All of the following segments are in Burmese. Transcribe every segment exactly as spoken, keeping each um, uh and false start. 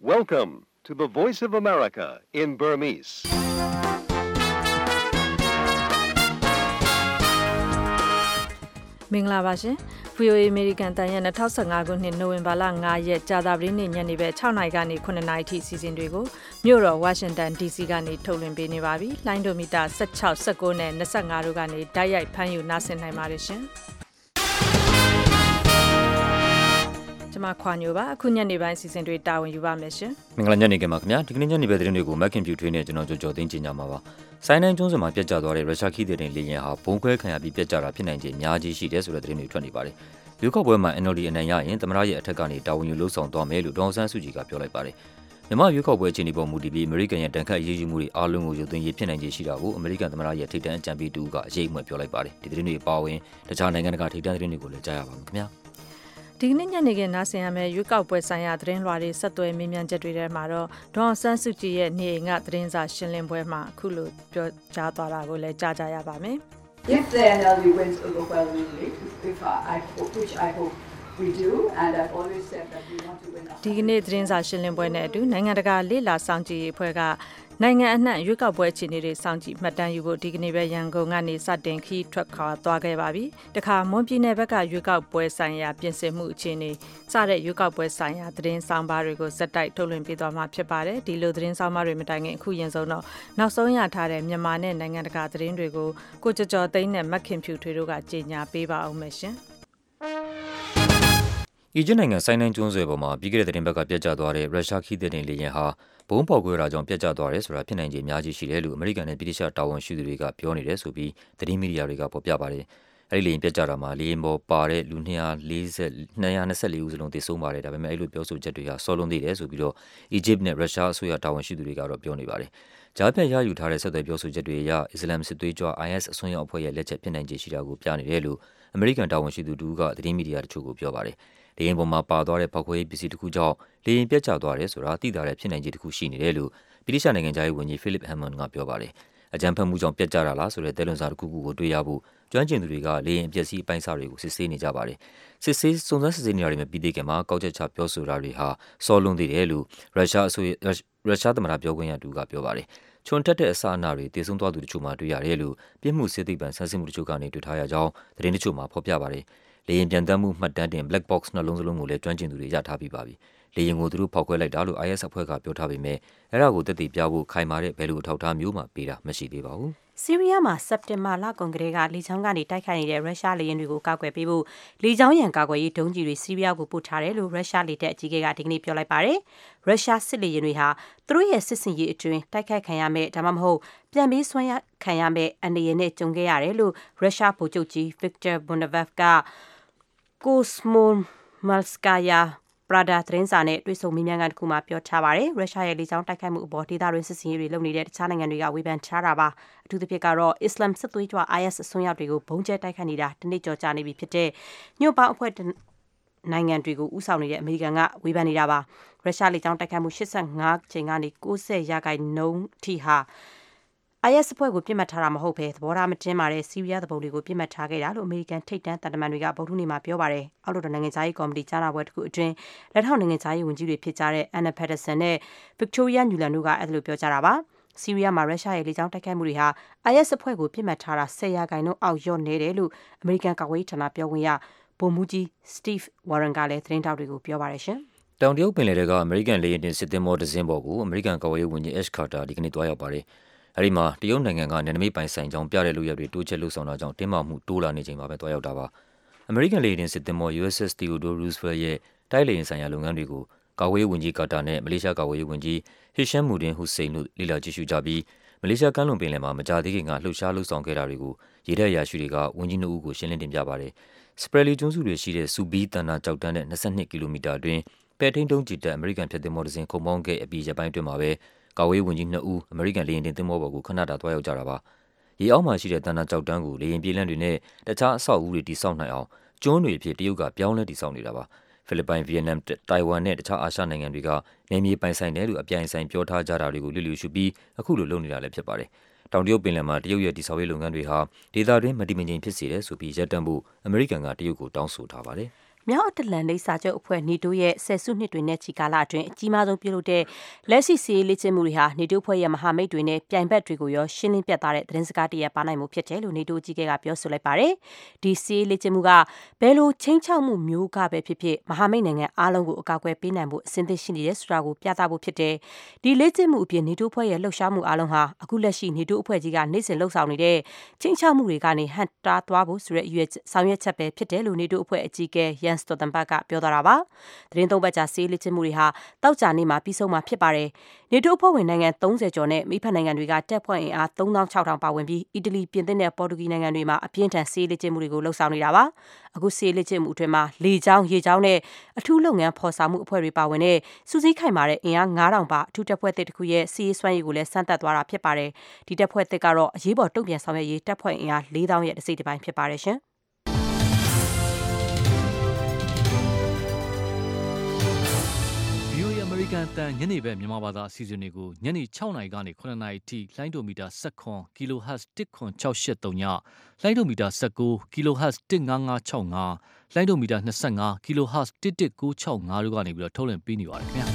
Welcome to the Voice of America in Burmese. ။မင်္ဂလာပါရှင်။ ဗွီအိုအေ American တန်ရဲ့၂၀၁၅ခုနှစ်နိုဝင်ဘာလ၅ရက်ကြာသပတေးနေ့ညနေပဲ၆နာရီကနေခုနှစ်နာရီထိစီစဉ်တွေကိုမြို့တော်ဝါရှင်တန် ဒီစီကနေထုတ်လွှင့်ပေးနေပါပြီ။လိုင်းဒိုမီတာ၁၆ ၁၉နဲ့၂၅တို့ကနေတိုက်ရိုက်ဖမ်းယူနားဆင်နိုင်ပါတယ်ရှင်။ကျွန်မခွာညိုပါအခုညနေပိုင်းစီစဉ်တွေတာဝန်ယူပါမယ်ရှင်မင်္ဂလာညနေခင်းပါခင်ဗျာဒီကနေ့ညနေပဲသတင်းတွေကို Mac Computer နဲ့ကျွန်တော်ကြော်ကြော်သိန်းကြီးညာမှာပါဆိုင်းနိုင်ကျွန်းစမှာပြတ်ကျသွားတဲ့ရုရှားခီးတဲ့တင်လေယာဉ်ဟာဘုံခွဲခံရပြီးပြတ်ကျတာဖြစ်နိုင်ခြေအများကြီးရှိတယ်ဆိုတဲ့သတင်းတွေထွက်နေပါတယ်ရွေးကောက်ပွဲမှာ N L D အနိုင်ရရင်သမ္မတရဲ့အထက်ကနေတာဝန်ယူလှုပ်ဆောင်သွားမယ်လို့ဒေါအောင်ဆန်းစုကြည်ကပြောလိုက်ပါတယ်မြန်မာရွေးကောက်ပွဲအခြေအနေပေါ်မူတည်ပြီး American ရဲ့တန်ခတ်အရေးယူမှုတွေအားလုံးကိုရုပ်သိမ်းရေးဖြစ်နိုင်ခြေရှိတာကို American သမ္မတရဲ့ထိပ်တန်းအကြံပေးတူကအရေးအမွေပြောလိုက်ပါတယ်ဒီသတင်းတွေပါဝင်တခြားနိုင်ငံတကာထိပ်တန်းသတင်းတွေကိုလည်းကြားရပါမယ်ခင်ဗျာဒီကနေ့ညနေခင်းနားဆင်ရမယ့်ရွေးကောက်ပွဲဆိုင်ရာသတင်းလွှာတွေဆက်သွယ်မေးမြန်းချက်တွေထဲမှာတော့ဒေါအောင်ဆန်းစုကြည်ရဲ့နေအိမ်ကသတင်းစာရှင်းလင်းပွဲမှာအခုလိုပြောကြားသွားတာကိုလည်းကြားကြရပါမယ်။ If the N L D wins overwhelmingly, if I hope, which I hope we do, and I've always said that we want to win. ဒီကနေ့သတင်းစာရှင်းလင်းပွဲနဲ့အတူနိုင်ငံတကာလေ့လာစောင့်ကြည့်ရေးအဖွဲ့ကနိုင်ငံအနှံ့ရွေးကောက်ပွဲအခြေအနေတွေစောင့်ကြည့်မှတ်တမ်းယူဖို့ဒီကနေ့ပဲရန်ကုန်ကနေစတင်ခီးထွက်ခွာသွားခဲ့ပါပြီ။တခါမွန်ပြည်နယ်ဘက်ကရွေးကောက်ပွဲဆိုင်ရာပြင်ဆင်မှုအခြေအနေစတဲ့ရွေးကောက်ပွဲဆိုင်ရာသတင်းဆောင်ပါတွေကိုစက်တိုက်ထုတ်လွှင့်ပေးသွားမှာဖြစ်ပါတယ်။ဒီလိုသတင်းဆောင်ပါတွေမတိုင်ခင်အခုရင်ဆုံးတော့နောက်ဆုံးရထားတဲ့မြန်မာနဲ့နိုင်ငံတကာသတင်းတွေကိုကိုကျော်ကျော်သိန်းနဲ့မက်ခင်ဖြူထွေးတို့ကကြေညာပေးပါအောင်မယ်ရှင်။အီဂျစ်နိုင်ငံဆိုင်းနိုင်ကျွန်းဆွယ်ပေါ်မှာပြီးခဲ့တဲ့သတင်းပတ်ကပြတ်ကျသွားတဲ့ရုရှားခီးတဲ့တင်လေယာဉ်ဟာဘုံပေါက်ကွဲတာကြောင့်ပြတ်ကျသွားတယ်ဆိုတာဖြစ်နိုင်ခြေအများကြီးရှိတယ်လို့အမေရိကန်နဲ့ဗြိတိရှတာဝန်ရှိသူတွေကပြောနေတယ်ဆိုပြီးသတင်းမီဒီယာတွေကဖော်ပြပါတယ်။အဲဒီလေယာဉ်ပြတ်ကျတာမှာလေယာဉ်ပေါ်ပါတဲ့လူ၂၄၄ ၂၂၄ဦးစလုံးသေဆုံးပါတယ်ဒါပေမဲ့အဲဒီလိုပြောဆိုချက်တွေဟာစောလွန်သေးတယ်ဆိုပြီးတော့အီဂျစ်နဲ့ရုရှားအစိုးရတာဝန်ရှိသူတွေကတော့ပြောနေပါတယ်။ကြားဖြတ်ရယူထားတဲ့ဆက်သွယ်ပြောဆိုချက်တွေအရအစ္စလာမ်စစ်သွေးကြွ I S အစွန်းရောက်အဖွဲ့ရဲ့လက်ချက်ဖြစ်နိုင်ခြေရှိတာကိုပြနေတယ်လို့အမေရိကန်တာဝန်ရှိသူတူကသတင်းမီဒီယာတချို့ကိုပြောပါတယ်။လေယာဉ်ပေါ်မှာပါသွားတဲ့ဖောက်ခွဲရေးပစ္စည်းတစ်ခုကြောင့်လေယာဉ်ပြတ်ကျသွားတယ်ဆိုတာသိတာတဲ့ဖြစ်နိုင်ခြေတစ်ခုရှိနေတယ်လို့ဗြိတိရှနိုင်ငံသားရေးဝန်ကြီး Philip Hammond ကပြောပါတယ်။အကြမ်းဖက်မှုကြောင့်ပြတ်ကျတာလားဆိုတဲ့တဲလွန်စာတစ်ခုခုကိုတွေ့ရဖို့ကျွမ်းကျင်သူတွေကလေယာဉ်အပျက်စီးအပိုင်းအစတွေကိုစစ်ဆေးနေကြပါတယ်။စစ်ဆေးစုံစမ်းစစ်ဆေးနေရတဲ့ပြည်သေးကမှာကောက်ချက်ချပြောဆိုတာတွေဟာစောလွန်သေးတယ်လို့ရုရှားအစိုးရရုရှားသမ္မတပြောခွင့်ရသူကပြောပါတယ်။ချွန်တက်တဲ့အစအနတွေတည်ဆုံသွားသူတချို့မှတွေ့ရတယ်လို့ပြစ်မှုစစ်သိပ္ပံဆန်းစစ်မှုတချို့ကနေတွေ့ထားရကြောင်းသတင်းတချို့မှဖော်ပြပါတယ်။လေယာဉ်ပြန်တမ်းမှုမှတ်တမ်းတင် black box နှလုံးစလုံးကိုလည်းကျွမ်းကျင်သူတွေရထားပြီးပါပြီ။လေယာဉ်ကိုသူတို့ဖောက်ခွဲလိုက်တာလို့ I S အဖွဲ့ကပြောထားပေမဲ့အဲ့ဒါကိုသက်သေပြဖို့ခိုင်မာတဲ့ဘယ်လိုအထောက်အထားမျိုးမှပေးတာမရှိသေးပါဘူး။ဆီးရီးယားမှာစက်တင်ဘာလကုန်ကတည်းကလေကြောင်းကနေတိုက်ခိုက်နေတဲ့ရုရှားလေယာဉ်တွေကိုကာကွယ်ပေးဖို့လေကြောင်းရန်ကာကွယ်ရေးဒုံးကျည်တွေဆီးရီးယားကိုပို့ထားတယ်လို့ရုရှားလေတပ်အကြီးအကဲကဒီကနေ့ပြောလိုက်ပါတယ်။ရုရှားစစ်လေယာဉ်တွေဟာသူတို့ရဲ့စစ်စင်ရေးအတွင်းတိုက်ခိုက်ခံရမဲ့ဒါမှမဟုတ်ပြန်ပြီးဆွမ်းရခံရမဲ့အနေနဲ့ကြုံခဲ့ရတယ်လို့ရုရှားဗိုလ်ချုပ်ကြီး Viktor Bonovev ကKomsomolskaya Pravda သတင်းစာနဲ့တွေ့ဆုံမေးမြန်းခန်းတစ်ခုမှာပြောထားပါတယ်။ရုရှားရဲ့လေကြောင်းတိုက်ခိုက်မှုအပေါ်ဒေသတွင်းစစ်စင်ရေးတွေလုပ်နေတဲ့တခြားနိုင်ငံတွေကဝေဖန်ထားတာပါ။အထူးသဖြင့်ကတော့အစ္စလာမ်စစ်သွေးကြွ I S အစွန်းရောက်တွေကိုဘုံကျဲတိုက်ခိုက်နေတာတနည်းကြော်ကြာနေပြီဖြစ်တဲ့ညွန့်ပေါင်းအဖွဲ့နိုင်ငံတွေကိုဥဆောင်နေတဲ့အမေရိကန်ကဝေဖန်နေတာပါ။ရုရှားလေကြောင်းတိုက်ခိုက်မှု၈၅ချိန်ကနေ၉၀ရာခိုင်နှုန်းထိဟာI S အဖွဲ့ကိုပြစ်မှတ်ထားတာမဟုတ်ဘဲသဘောထားမတင်းမာတဲ့ဆီးရီးယားသဘောတွေကိုပြစ်မှတ်ထားခဲ့တာလို့အမေရိကန်ထိပ်တန်းတန်တမန်တွေကဗုဒ္ဓဟူးနေ့မှာပြောပါတယ်။အောက်လွှတ်တော်နိုင်ငံသားရေးကော်မတီကြားနာပွဲတစ်ခုအတွင်းလက်ထောက်နိုင်ငံသားရေးဝန်ကြီးတွေဖြစ်ကြတဲ့ Anna Patterson နဲ့ Victoria Nuland တို့ကအဲ့လိုပြောကြတာပါ။ဆီးရီးယားမှာရုရှားရဲ့လေကြောင်းတိုက်ခိုက်မှုတွေဟာ I S အဖွဲ့ကိုပြစ်မှတ်ထားတာ၁၀ရာခိုင်နှုန်းအောက်လျော့နေတယ်လို့အမေရိကန်ကာကွယ်ရေးဌာနပြောခွင့်ရဗိုလ်မှူးကြီး Steve Warren ကလည်းသတင်းတောက်တွေကိုပြောပါတယ်ရှင်။တောင်တရုတ်ပင်လယ်ထဲကအမေရိကန်လေယာဉ်တင်စစ်သင်္ဘောတစ်စင်းပေါ်ကိုအမေရိကန်ကာကွယ်ရေးဝန်ကြီး Ash Carter ဒီကနေ့တွားရောက်ပါတယ်။အဲဒီမှာတရုတ်နိုင်ငံကနယ်နိမိတ်ပိုင်ဆိုင်ကြောင်းပြတဲ့လူရက်တွေတိုးချဲ့လှုပ်ဆောင်တာကြောင့်တင်းမာမှုတိုးလာနေချိန်မှာပဲတွားရောက်တာပါ။အမေရိကန်လေယာဉ်တင်စစ်သင်္ဘော U S S Theodore Roosevelt ရဲ့တိုက်လေယာဉ်ဆိုင်ရာလုပ်ငန်းတွေကိုကာကွယ်ရေးဝန်ကြီးကာတာနဲ့မလေးရှားကာကွယ်ရေးဝန်ကြီး Hisham Mudin Hussein တို့လေ့လာကြည့်ရှုကြပြီးမလေးရှားကမ်းလွန်ပင်လယ်မှာမကြာသေးခင်ကလှုပ်ရှားလှုပ်ဆောင်ခဲ့တာတွေကိုရေတပ်အရာရှိတွေကဝန်ကြီးနှစ်ဦးကိုရှင်းလင်းတင်ပြပါတယ်။ Spratly ကျွန်းစုတွေရှိတဲ့စူဘီးတန်နာကြောက်တန်းတဲ့၂၂ကီလိုမီတာအတွင်းပဲထိန်တုံးကြည်တက်အမေရိကန်ဖြတ်သင်္ဘောတစ်စင်းခုံပေါင်းခဲ့အပြီးရပိုင်းအတွင်းမှာပဲကာဝေးဝန်ကြီးနှစ်ဦးအမေရိကန်လေယာဉ်တင်သင်္ဘောပေါ်ကိုခဏတာတွားရောက်ကြတာပါ။ရေအောက်မှာရှိတဲ့တန်နာကြောက်တန်းကိုလေယာဉ်ပြေးလမ်းတွေနဲ့တခြားအဆောက်အဦတွေတည်ဆောက်နိုင်အောင်ကျွန်းတွေအဖြစ်တရုတ်ကပြောင်းလဲတည်ဆောက်နေတာပါ။ဖိလစ်ပိုင်၊ဗီယက်နမ်၊တိုင်ဝမ်နဲ့တခြားအာရှနိုင်ငံတွေကနယ်မြေပိုင်ဆိုင်တယ်လို့အပြိုင်ဆိုင်ပြောထားကြတာတွေကိုလျစ်လျူရှုပြီးအခုလိုလုပ်နေတာလည်းဖြစ်ပါတယ်။တောင်တရုတ်ပင်လယ်မှာတရုတ်ရဲ့တည်ဆောက်ရေးလုပ်ငန်းတွေဟာဒေသတွင်းမတည်မငြိမ်ဖြစ်စေတယ်ဆိုပြီးရပ်တန့်ဖို့အမေရိကန်ကတရုတ်ကိုတောင်းဆိုထားပါတယ်။မြောက်အတ္တလန္တိတ်စာချုပ်အဖွဲ့ NATO ရဲ့ဆယ်စုနှစ်တွေနဲ့ချီကာလအတွင်းအကြီးမားဆုံးပြုလုပ်တဲ့လက်ရှိစစ်ရေးလေ့ကျင့်မှုတွေဟာ NATO အဖွဲ့ရဲ့မဟာမိတ်တွေနဲ့ပြိုင်ဘက်တွေကိုရောရှင်းလင်းပြသတဲ့သတင်းစကားတရက်ပါနိုင်မှုဖြစ်တယ်လို့ NATO အကြီးအကဲကပြောဆိုလိုက်ပါတယ်။ဒီစစ်ရေးလေ့ကျင့်မှုကဘယ်လိုချင်းချောက်မှုမျိုးကပဲဖြစ်ဖြစ်မဟာမိတ်နိုင်ငံအားလုံးကိုအကာအကွယ်ပေးနိုင်ဖို့အစဉ်သင့်ရှိနေတယ်ဆိုတာကိုပြသဖို့ဖြစ်တယ်။ဒီလေ့ကျင့်မှုအပြင် NATO အဖွဲ့ရဲ့လှုပ်ရှားမှုအားလုံးဟာအခုလက်ရှိ NATO အဖွဲ့ကြီးကနေ့စဉ်လှုပ်ဆောင်နေတဲ့ချင်းချောက်မှုတွေကနေဟန်တားသွားဖို့ဆိုတဲ့ဆောင်ရွက်ချက်ပဲဖြစ်တယ်လို့ NATO အဖွဲ့အကြီးအကဲ Jens Stoltenberg ကပြောသွားတာပါ။သတင်းသုံးပတ်ကြာစစ်ရေးလေ့ကျင့်မှုတွေဟာတောက်ကြနေ့မှာပြီးဆုံးမှာဖြစ်ပါတယ်။ NATO အဖွဲ့ဝင်နိုင်ငံသုံးဆယ်ကျော်နဲ့မိဖက်နိုင်ငံတွေကတပ်ဖွဲ့အင်အားသုံးသောင်းခြောက်ထောင်ပါဝင်ပြီးအီတလီပြင်သစ်နဲ့ပေါ်တူဂီနိုင်ငံတွေမှာအပြင်းထန်စစ်ရေးလေ့ကျင့်မှုတွေကိုလှုပ်ဆောင်နေတာပါ။အခုစစ်ရေးလေ့ကျင့်မှုအတွင်းမှာလေကြောင်းရေကြောင်းနဲ့အထူးလုပ်ငန်းဖော်ဆောင်မှုအဖွဲ့တွေပါဝင်တဲ့စူးစီးခိုင်မာတဲ့အင်အားငါးထောင်ပါအထူးတပ်ဖွဲ့တစ်ခုရဲ့စစ်ရေးစွမ်းရည်ကိုလည်းစမ်းသပ်သွားတာဖြစ်ပါတယ်။ဒီတပ်ဖွဲ့တစ်ကတော့အရေးပေါ်တုံ့ပြန်ဆောင်ရွက်ရေးတပ်ဖွဲ့အင်အားလေးသောင်းရဲ့တစ်စိတ်တစ်ပိုင်းဖြစ်ပါတယ်ရှင်။ American တန်ညနေပဲမြန်မာဘာသာအစီအစဉ်တွေကိုညနေ၆နာရီကနေ၇နာရီထိလိုင်းဒိုမီတာ၁၇ kilohertz တစ်ခွန်၆၈၃ညလိုင်းဒိုမီတာ၁၉ kilohertz တစ်ငါးငါး၆၅လိုင်းဒိုမီတာ၂၅ kilohertz တစ်တစ်၉၆၅တို့ကနေပြီးတော့ထုတ်လွှင့်ပေးနေပါတယ်ခင်ဗျာ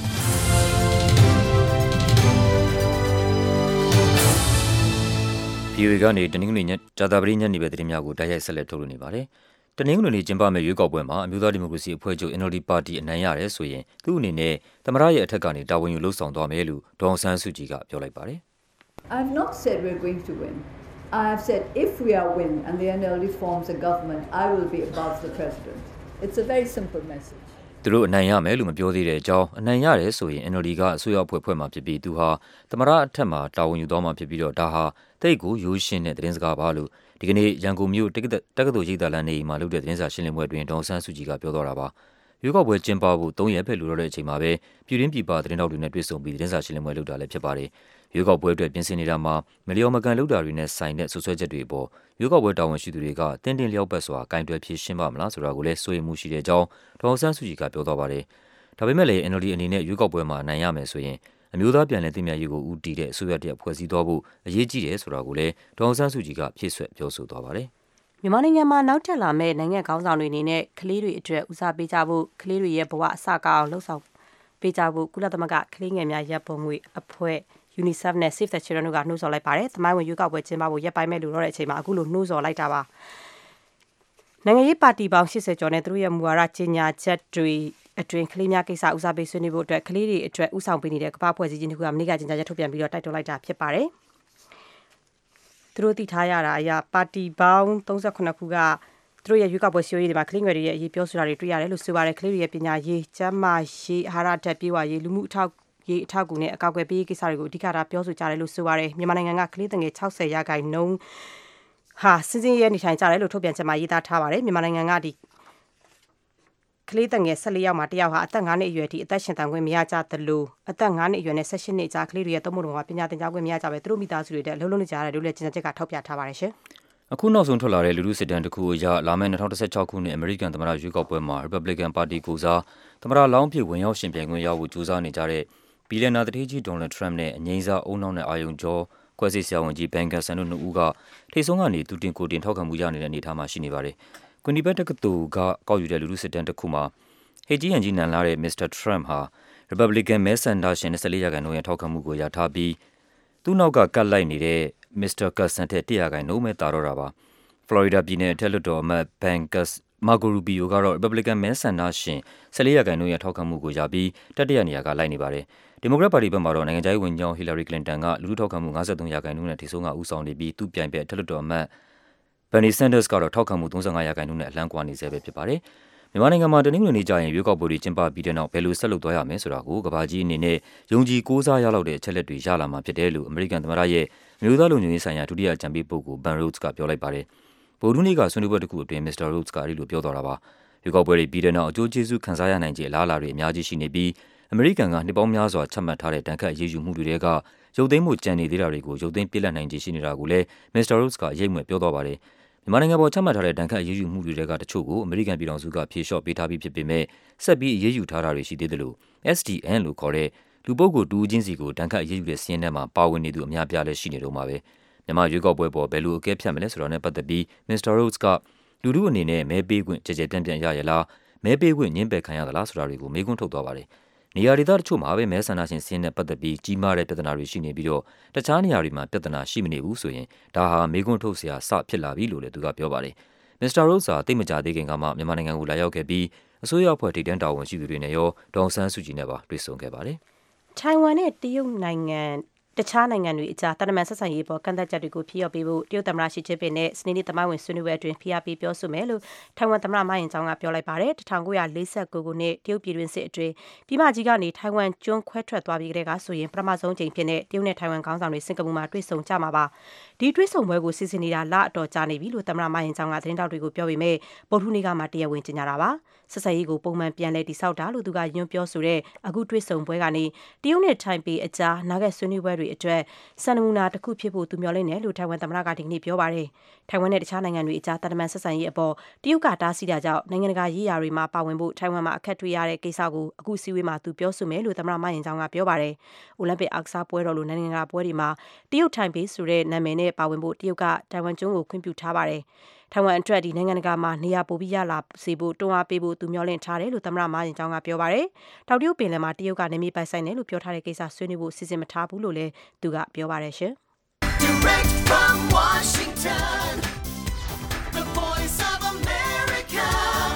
ဗီအိုအေ ကနေတနင်္ဂနွေညကြာသပတေးညနေပဲသတင်းများကိုတိုက်ရိုက်ဆက်လက်ထုတ်လွှင့်နေပါတယ်။တနင်္ဂနွေနေ့ကျင်းပမယ့်ရွေးကောက်ပွဲမှာအမျိုးသားဒီမိုကရေစီအဖွဲ့ချုပ် N L D ပါတီအနိုင်ရတယ်ဆိုရင်သူ့အနေနဲ့သမ္မတရဲ့အထက်ကနေတာဝန်ယူလှုပ်ဆောင်သွားမယ်လို့ဒေါ်အောင်ဆန်းစုကြည်ကပြောလိုက်ပါတယ်။ I have not said we're going to win. I have said if we are win and the N L D forms a government, I will be above the president. It's a very simple message. သူတို့အနိုင်ရမယ်လို့မပြောသေးတဲ့အကြောင်းအနိုင်ရတယ်ဆိုရင် N L D ကအစိုးရအဖွဲ့ဖွဲ့မှာဖြစ်ပြီးသူဟာသမ္မတအထက်မှာတာဝန်ယူသွားမှာဖြစ်ပြီးတော့ဒါဟာတိတ်ကိုရိုးရှင်းတဲ့သတင်းစကားပါလို့ဒီကနေ့ရန်ကုန်မြို့တက္ကသိုလ်ရိပ်သာလမ်းနေမှာလုပ်တဲ့သတင်းစာရှင်းလင်းပွဲတွင်ဒေါ်အောင်ဆန်းစုကြည်ကပြောသွားတာပါ။ရွေးကောက်ပွဲကျင်းပဖို့သုံးရက်ပဲလိုတော့တဲ့အချိန်မှာပဲပြည်တွင်းပြည်ပသတင်းတောက်တွေနဲ့တွေ့ဆုံပြီးသတင်းစာရှင်းလင်းပွဲလုပ်တာလည်းဖြစ်ပါတယ်။ရွေးကောက်ပွဲအတွက်ပြင်ဆင်နေတာမှာမလျော်မကန်လုပ်တာတွေနဲ့ဆိုင်တဲ့ဆွဆွဲချက်တွေအပေါ်ရွေးကောက်ပွဲတာဝန်ရှိသူတွေကတင်းတင်းလျောက်ပတ်စွာကင်တွယ်ဖြေရှင်းပါမလားဆိုတာကိုလည်းစိုးရိမ်မှုရှိတဲ့အကြောင်းဒေါ်အောင်ဆန်းစုကြည်ကပြောသွားပါတယ်။ဒါပေမဲ့လည်း N L D အနေနဲ့ရွေးကောက်ပွဲမှာနိုင်ရမယ်ဆိုရင်အမျိုးသားပြန်လည်သင့်မြတ်ရေးကိုဦးတည်တဲ့အစိုးရတစ်ရပ်ဖွဲ့စည်းသွားဖို့အရေးကြီးတယ်ဆိုတာကိုလည်းဒေါ်အောင်ဆန်းစုကြည်ကဖြည့်ဆွက်ပြောဆိုသွားပါတယ်။မြန်မာနိုင်ငံမှာနောက်ထပ်လာမယ့်နိုင်ငံခေါင်းဆောင်တွေအနေနဲ့ကလေးတွေအတွက်ဦးစားပေးကြဖို့ကလေးတွေရဲ့ဘဝအစကောင်းလှုပ်ဆောင်ပေးကြဖို့ကုလသမဂ္ဂကလေးငယ်များရပ်ပုံငွေအဖွဲ့ UNICEF နဲ့ Save the Children တို့ကနှိုးဆော်လိုက်ပါတယ်။သမိုင်းဝင်ရွေးကောက်ပွဲကျင်းပဖို့ရက်ပိုင်းမဲ့လိုတော့တဲ့အချိန်မှာအခုလိုနှိုးဆော်လိုက်တာပါ။နိုင်ငံရေးပါတီပေါင်း၈၀ကျော်နဲ့သူတို့ရဲ့မူဝါဒကြီးညာချက်တွေအတွင်းကလေးများကိစ္စဦးစားပေးဆွေးနွေးဖို့အတွက်ကလေးတွေအတွက်ဦးဆောင်ပေးနေတဲ့ကမ္ဘာ့ဖွဲ့စည်းခြင်းတစ်ခုကမနေ့ကကြီးညာချက်ထုတ်ပြန်ပြီးတော့တိုက်တွန်းလိုက်တာဖြစ်ပါတယ်။သူတို့တည်ထားရတာအရာပါတီပေါင်း၃၈ခုကသူတို့ရဲ့ရွေးကောက်ပွဲစည်းရုံးရေးတွေမှာကလေးငယ်တွေရဲ့အရေးပြောဆိုတာတွေတွေ့ရတယ်လို့ဆိုပါတယ်။ကလေးတွေရဲ့ပညာရေး၊ကျန်းမာရေး၊အာဟာရဓာတ်ပြေဝရေးလူမှုအထောက်ရေးအထောက်အကူနဲ့အကောက်အကွယ်ပေးရေးကိစ္စတွေကိုအဓိကထားပြောဆိုကြတယ်လို့ဆိုပါတယ်။မြန်မာနိုင်ငံကကလေးငယ်၆၀ရာခိုင်နှုန်းဟာစဉ်စဉ်ရဲနေထိုင်ကြတယ်လို့ထုတ်ပြန်ချက်မှာရေးသားထားပါတယ်။မြန်မာနိုင်ငံကဒီကလေးငယ်၁၄ယောက်မှာတယောက်ဟာအသက်၅နှစ်အရွယ်ထိအသက်ရှင်သန်ခွင့်မရကြသလိုအသက်၅နှစ်အရွယ်နဲ့၁၈နှစ်ကြားကလေးတွေရဲ့သုံးဖို့တော်မှာပညာသင်ကြားခွင့်မရကြပဲသူတို့မိသားစုတွေတဲ့အလုံးလုံးနေကြရတယ်လို့လည်းကျဉ်းချက်ကထောက်ပြထားပါတယ်ရှင်။အခုနောက်ဆုံးထွက်လာတဲ့လူလူစစ်တမ်းတစ်ခုအရလာမယ့်၂၀၁၆ခုနှစ်အမေရိကန်သမ္မတရွေးကောက်ပွဲမှာ Republican ပါတီကိုစားသမ္မတလောင်းဖြစ်ဝင်ရောက်ရှင်ပြိုင်ခွင့်ရဖို့ကြိုးစားနေကြတဲ့ဘီလီယံနာတထေးကြီးဒေါ်နယ်ထရမ့်နဲ့အငိမ့်စားအုံနောက်နဲ့အာယုံကျော်ကွဲစစ်ဆရာဝန်ကြီးဘန်ကာဆန်တို့နှစ်ဦးကထိပ်ဆုံးကနေသူတင်ကိုတင်ထောက်ခံမှုရနေတဲ့အနေအထားမှာရှိနေပါတယ်။ကွန်နီဘက်တက္ကသိုလ်ကကောက်ယူတဲ့လူလူစစ်တမ်းတစ်ခုမှာဟေကြီးဟန်ကြီးနန်လာတဲ့မစ္စတာထရမ့်ဟာ Republican မဲဆန္ဒရှင်၂၄ရာခိုင်နှုန်းရဲ့ထောက်ခံမှုကိုရထားပြီးသူ့နောက်ကကတ်လိုက်နေတဲ့မစ္စတာကတ်ဆန်တဲ့၁ရာခိုင်နှုန်းပဲတာတော့တာပါ။ Florida ပြည်နယ်အထက်လွှတ်တော်အမတ်ဘန်ကတ်မာဂိုရူဘီယိုကတော့ Republican မဲဆန္ဒရှင်၁၄ရာခိုင်နှုန်းရဲ့ထောက်ခံမှုကိုရပြီးတတိယနေရာကလိုက်နေပါတယ်။ Democrat ပါတီဘက်မှာတော့နိုင်ငံခြားရေးဝန်ကြီး Hillary Clinton ကလူထုထောက်ခံမှု၅၃ရာခိုင်နှုန်းနဲ့ထိပ်ဆုံးကဦးဆောင်နေပြီးသူ့ပြိုင်ဘက်အထက်လွှတ်တော်အမတ် Bernie Sanders ကတော့ထောက်ခံမှု၃၅ရာခိုင်နှုန်းနဲ့အလှမ်းကွာနေဆဲပဲဖြစ်ပါတယ်။မြန်မာနိုင်ငံမှာတနင်္ဂနွေနေ့ကျရင်ရွေးကောက်ပွဲတွေကျင်းပပြီးတဲ့နောက်ဘယ်လိုဆက်လုပ်သွားရမလဲဆိုတာကိုကမ္ဘာကြီးအနေနဲ့ယုံကြည်ကိုးစားရလောက်တဲ့အချက်လက်တွေရလာမှာဖြစ်တယ်လို့အမေရိကန်သမ္မတရဲ့အမျိုးသားလုံခြုံရေးဆိုင်ရာဒုတိယအကြံပေးပုဂ္ဂိုလ် Ben Rhodes ကပြောလိုက်ပါတယ်။ဗုဒ္ဓဟူးနေ့ကဆွေးနွေးပွဲတစ်ခုအတွင်း မစ္စတာ Rhodes ကအဲဒီလိုပြောသွားတာပါ။ရွေးကောက်ပွဲတွေပြီးတဲ့နောက်အကျိုးကျေးဇူးခံစားရနိုင်ခြေအလားအလာတွေအများကြီးရှိနေပြီးအမေရိကန်ကနှစ်ပေါင်းများစွာချမှတ်ထားတဲ့တန်ခတ်အရေးယူမှုတွေကရုပ်သိမ်းမှုကြံနေသေးတာတွေကိုရုပ်သိမ်းပြစ်လက်နိုင်ခြေရှိနေတာကိုလည်းမစ္စတာ Rhodes ကရိပ်မွက်ပြောသွားပါတယ်။မြန်မာနိုင်ငံပေါ်ချမှတ်ထားတဲ့တန်ခတ်အရေးယူမှုတွေကတချို့ကိုအမေရိကန်ပြည်ထောင်စုကဖြေလျှော့ပေးထားပြီးဖြစ်ပေမဲ့ဆက်ပြီးအရေးယူထားတာတွေရှိသေးတယ်လို့ S D N လို့ခေါ်တဲ့လူပုဂ္ဂိုလ်တူချင်းစီကိုတန်ခတ်အရေးယူတဲ့စီးရင်ထဲမှာပါဝင်နေသူအများပြားလည်းရှိနေတော့မှာပဲမြန်မာရွေးကောက်ပွဲပေါ်ဘယ်လိုအကဲဖြတ်မလဲဆိုတာနဲ့ပတ်သက်ပြီးမစ္စတာ Rhodes ကလူထုအနေနဲ့မဲပေးခွင့်ကြကြပြန့်ပြန့်ရရလားမဲပေးခွင့်ညှင်းပယ်ခံရသလားဆိုတာတွေကိုမေးခွန်းထုတ်သွားပါတယ်။နေရာဒေသတချို့မှာပဲမဲဆန္ဒရှင်စင်းနဲ့ပတ်သက်ပြီးကြီးမားတဲ့ပြဿနာတွေရှိနေပြီးတော့တခြားနေရာတွေမှာပြဿနာရှိမနေဘူးဆိုရင်ဒါဟာမေးခွန်းထုတ်စရာစဖြစ်လာပြီလို့လည်းသူကပြောပါတယ်။ မစ္စတာ Rhodes ဟာတိတ်မကြသေးခင်ကမှမြန်မာနိုင်ငံကိုလာရောက်ခဲ့ပြီးအစိုးရအဖွဲ့ထိပ်တန်းတာဝန်ရှိသူတွေနဲ့ရောဒေါအောင်ဆန်းစုကြည်နဲ့ပါတွေ့ဆုံခဲ့ပါတယ်။ထိုင်ဝမ်နဲ့တရုတ်နိုင်ငံတခြားနိုင်ငံတွေအကြားတန်တမန်ဆက်ဆံရေးပေါ်ကန့်သက်ချက်တွေကိုဖိအားပေးဖို့တရုတ်သမ္မတရှီကျင်းပင်နဲ့စနေနေ့သမိုင်းဝင်ဆွေးနွေးပွဲအတွင်းဖိအားပေးပြောဆိုမယ်လို့ထိုင်ဝမ်သမ္မတမယင်ကျောင်းကပြောလိုက်ပါတယ်။၁၉၄၉ခုနှစ်တရုတ်ပြည်တွင်းစစ်အတွင်းပြည်မကြီးကနေထိုင်ဝမ်ကျွန်းခွဲထွက်သွားပြီးတဲ့ကဆိုရင်ပထမဆုံးအကြိမ်ဖြစ်တဲ့တရုတ်နဲ့ထိုင်ဝမ်ခေါင်းဆောင်တွေစင်ကာပူမှာတွေ့ဆုံကြမှာပါ။ဒီတွေ့ဆုံပွဲကိုစီစဉ်နေတာလအတော်ကြာနေပြီလို့သမ္မတမယင်ကျောင်းကသတင်းတောက်တွေကိုပြောပေမဲ့ဗုဒ္ဓဟူးနေ့ကမှတရားဝင်ကြေညာတာပါ။ဆက်ဆံရေးကိုပုံမှန်ပြန်လည်တည်ဆောက်တာလို့သူကညွှန်ပြောဆိုတဲ့အခုတွေ့ဆုံပွဲကနေတရုတ်နဲ့ထိုင်ပေအကြားနာဂတ်ဆွေးနွေးပွဲတွေအတွက်စံနမူနာတစ်ခုဖြစ်ဖို့သူမျှော်လင့်တယ်လို့ထိုင်ဝမ်သမ္မတကဒီကနေ့ပြောပါတယ်။ထိုင်ဝမ်နဲ့တခြားနိုင်ငံတွေအကြားတန်တမန်ဆက်ဆံရေးအပေါ်တရုတ်ကတားဆီးတာကြောင့်နိုင်ငံတကာရေးရာတွေမှာပါဝင်ဖို့ထိုင်ဝမ်မှာအခက်တွေ့ရတဲ့ကိစ္စကိုအခုစီဝေးမှာသူပြောဆိုမယ်လို့သမ္မတမယင်ကျောင်းကပြောပါတယ်။အိုလံပစ်အားကစားပွဲတော်လိုနိုင်ငံတကာပွဲတွေမှာတရုတ်ထိုင်ပေဆိုတဲ့နာမည်နဲ့ပါဝင်ဖို့တရုတ်ကထိုင်ဝမ်ကျွန်းကိုခွင့်ပြုထားပါတယ်။ထိုင်ဝမ်အတွက်ဒီနိုင်ငံတကာမှာနေရာပိုပြီးရလာစေဖို့တွန်းအားပေးဖို့သူမျှော်လင့်ထားတယ်လို့သမ္မတမယင်ကျောင်းကပြောပါတယ်။တောင်တရုတ်ပင်လယ်မှာတရုတ်ကနေမြေပိုင်ဆိုင်တယ်လို့ပြောထားတဲ့ကိစ္စဆွေးနွေးဖို့စီစဉ်မထားဘူးလို့လည်းသူကပြောပါတယ်ရှင်။ Direct from Washington, the voice of America,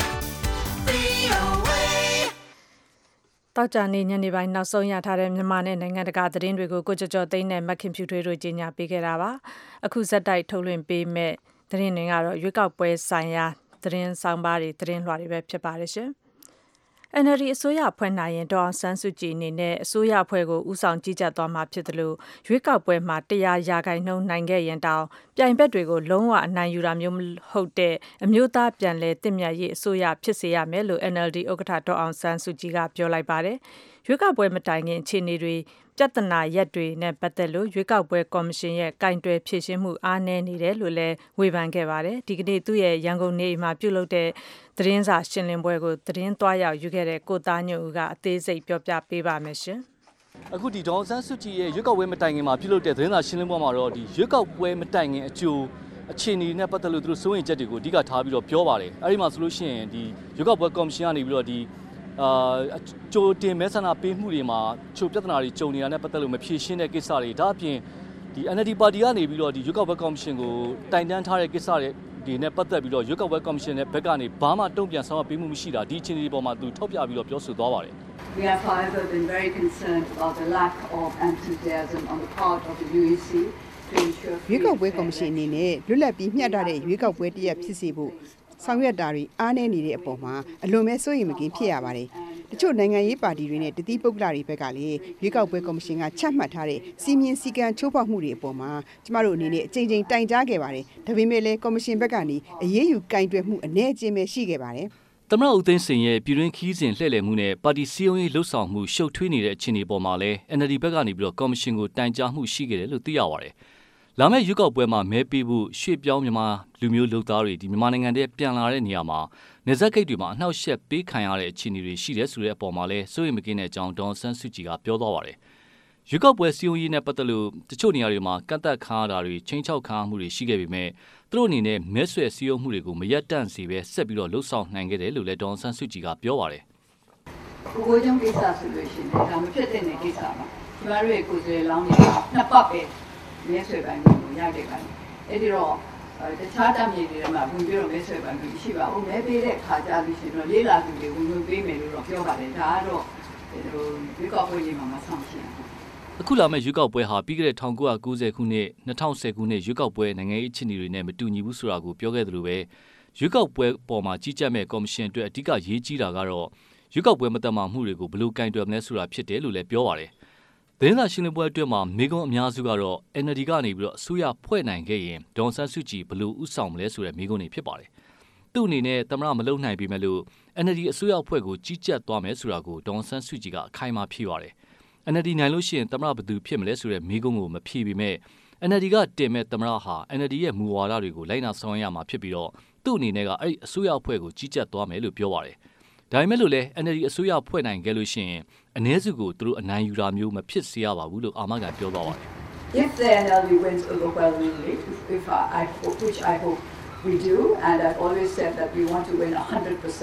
V O A တောက်ကြနေညနေပိုင်းနောက်ဆုံးရထားတဲ့မြန်မာနဲ့နိုင်ငံတကာသတင်းတွေကိုကိုကြော်ကြော်သိန်းနဲ့မခင်ဖြူထွေးတို့ကြီးညာပေးခဲ့တာပါအခုဇက်တိုက်ထုတ်လွှင့်ပေးမဲ့သတင်းတွေကတော့ရွေးကောက်ပွဲဆိုင်ရာသတင်းဆောင်ပါးတွေသတင်းလွှာတွေပဲဖြစ်ပါတယ်ရှင် အန် အယ် ဒီ အစိုးရဖွဲ့နိုင်ရင်ဒေါအောင်ဆန်းစုကြည်အနေနဲ့အစိုးရအဖွဲ့ကိုဦးဆောင်ကြီးကြပ်သွားမှာဖြစ်တယ်လို့ရွေးကောက်ပွဲမှာတရားရာဂိုင်နှုန်းနိုင်ခဲ့ရင်တောင်ပြိုင်ဘက်တွေကိုလုံးဝအနိုင်ယူတာမျိုးမဟုတ်တဲ့အမျိုးသားပြန်လည်တည်မြဲရေးအစိုးရဖြစ်စေရမယ်လို့ အန် အယ် ဒီ ဥက္ကဋ္ဌဒေါအောင်ဆန်းစုကြည်ကပြောလိုက်ပါတယ်ရွေးကောက်ပွဲမတိုင်ခင်အခြေအနေတွေပြဿနာရက်တွေနဲ့ပတ်သက်လို့ရွေးကောက်ပွဲကော်မရှင်ရဲ့ကင်တွယ်ဖြည့်ရှင်းမှုအားနည်းနေတယ်လို့လည်းဝေဖန်ခဲ့ပါတယ်ဒီကနေ့သူ့ရဲ့ရန်ကုန်နေမှာပြုလုပ်တဲ့သတင်းစာရှင်းလင်းပွဲကိုသတင်းသွားရောက်ယူခဲ့တဲ့ကိုသားညွန့်ဦးကအသေးစိတ်ပြောပြပေးပါမယ်ရှင်အခုဒီဒေါအောင်ဆန်းစုကြည်ရဲ့ရွေးကောက်ပွဲမတိုင်ခင်မှာပြုလုပ်တဲ့သတင်းစာရှင်းလင်းပွဲမှာတော့ဒီရွေးကောက်ပွဲမတိုင်ခင်အကျိုးအခြေအနေနဲ့ပတ်သက်လို့သူတို့စိုးရိမ်ချက်တွေကိုအဓိကထားပြီးတော့ပြောပါတယ်အဲဒီမှာဆိုလို့ရှိရင်ဒီရွေးကောက်ပွဲကော်မရှင်ကနေပြီးတော့ဒီအာကြိုတင်မဲဆန္ဒပေးမှုတွေမှာချိုပြဿနာတွေကြုံနေတာနဲ့ပတ်သက်လို့မဖြေရှင်းတဲ့ကိစ္စတွေဒါအပြင်ဒီ အန် အယ် ဒီ ပါတီကနေပြီးတော့ဒီရွေးကောက်ပွဲကော်မရှင်ကိုတိုင်တန်းထားတဲ့ကိစ္စတွေဒီနဲ့ပတ်သက်ပြီးတော့ရွေးကောက်ပွဲကော်မရှင်ရဲ့ဘက်ကနေဘာမှတုံ့ပြန်ဆောင်ရွက်ပေးမှုမရှိတာဒီအခြေအနေတွေပေါ်မှာသူထောက်ပြပြီးတော့ပြောဆိုသွားပါတယ် We have however been very concerned about the lack of enthusiasm on the part of the U E C to ensure ရွေးကောက်ပွဲကော်မရှင်အနေနဲ့လွတ်လပ်ပြီးမျှတတဲ့ရွေးကောက်ပွဲတရက်ဖြစ်စေဖို့ဆောင်ရွက်တာတွေအားနည်းနေတဲ့အပေါ်မှာအလွန်ပဲစိုးရိမ်မကင်းဖြစ်ရပါတယ်တချို့နိုင်ငံရေးပါတီတွေနဲ့တတိပုဂ္ဂလတွေဘက်ကလည်းရွေးကောက်ပွဲကော်မရှင်ကချမှတ်ထားတဲ့စီမင်းစည်းကမ်းချိုးဖောက်မှုတွေအပေါ်မှာကျမတို့အနေနဲ့အကြိမ်ကြိမ်တိုင်ကြားခဲ့ပါတယ်ဒါပေမဲ့လည်းကော်မရှင်ဘက်ကနေအရေးယူကင်တွယ်မှုအနည်းအကျဉ်းပဲရှိခဲ့ပါတယ်သမ္မတဦးသိန်းစိန်ရဲ့ပြည်တွင်းခီးစဉ်လှည့်လည်မှုနဲ့ပါတီစည်းရုံးရေးလှုပ်ဆောင်မှုရှုပ်ထွေးနေတဲ့အခြေအနေပေါ်မှာလည်း အန် အယ် ဒီ ဘက်ကနေပြီးတော့ကော်မရှင်ကိုတိုင်ကြားမှုရှိခဲ့တယ်လို့သိရပါတယ်လာမယ့်ရွေးကောက်ပွဲမှာမဲပေးဖို့ရွှေ့ပြောင်းမြန်မာလူမျိုးလူသားတွေဒီမြန်မာနိုင်ငံထဲပြန်လာတဲ့နေရာမှာနေဆက်ဂိတ်တွေမှာအနှောက်အယှက်ပေးခံရတဲ့အခြေအနေတွေရှိတယ်ဆိုတဲ့အပေါ်မှာလဲစိုးရိမ်မကင်းတဲ့အကြောင်းဒေါ်ဆန်းစုကြည်ကပြောသွားပါတယ်။ရွေးကောက်ပွဲစည်းရုံးရေးနဲ့ပတ်သက်လို့တချို့နေရာတွေမှာကန့်သက်ခံရတာတွေချင်းချောက်ခံရမှုတွေရှိခဲ့ပေမဲ့သူတို့အနေနဲ့မဲဆွယ်စည်းရုံးမှုတွေကိုမရက်တန့်စီပဲဆက်ပြီးတော့လှုပ်ဆောင်နိုင်ခဲ့တယ်လို့လဲဒေါ်ဆန်းစုကြည်ကပြောပါတယ်။ကိုကိုကြောင့်ကိစ္စဆိုလို့ရှိရင်ဒါမဖြစ်တဲ့ကိစ္စပါ။ကျမတို့ရဲ့ကိုယ်စားလှယ်လောင်းတွေနှစ်ပတ်ပဲမဲဆွယ်ပိုင်းကိုရတဲ့ပိုင်းအဲ့ဒီတော့တခြားတမ်းမြေတွေမှာဝင်ပြီးတော့မဲဆွယ်ပိုင်းကိုရှိပါဦးမဲပေးတဲ့ခါကြလို့ရှိရင်တော့လေးလာသူတွေဝင်ဝင်ပေးမယ်လို့တော့ပြောပါတယ်ဒါကတော့ဟိုရွေးကောက်ပွဲကြီးမှာမဆောင်ရှင်းအခုလာမယ့်ရွေးကောက်ပွဲဟာပြီးခဲ့တဲ့၁၉၉၀ခုနှစ်၂၀၁၀ခုနှစ်ရွေးကောက်ပွဲနိုင်ငံရေးအခြေအနေတွေနဲ့မတူညီဘူးဆိုတာကိုပြောခဲ့သလိုပဲရွေးကောက်ပွဲပေါ်မှာကြီးကြပ်မဲ့ကော်မရှင်အတွက်အဓိကရေးကြီးတာကတော့ရွေးကောက်ပွဲမတမာမှုတွေကိုဘယ်လိုကင်တွယ်မလဲဆိုတာဖြစ်တယ်လို့လည်းပြောပါတယ်သတင်းစာရှင်းလင်းပွဲအတွင်းမှာမိကုံအများစုကတော့ အန် အယ် ဒီ ကနေပြီးတော့အစိုးရဖွဲ့နိုင်ခဲ့ရင်ဒေါ်ဆန်းစုကြည်ဘယ်လိုဥဆောင်မလဲဆိုတဲ့မိကုံတွေဖြစ်ပါတယ်။သူ့အနေနဲ့သမ္မတမလုံနိုင်ပေမဲ့လို့ အန် အယ် ဒီ အစိုးရအဖွဲ့ကိုကြီးကြပ်သွားမယ်ဆိုတာကိုဒေါ်ဆန်းစုကြည်ကအခိုင်အမာဖြေပါတယ်။ အန် အယ် ဒီ နိုင်လို့ရှိရင်သမ္မတဘယ်သူဖြစ်မလဲဆိုတဲ့မိကုံကိုမဖြေပေမဲ့ အန် အယ် ဒီ ကတင်မဲ့သမ္မတဟာ အန် အယ် ဒီ ရဲ့မူဝါဒတွေကိုလိုက်နာဆောင်ရွက်ရမှာဖြစ်ပြီးတော့သူ့အနေနဲ့ကအဲ့ဒီအစိုးရအဖွဲ့ကိုကြီးကြပ်သွားမယ်လို့ပြောပါတယ်။ဒါပေမဲ့လို့လည်း အန် အယ် ဒီ အစိုးရဖွဲ့နိုင်ခဲ့လို့ရှိရင်အ ਨੇ စုကိုသူတို့အနိုင်ယူတာမျိုးမဖြစ်စေရပါဘူးလို့အာမခံပြောသွားပါတယ် If the အန် အယ် ဒီ wins overwhelmingly if I, I which I hope we do and I've always said that we want to win one hundred percent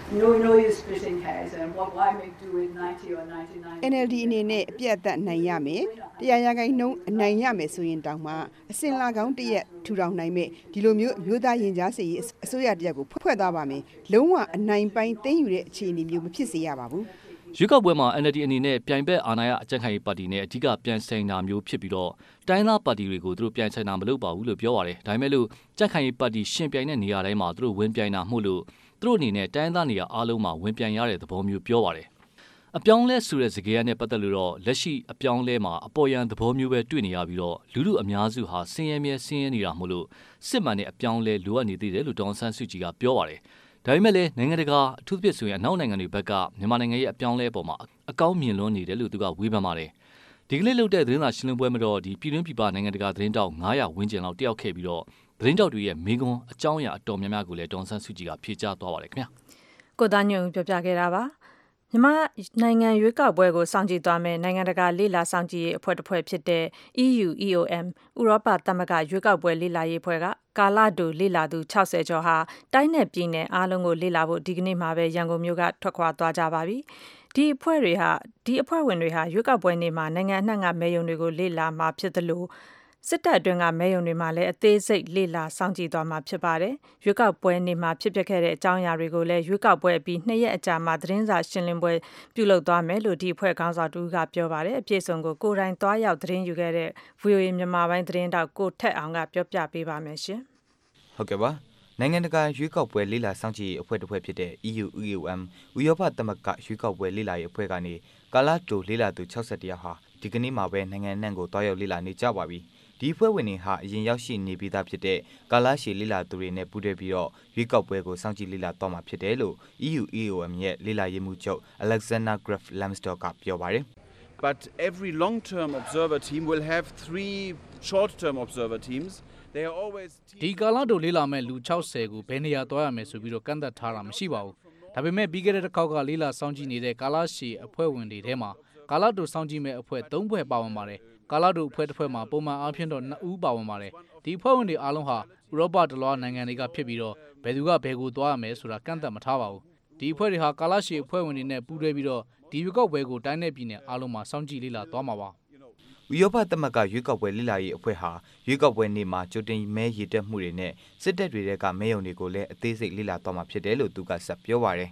no no use splitting hairs and what why make do with ninety or ninety-nine N L D အနေနဲ့အပြတ်အသတ်နိုင်ရမယ်တရားရဂိုင်းနှုန်းအနိုင်ရမယ်ဆိုရင်တောင်မှအစင်လာကောင်းတရက်ထူထောင်နိုင်မဲ့ဒီလိုမျိုးမျိုးသားရင်ကြားစေးအစိုးရတရက်ကိုဖွဲ့သွားပါမယ်လုံးဝအနိုင်ပိုင်းသိမ်းယူတဲ့အခြေအနေမျိုးမဖြစ်စေရပါဘူးရွေးကောက်ပွဲမှာ N L D အနေနဲ့ပြိုင်ဘက်အာဏာရအကြံခိုင်ပါတီနဲ့အဓိကပြန်ဆိုင်တာမျိုးဖြစ်ပြီးတော့တိုင်းသားပါတီတွေကိုသူတို့ပြန်ဆိုင်တာမလုပ်ပါဘူးလို့ပြောပါတယ်ဒါပေမဲ့လို့ကြံခိုင်ပါတီရှင်ပြိုင်တဲ့နေရာတိုင်းမှာသူတို့ဝင်ပြိုင်တာမှုလို့သူတို့အနေနဲ့တိုင်းသားနေရာအားလုံးမှာဝင်ပြိုင်ရတဲ့သဘောမျိုးပြောပါတယ်အပြောင်းလဲဆိုတဲ့စကားရနဲ့ပတ်သက်လို့တော့လက်ရှိအပြောင်းလဲမှာအပေါ်ယံသဘောမျိုးပဲတွေ့နေရပြီးတော့လူလူအများစုဟာဆင်းရဲမြဲဆင်းရဲနေတာမို့လို့စစ်မှန်တဲ့အပြောင်းလဲလိုအပ်နေသေးတယ်လို့ဒေါ်ဆန်းစုကြည်ကပြောပါတယ်ဒါပေမဲ့လည်းနိုင်ငံတကာအထူးသဖြင့်ဆိုရင်အနောက်နိုင်ငံတွေဘက်ကမြန်မာနိုင်ငံရဲ့အပြောင်းလဲပေါ်မှာအကောင်းမြင်လွန်းနေတယ်လို့သူကဝေဖန်ပါတယ်ဒီကနေ့လုပ်တဲ့သတင်းစာရှင်းလင်းပွဲမှာတော့ဒီပြည်တွင်းပြည်ပနိုင်ငံတကာသတင်းတောက်nine hundredဝန်းကျင်လောက်တယောက်ခဲ့ပြီးတော့သတင်းတောက်တွေရဲ့မိကွန်းအကြောင်းအရာအတော်များများကိုလည်းဒေါ်ဆန်းစုကြည်ကဖြေကြားသွားပါတယ်ခင်ဗျာကိုသားညုံပြောပြခဲ့တာပါမြန်မာနိုင်ငံရွေးကောက်ပွဲကိုစောင့်ကြည့်သွားမယ်နိုင်ငံတကာလေ့လာစောင့်ကြည့်ရေးအဖွဲ့တစ်ဖွဲ့ဖြစ်တဲ့ E U E O M ဥရောပသမဂ္ဂရွေးကောက်ပွဲလေ့လာရေးအဖွဲ့ကကာလတိုလေ့လာသူsixtyကျော်ဟာတိုင်းနယ်ပြည်နယ်အားလုံးကိုလေ့လာဖို့ဒီကနေ့မှာပဲရန်ကုန်မြို့ကထွက်ခွာသွားကြပါပြီဒီအဖွဲ့တွေဟာဒီအဖွဲ့ဝင်တွေဟာရွေးကောက်ပွဲနေ့မှာနိုင်ငံအနှံ့ကမဲရုံတွေကိုလေ့လာမှာဖြစ်သလိုစစ်တပ်အတွင်းကမဲရုံတွေမှာလည်းအသေးစိတ်လေ့လာစောင့်ကြည့်သွားမှာဖြစ်ပါတယ်။ရွေးကောက်ပွဲနေ့မှာဖြစ်ပျက်ခဲ့တဲ့အကြောင်းအရာတွေကိုလည်းရွေးကောက်ပွဲပြီးနှစ်ရက်အကြာမှာသတင်းစာရှင်းလင်းပွဲပြုလုပ်သွားမယ်လို့ဒီအဖွဲ့ခေါင်းဆောင်တူကပြောပါတယ်။အပြည့်အစုံကိုကိုယ်တိုင်သွားရောက်သတင်းယူခဲ့တဲ့ V O A မြန်မာပိုင်းသတင်းတောက်ကိုထက်အောင်ကပြောပြပေးပါမယ်ရှင်။ဟုတ်ကဲ့ပါ။နိုင်ငံတကာရွေးကောက်ပွဲလေ့လာစောင့်ကြည့်ရေးအဖွဲ့တစ်ဖွဲ့ဖြစ်တဲ့ E U E O M ဥရောပသမဂ္ဂရွေးကောက်ပွဲလေ့လာရေးအဖွဲ့ကနေကာလတိုလေ့လာသူsixtyယောက်ဟာဒီကနေ့မှာပဲနိုင်ငံအနှံ့ကိုတွားရောက်လေ့လာနေကြပါပြီ။ဒီဖွဲ့ဝင်တွေဟာအရင်ရောက်ရှိနေပြီးသားဖြစ်တဲ့ကာလရှည်လေ့လာသူတွေနဲ့ပူးတွဲပြီးတော့ရွေးကောက်ပွဲကိုစောင့်ကြည့်လေ့လာတော့မှာဖြစ်တယ်လို့ E U E O M ရဲ့လေ့လာရေးမှူးချုပ် Alexander Graf Lambsdorff ကပြောပါတယ်။ But every long-term observer team will have three short-term observer teams. They are always ဒီကာလတိုလေ့လာမဲ့လူsixtyကိုဘယ်နေရာတွားရမယ်ဆိုပြီးတော့ကန့်သက်ထားတာမရှိပါဘူး။ဒါပေမဲ့ပြီးခဲ့တဲ့တစ်ခေါက်ကလေ့လာစောင့်ကြည့်နေတဲ့ကာလရှည်အဖွဲ့ဝင်တွေထဲမှာကာလတိုစောင့်ကြည့်မဲ့အဖွဲ့threeဖွဲ့ပါဝင်ပါတယ်။ကာလတိုအဖွဲ့တစ်ဖွဲ့မှာပုံမှန်အားဖြင့်တော့twoဦးပါဝင်ပါတယ်။ဒီအဖွဲ့ဝင်တွေအားလုံးဟာဥရောပတလွှားနိုင်ငံတွေကဖြစ်ပြီးတော့ဘယ်သူကဘယ်ကိုသွားရမယ်ဆိုတာကန့်သက်မထားပါဘူး။ဒီအဖွဲ့တွေဟာကာလရှည်အဖွဲ့ဝင်တွေနဲ့ပူးတွဲပြီးတော့ဒီရွေးကောက်ပွဲကိုတိုင်းနယ်ပြည်နယ်အားလုံးမှာစောင့်ကြည့်လေ့လာသွားမှာပါ။ဥရောပသမဂ္ဂရွေးကောက်ပွဲလေ့လာရေးအဖွဲ့ဟာရွေးကောက်ပွဲနေ့မှာကြိုတင်မဲရည်တက်မှုတွေနဲ့စစ်တပ်တွေကမဲရုံတွေကိုလည်းအသေးစိတ်လေ့လာသွားမှာဖြစ်တယ်လို့သူကဆက်ပြောပါတယ်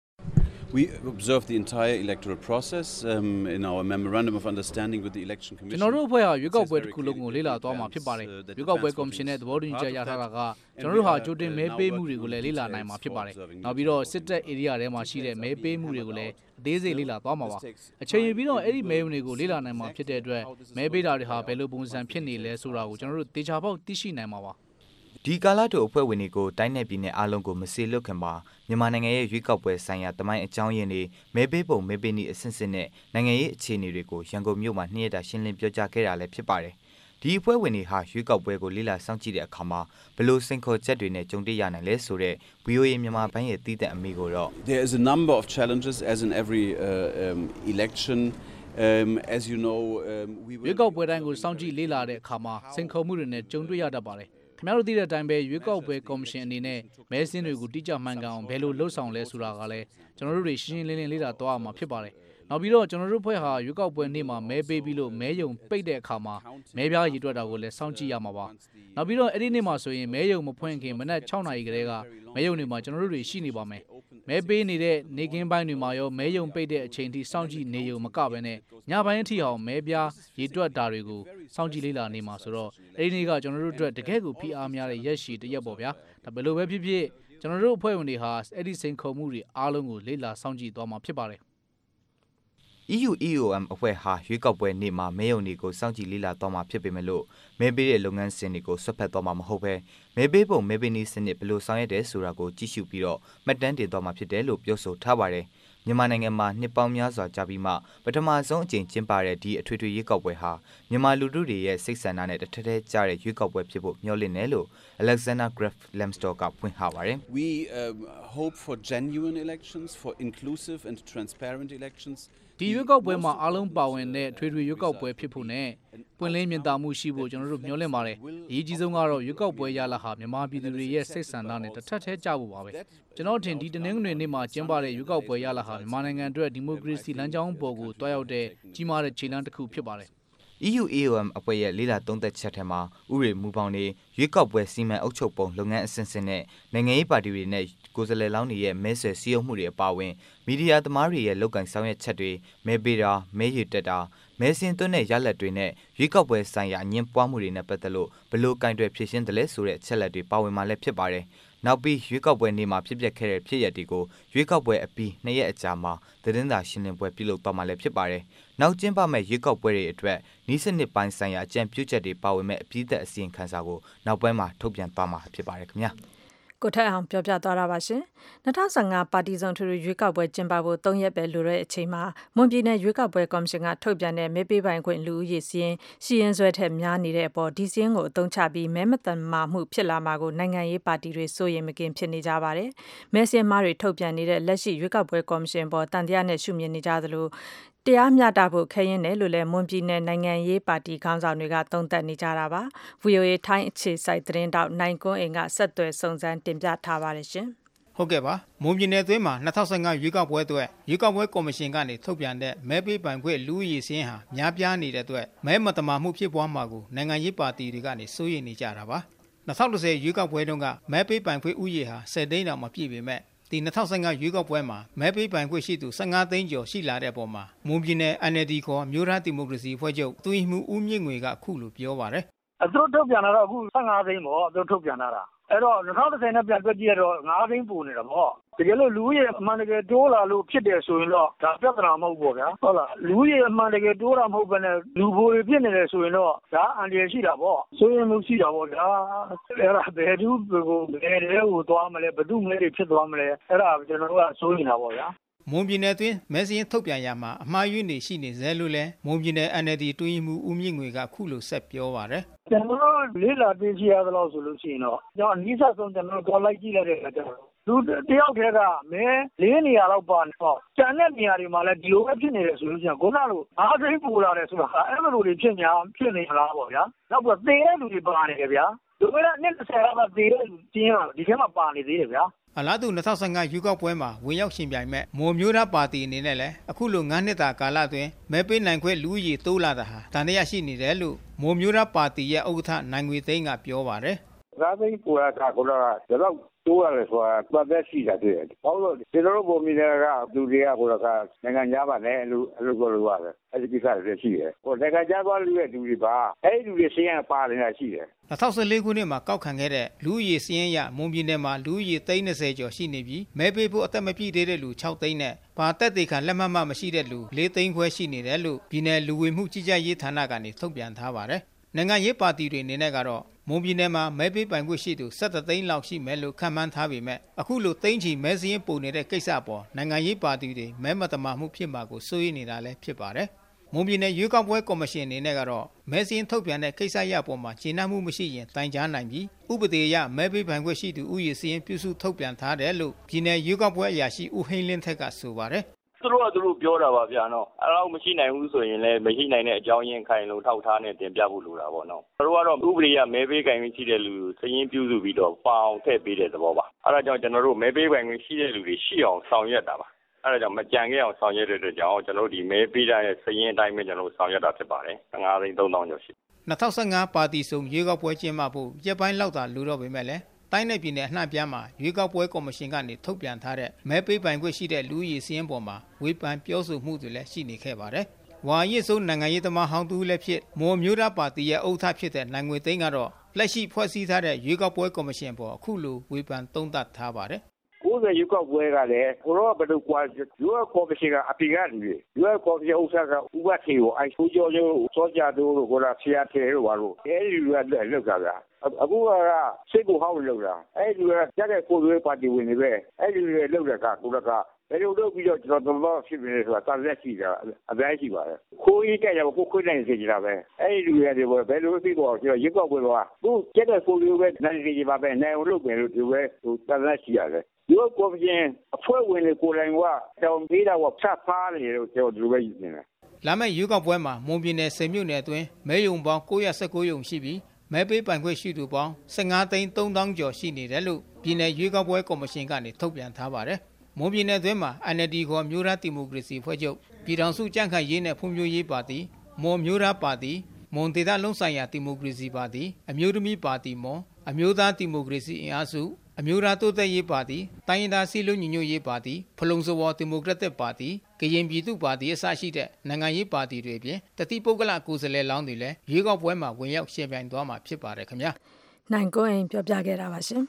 We observe the entire electoral process um, in our memorandum of understanding with the election commission. ကျွန်တော်တို့အဖွဲ့ဟာရွေးကောက်ပွဲတစ်ခုလုံးကိုလေ့လာသွားမှာဖြစ်ပါတယ်။ရွေးကောက်ပွဲကော်မရှင်နဲ့သဘောတူညီချက်ရထားတာကကျွန်တော်တို့ဟာကြိုတင်မဲပေးမှုတွေကိုလည်းလေ့လာနိုင်မှာဖြစ်ပါတယ်။နောက်ပြီးတော့စစ်တပ် area ထဲမှာရှိတဲ့မဲပေးမှုတွေကိုလည်းအသေးစိတ်လေ့လာသွားမှာပါ။အချိန်ယူပြီးတော့အဲ့ဒီမဲရုံတွေကိုလေ့လာနိုင်မှာဖြစ်တဲ့အတွက်မဲပေးတာတွေဟာဘယ်လိုပုံစံဖြစ်နေလဲဆိုတာကိုကျွန်တော်တို့သေချာပေါက်သိရှိနိုင်မှာပါ။ဒီကာလတိုအဖွဲ့ဝင်တွေကိုတိုင်းနယ်ပြည်နယ်အားလုံးကိုမစေလွတ်ခင်ပါမြန်မာနိုင်ငံရဲ့ရွေးကောက်ပွဲဆိုင်ရာတမိုင်းအကြောင်းရင်းတွေမဲပေးပုံမဲပေးနည်းအဆင့်ဆင့်နဲ့နိုင်ငံရေးအခြေအနေတွေကိုရန်ကုန်မြို့မှာနှစ်ရက်တာရှင်းလင်းပြောကြားခဲ့တာလည်းဖြစ်ပါတယ်။ဒီအဖွဲ့ဝင်တွေဟာရွေးကောက်ပွဲကိုလေ့လာစောင့်ကြည့်တဲ့အခါမှာဘယ်လိုစိန်ခေါ်ချက်တွေနဲ့ကြုံတွေ့ရနိုင်လဲဆိုတဲ့ V O A မြန်မာပိုင်းရဲ့တည်တဲ့အမိကိုတော့ There is a number of challenges as in every uh, um, election um, as you know um, we will ရွေးကောက်ပွဲတိုင်းကိုစောင့်ကြည့်လေ့လာတဲ့အခါမှာစိန်ခေါ်မှုတွေနဲ့ကြုံတွေ့ရတတ်ပါတယ်။ခင်ဗျားတို့သိတဲ့အတိုင်းပဲရွေးကောက်ပွဲကော်မရှင်အနေနဲ့မဲစင်းတွေကိုတိကျမှန်ကန်အောင်ဘယ်လိုလှုပ်ဆောင်လဲဆိုတာကလည်းကျွန်တော်တို့တွေရှင်းရှင်းလင်းလင်းလေ့လာသွားရမှာဖြစ်ပါတယ်။နောက်ပြီးတော့ကျွန်တော်တို့ဖွဲ့ဟာရွေးကောက်ပွဲနေ့မှာမဲပေးပြီးလို့မဲယုံပိတ်တဲ့အခါမှာမဲပြားရည်တွက်တာကိုလည်းစောင့်ကြည့်ရမှာပါ။နောက်ပြီးတော့အဲ့ဒီနေ့မှာဆိုရင်မဲယုံမဖွင့်ခင်မနက်sixနာရီကလေးကမဲယုံတွေမှာကျွန်တော်တို့တွေရှိနေပါမယ်။မဲပေးနေတဲ့နေကင်းပိုင်းတွေမှာရောမဲယုံပိတ်တဲ့အချိန်ထိစောင့်ကြည့်နေယုံမကဘဲနဲ့ညပိုင်းအထိအောင်မဲပြားရည်တွက်တာတွေကိုစောင့်ကြည့်လေ့လာနေမှာဆိုတော့အဲ့ဒီနေ့ကကျွန်တော်တို့အတွက်တကယ်ကိုဖိအားများတဲ့ရက်ရှည်တစ်ရက်ပေါ့ဗျာ။ဒါဘယ်လိုပဲဖြစ်ဖြစ်ကျွန်တော်တို့အဖွဲ့ဝင်တွေဟာအဲ့ဒီစိန်ခေါ်မှုတွေအားလုံးကိုလေ့လာစောင့်ကြည့်သွားမှာဖြစ်ပါတယ် E U E O M အဖွဲ့ဟာရွေးကောက်ပွဲနေ့မှာမဲရုံတွေကိုစောင့်ကြည့်လေ့လာသွားမှာဖြစ်ပေမဲ့လို့မဲပေးတဲ့လုပ်ငန်းစဉ်တွေကိုဆွတ်ဖက်သွားမှာမဟုတ်ပဲမဲပေးပုံမဲပေးနည်းစနစ်ဘယ်လိုဆောင်ရွက်တယ်ဆိုတာကိုကြည့်ရှုပြီးတော့မှတ်တမ်းတင်သွားမှာဖြစ်တယ်လို့ပြောဆိုထားပါတယ်။မြန်မာနိုင်ငံမှာနှစ်ပေါင်းများစွာကြာပြီးမှပထမဆုံးအကြိမ်ကျင်းပတဲ့ဒီအထွေထွေရွေးကောက်ပွဲဟာမြန်မာလူထုတွေရဲ့စိတ်ဆန္ဒနဲ့တထက်ထဲကျတဲ့ရွေးကောက်ပွဲဖြစ်ဖို့မျှော်လင့်တယ်လို့ Alexander Graf Lambsdorff ကဖွင့်ဟပါတယ်။ We um, hope for genuine elections, for inclusive and transparent elections. ဒီရွေးကောက်ပွဲမှာအားလုံးပါဝင်တဲ့ထွေထွေရွေးကောက်ပွဲဖြစ်ဖို့နဲ့ပွင့်လင်းမြင်သာမှုရှိဖို့ကျွန်တော်တို့မျှော်လင့်ပါတယ်အရေးကြီးဆုံးကတော့ရွေးကောက်ပွဲရလဒ်ဟာမြန်မာပြည်သူတွေရဲ့စိတ်ဆန္ဒနဲ့တစ်ထပ်ထဲကျဖို့ပါပဲကျွန်တော်ထင်ဒီတနင်္ဂနွေနေ့မှာကျင်းပတဲ့ရွေးကောက်ပွဲရလဒ်ဟာမြန်မာနိုင်ငံအတွက်ဒီမိုကရေစီလမ်းကြောင်းပေါ်ကိုတွားရောက်တဲ့ကြီးမားတဲ့ခြေလှမ်းတစ်ခုဖြစ်ပါတယ် E U A O M အဖွဲ့ရဲ့လေးလာသုံးသက်ချက်ထဲမှာဥပဒေမူပေါင်းတွေရွေးကောက်ပွဲစီမံအုပ်ချုပ်ပုံလုပ်ငန်းအဆင့်ဆင့်နဲ့နိုင်ငံရေးပါတီတွေနဲ့ကိုယ်စားလှယ်လောင်းတွေရဲ့မဲဆွယ်စည်းရုံးမှုတွေအပါအဝင်မီဒီယာသမားတွေရဲ့လုပ်ကိုင်ဆောင်ရွက်ချက်တွေမဲပေးတာမဲရည်တက်တာမဲစင်သွင်းတဲ့ရလဒ်တွေနဲ့ရွေးကောက်ပွဲဆိုင်ရာအငင်းပွားမှုတွေနဲ့ပတ်သက်လို့ဘလို့ကင်တွယ်ဖြည့်ရှင်းတယ်လဲဆိုတဲ့အချက်လက်တွေပါဝင်မှလည်းဖြစ်ပါတယ်နောက်ပြီးရွေးကောက်ပွဲနေ့မှာဖြစ်ပျက်ခဲ့တဲ့ဖြစ်ရပ်တွေကိုရွေးကောက်ပွဲအပြီးနှစ်ရက်အကြာမှာသတင်းစာရှင်းလင်းပွဲပြုလုပ်သွားမှလည်းဖြစ်ပါတယ်။နောက်ကျင်းပမဲ့ရွေးကောက်ပွဲတွေအတွက်နီးစနစ်ပိုင်းဆိုင်ရာအကြံပြုချက်တွေပါဝင်မဲ့အပြီးသက်အစီရင်ခံစာကိုနောက်ပိုင်းမှာထုတ်ပြန်သွားမှာဖြစ်ပါတယ်ခင်ဗျာ။ကိုထက်အောင်ပြောပြသွားတာပါရှင်။၂၀၁၅ပါတီစုံထူထူရွေးကောက်ပွဲကျင်းပဖို့၃ရက်ပဲလိုတဲ့အချိန်မှာမွန်ပြည်နယ်ရွေးကောက်ပွဲကော်မရှင်ကထုတ်ပြန်တဲ့မဲပေးပိုင်ခွင့်လူဦးရေစီရင်စီရင်ဆွဲထက်များနေတဲ့အပေါ်ဒီစီရင်ကိုအသုံးချပြီးမဲမတမာမှုဖြစ်လာမှာကိုနိုင်ငံရေးပါတီတွေစိုးရိမ်မကင်းဖြစ်နေကြပါတယ်။မဲစင်မားတွေထုတ်ပြန်နေတဲ့လက်ရှိရွေးကောက်ပွဲကော်မရှင်ပေါ်တန်တရားနဲ့ရှုမြင်နေကြသလိုတရားမျှတဖို့ခဲရင်တယ်လို့လည်းမွန်ပြည်နယ်နိုင်ငံရေးပါတီခေါင်းဆောင်တွေကသုံးသပ်နေကြတာပါ။ V O A ထိုင်းအခြေစိုက်သတင်းတောက်နိုင်ကွန်းအိမ်ကဆက်သွယ်စုံစမ်းတင်ပြထားပါတယ်ရှင်။ဟုတ်ကဲ့ပါမွန်ပြည်နယ်သွင်းမှာ၂၀၁၅ရွေးကောက်ပွဲအတွက်ရွေးကောက်ပွဲကော်မရှင်ကနေထုတ်ပြန်တဲ့မဲပေးပိုင်ခွင့်လူဦးရေစင်းဟာများပြားနေတဲ့အတွက်မဲမတမာမှုဖြစ်ပွားမှာကိုနိုင်ငံရေးပါတီတွေကနေစိုးရိမ်နေကြတာပါ။၂၀၁၀ရွေးကောက်ပွဲတုန်းကမဲပေးပိုင်ခွင့်ဥယေဟာ၁၀သိန်းတောင်မပြည့်ပေမဲ့ဒီ၂၀၁၅ရွေးကောက်ပွဲမှာမဲပေးပိုင်ခွင့်ရှိသူ၁၅သိန်းကျော်ရှိလာတဲ့အပေါ်မှာမွန်ပြည်နယ် N L D ခေါ်မျိုးသားဒီမိုကရေစီအဖွဲ့ချုပ်တွင်းမှုဦးမြင့်ငွေကအခုလိုပြောပါတယ်။အသူထုတ်ပြန်လာတော့အခု၁၅သိန်းပေါ့အသူထုတ်ပြန်လာတာအဲ့တော့၂၀၁၀နဲ့ပြန်တွက်ကြည့်ရတော့၅သိန်းပိုနေတာပေါ့တကယ်လို့လူဦးရေအမှန်တကယ်တိုးလာလို့ဖြစ်တယ်ဆိုရင်တော့ဒါပြဿနာမဟုတ်ဘူးဗျာဟုတ်လားလူဦးရေအမှန်တကယ်တိုးတာမဟုတ်ဘဲနဲ့လူဘိုတွေဖြစ်နေတယ်ဆိုရင်တော့ဒါအန်ဒီရရှိတာပေါ့ဆိုရင်မှုရှိတာပေါ့ဒါအဲ့ဒါဘယ်သူကိုဘယ်တွေကိုသွားမလဲဘယ်သူမဲတွေဖြစ်သွားမလဲအဲ့ဒါကျွန်တော်တို့ကစိုးနေတာပေါ့ဗျာမွန်ပြည်နယ်တွင်မဲစင်းထုတ်ပြန်ရမှာအမှားယွင်းနေရှိနေသေးလို့လဲမွန်ပြည်နယ် N L D တွင်းမှုဦးမြင့်ငွေကခုလိုဆက်ပြောပါတယ်ကျွန်တော်တို့လေးလာသိချရသလောက်ဆိုလို့ရှိရင်တော့ကျွန်တော်အနည်းဆက်ဆုံးကျွန်တော်တို့လိုက်ကြည့်လိုက်တဲ့အခါကျတော့လူတယောက်တည်းကမဲလေးနေရာလောက်ပါတော့ကျန်တဲ့နေရာတွေမှာလည်းဒီလိုပဲဖြစ်နေတယ်ဆိုလို့ရှိရင်ခုနလိုအားသိပူလာတယ်ဆိုတာအဲ့လိုတွေဖြစ်ညာဖြစ်နေလားပေါ့ဗျာနောက်ပြီးသေတဲ့လူတွေပါနေတယ်ဗျာဒီလိုနဲ့နှစ်ဆယ်လောက်ကသေတဲ့လူကျင်းတော့ဒီထဲမှာပါနေသေးတယ်ဗျာအလားတူ၂၀၁၅ရွေးကောက်ပွဲမှာဝင်ရောက်ရှင်ပြိုင်မဲ့မွန်မျိုးသားပါတီအနေနဲ့လည်းအခုလို၅နှစ်တာကာလအတွင်းမဲပေးနိုင်ခွင့်လူကြီးတိုးလာတာဟာတန်တရားရှိနေတယ်လို့မွန်မျိုးသားပါတီရဲ့ဥက္ကဋ္ဌနိုင်ငွေသိန်းကပြောပါတယ်။ဒါသိပူရတာကတော့တော့တိုးရတယ်ဆိုတာပတ်သက်ရှိတာတွေ့တယ်။ဘာလို့ဒီလိုပုံမြင်ရတာလူတွေကကိုယ်ကနိုင်ငံခြားပါနဲ့လူအလုပ်လုပ်ရတယ်။အဲဒီကိစ္စတွေရှိတယ်။ဟိုနိုင်ငံခြားသွားလူရဲ့လူတွေပါအဲဒီလူတွေစင်းရပါနေတာရှိတယ်။၂၀၁၄ခုနှစ်မှာကောက်ခံခဲ့တဲ့လူဦးရေစင်းရမွန်ပြည်နယ်မှာလူဦးရေသိန်း၂၀ကျော်ရှိနေပြီးမဲပေးဖို့အသက်မပြည့်သေးတဲ့လူ၆သိန်းနဲ့ဘာတက်သေးခံလက်မှတ်မှမရှိတဲ့လူ၄သိန်းခွဲရှိနေတယ်လို့ပြည်နယ်လူဝင်မှုကြီးကြပ်ရေးဌာနကနေထုတ်ပြန်ထားပါတယ်။နိုင်ငံရေးပါတီတွေအနေနဲ့ကတော့မွန်ပြည်နယ်မှာမဲပေးပိုင်ခွင့်ရှိသူ၁၇သိန်းလောက်ရှိမယ်လို့ခန့်မှန်းထားပေမဲ့အခုလိုသိန်းချီမဲစည်းပုံနေတဲ့ကိစ္စပေါ်နိုင်ငံရေးပါတီတွေမဲမတမာမှုဖြစ်မှာကိုစိုးရိမ်နေတာလည်းဖြစ်ပါတယ်။မွန်ပြည်နယ်ရွေးကောက်ပွဲကော်မရှင်အနေနဲ့ကတော့မဲစည်းထုတ်ပြန်တဲ့ကိစ္စရပေါ်မှာကျေနပ်မှုမရှိရင်တိုင်ကြားနိုင်ပြီးဥပဒေအရမဲပေးပိုင်ခွင့်ရှိသူဥယျာဉ်စည်းပြုစုထုတ်ပြန်ထားတယ်လို့ပြည်နယ်ရွေးကောက်ပွဲအရာရှိဦးဟိန်းလင်းထက်ကဆိုပါတယ်သူတို့ကသူတို့ပြောတာပါဗျာနော်အဲ့တော့မရှိနိုင်ဘူးဆိုရင်လည်းမရှိနိုင်တဲ့အကြောင်းရင်းခိုင်လို့ထောက်ထားနဲ့တင်ပြဖို့လိုတာပေါ့နော်သူတို့ကတော့ဥပဒေရမဲပေးပိုင်ခွင့်ရှိတဲ့လူစည်ရင်းပြုစုပြီးတော့ပေါအောင်ထည့်ပေးတဲ့သဘောပါအဲ့ဒါကြောင့်ကျွန်တော်တို့မဲပေးပိုင်ခွင့်ရှိတဲ့လူတွေရှိအောင်ဆောင်ရွက်တာပါအဲ့ဒါကြောင့်မကြံခဲ့အောင်ဆောင်ရွက်တဲ့အတွက်ကြောင့်ကျွန်တော်တို့ဒီမဲပေးတဲ့စည်ရင်းအတိုင်းပဲကျွန်တော်တို့ဆောင်ရွက်တာဖြစ်ပါတယ်၅သိန်း၃သောင်းကျော်ရှိ၂၀၁၅ပါတီစုံရွေးကောက်ပွဲကျင်းပဖို့ရက်ပိုင်းလောက်သာလိုတော့ပေမဲ့လည်းတိုင်းနယ်ပြည်နယ်အနှံ့ပြားမှာရွေးကောက်ပွဲကော်မရှင်ကနေထုတ်ပြန်ထားတဲ့မဲပေးပိုင်ခွင့်ရှိတဲ့လူကြီးစီးရင်ပေါ်မှာဝေဖန်ပြောဆိုမှုတွေလည်းရှိနေခဲ့ပါတယ်။ဝါရစ်ဆုံးနိုင်ငံရေးသမားဟောင်းသူလည်းဖြစ်မွန်မျိုးသားပါတီရဲ့ဥက္ကဋ္ဌဖြစ်တဲ့နိုင်ငွေသိန်းကတော့လက်ရှိဖွဲ့စည်းထားတဲ့ရွေးကောက်ပွဲကော်မရှင်ပေါ်အခုလိုဝေဖန်သုံးသပ်ထားပါတယ်။ကိုယ်ရဲ့ရွေးကောက်ပွဲကလည်းကိုရောဘယ်လိုကွာရွေးကောက်ပွဲကအပိကလူတွေရွေးကောက်ပွဲဥစ္စာကဥပဒေကိုအိုက်ဆိုးကြောကျိုးစောကြတို့ကိုကဆရာထဲတို့ပါလို့အဲဒီလူကလည်းလောက်ကြတာအခုကစိတ်ကိုဟောက်လောက်တာအဲ့ဒီကကြတဲ့ကိုယ်တွေပါတီဝင်တွေပဲအဲ့ဒီတွေလောက်တဲ့ကကိုယ်ကဘယ်လိုလုပ်ပြီးတော့ကျွန်တော်တို့ဖြစ်နေဆိုတာတာလက်ရှိတာအများကြီးပါတယ်ခိုးကြီးကြရကိုခွေးနိုင်စေကြတာပဲအဲ့ဒီတွေဘယ်လိုပြီးတော့ကျွန်တော်ရွက်ကောက်ပွဲတော့သူကြတဲ့ကိုယ်တွေပဲနိုင်စေကြပါပဲနိုင်လို့ပဲလို့ဒီပဲဟိုတာလက်ရှိရတယ်ဒီကော်မရှင်အဖွဲ့ဝင်တွေကိုယ်တိုင်ကတောင်းပေးတာကဖြတ်ဖားနေလို့ကျွန်တော်ဒီလိုပဲယူနေတာလာမယ့်ရွေးကောက်ပွဲမှာမွန်ပြည်နယ်ဆယ်မြို့နယ်အတွင်းမဲရုံပေါင်း၉၁၉ရုံရှိပြီးမဲပေးပိုင်ခွင့်ရှိသူပေါင်း၁၅သိန်း၃သောင်းကျော်ရှိနေတယ်လို့ပြည်နယ်ရွေးကောက်ပွဲကော်မရှင်ကနေထုတ်ပြန်ထားပါတယ်။မွန်ပြည်နယ်အတွင်းမှာ N L D ခေါ်မျိုးသားဒီမိုကရေစီဖွဲ့ချုပ်ပြည်ထောင်စုကြံ့ခိုင်ရေးနဲ့ဖွံ့ဖြိုးရေးပါတီမွန်မျိုးသားပါတီမွန်ဒေသလုံးဆိုင်ရာဒီမိုကရေစီပါတီအမျိုးသမီးပါတီမွန်အမျိုးသားဒီမိုကရေစီအင်အားစုအမျိုးသားတိုးတက်ရေးပါတီတိုင်းရင်းသားစည်းလုံးညီညွတ်ရေးပါတီဖလုံစဝေါ်ဒီမိုကရက်တစ်ပါတီကရင်ပြည်သူ့ပါတီအစရှိတဲ့နိုင်ငံရေးပါတီတွေအပြင်တတိပုဂ္ဂလကိုယ်စားလှယ်လောင်းတွေလည်းရွေးကောက်ပွဲမှာဝင်ရောက်ရှင်ပြိုင်သွားမှာဖြစ်ပါတယ်ခင်ဗျာနိုင်ကိုရင်ပြောပြခဲ့တာပါရှင်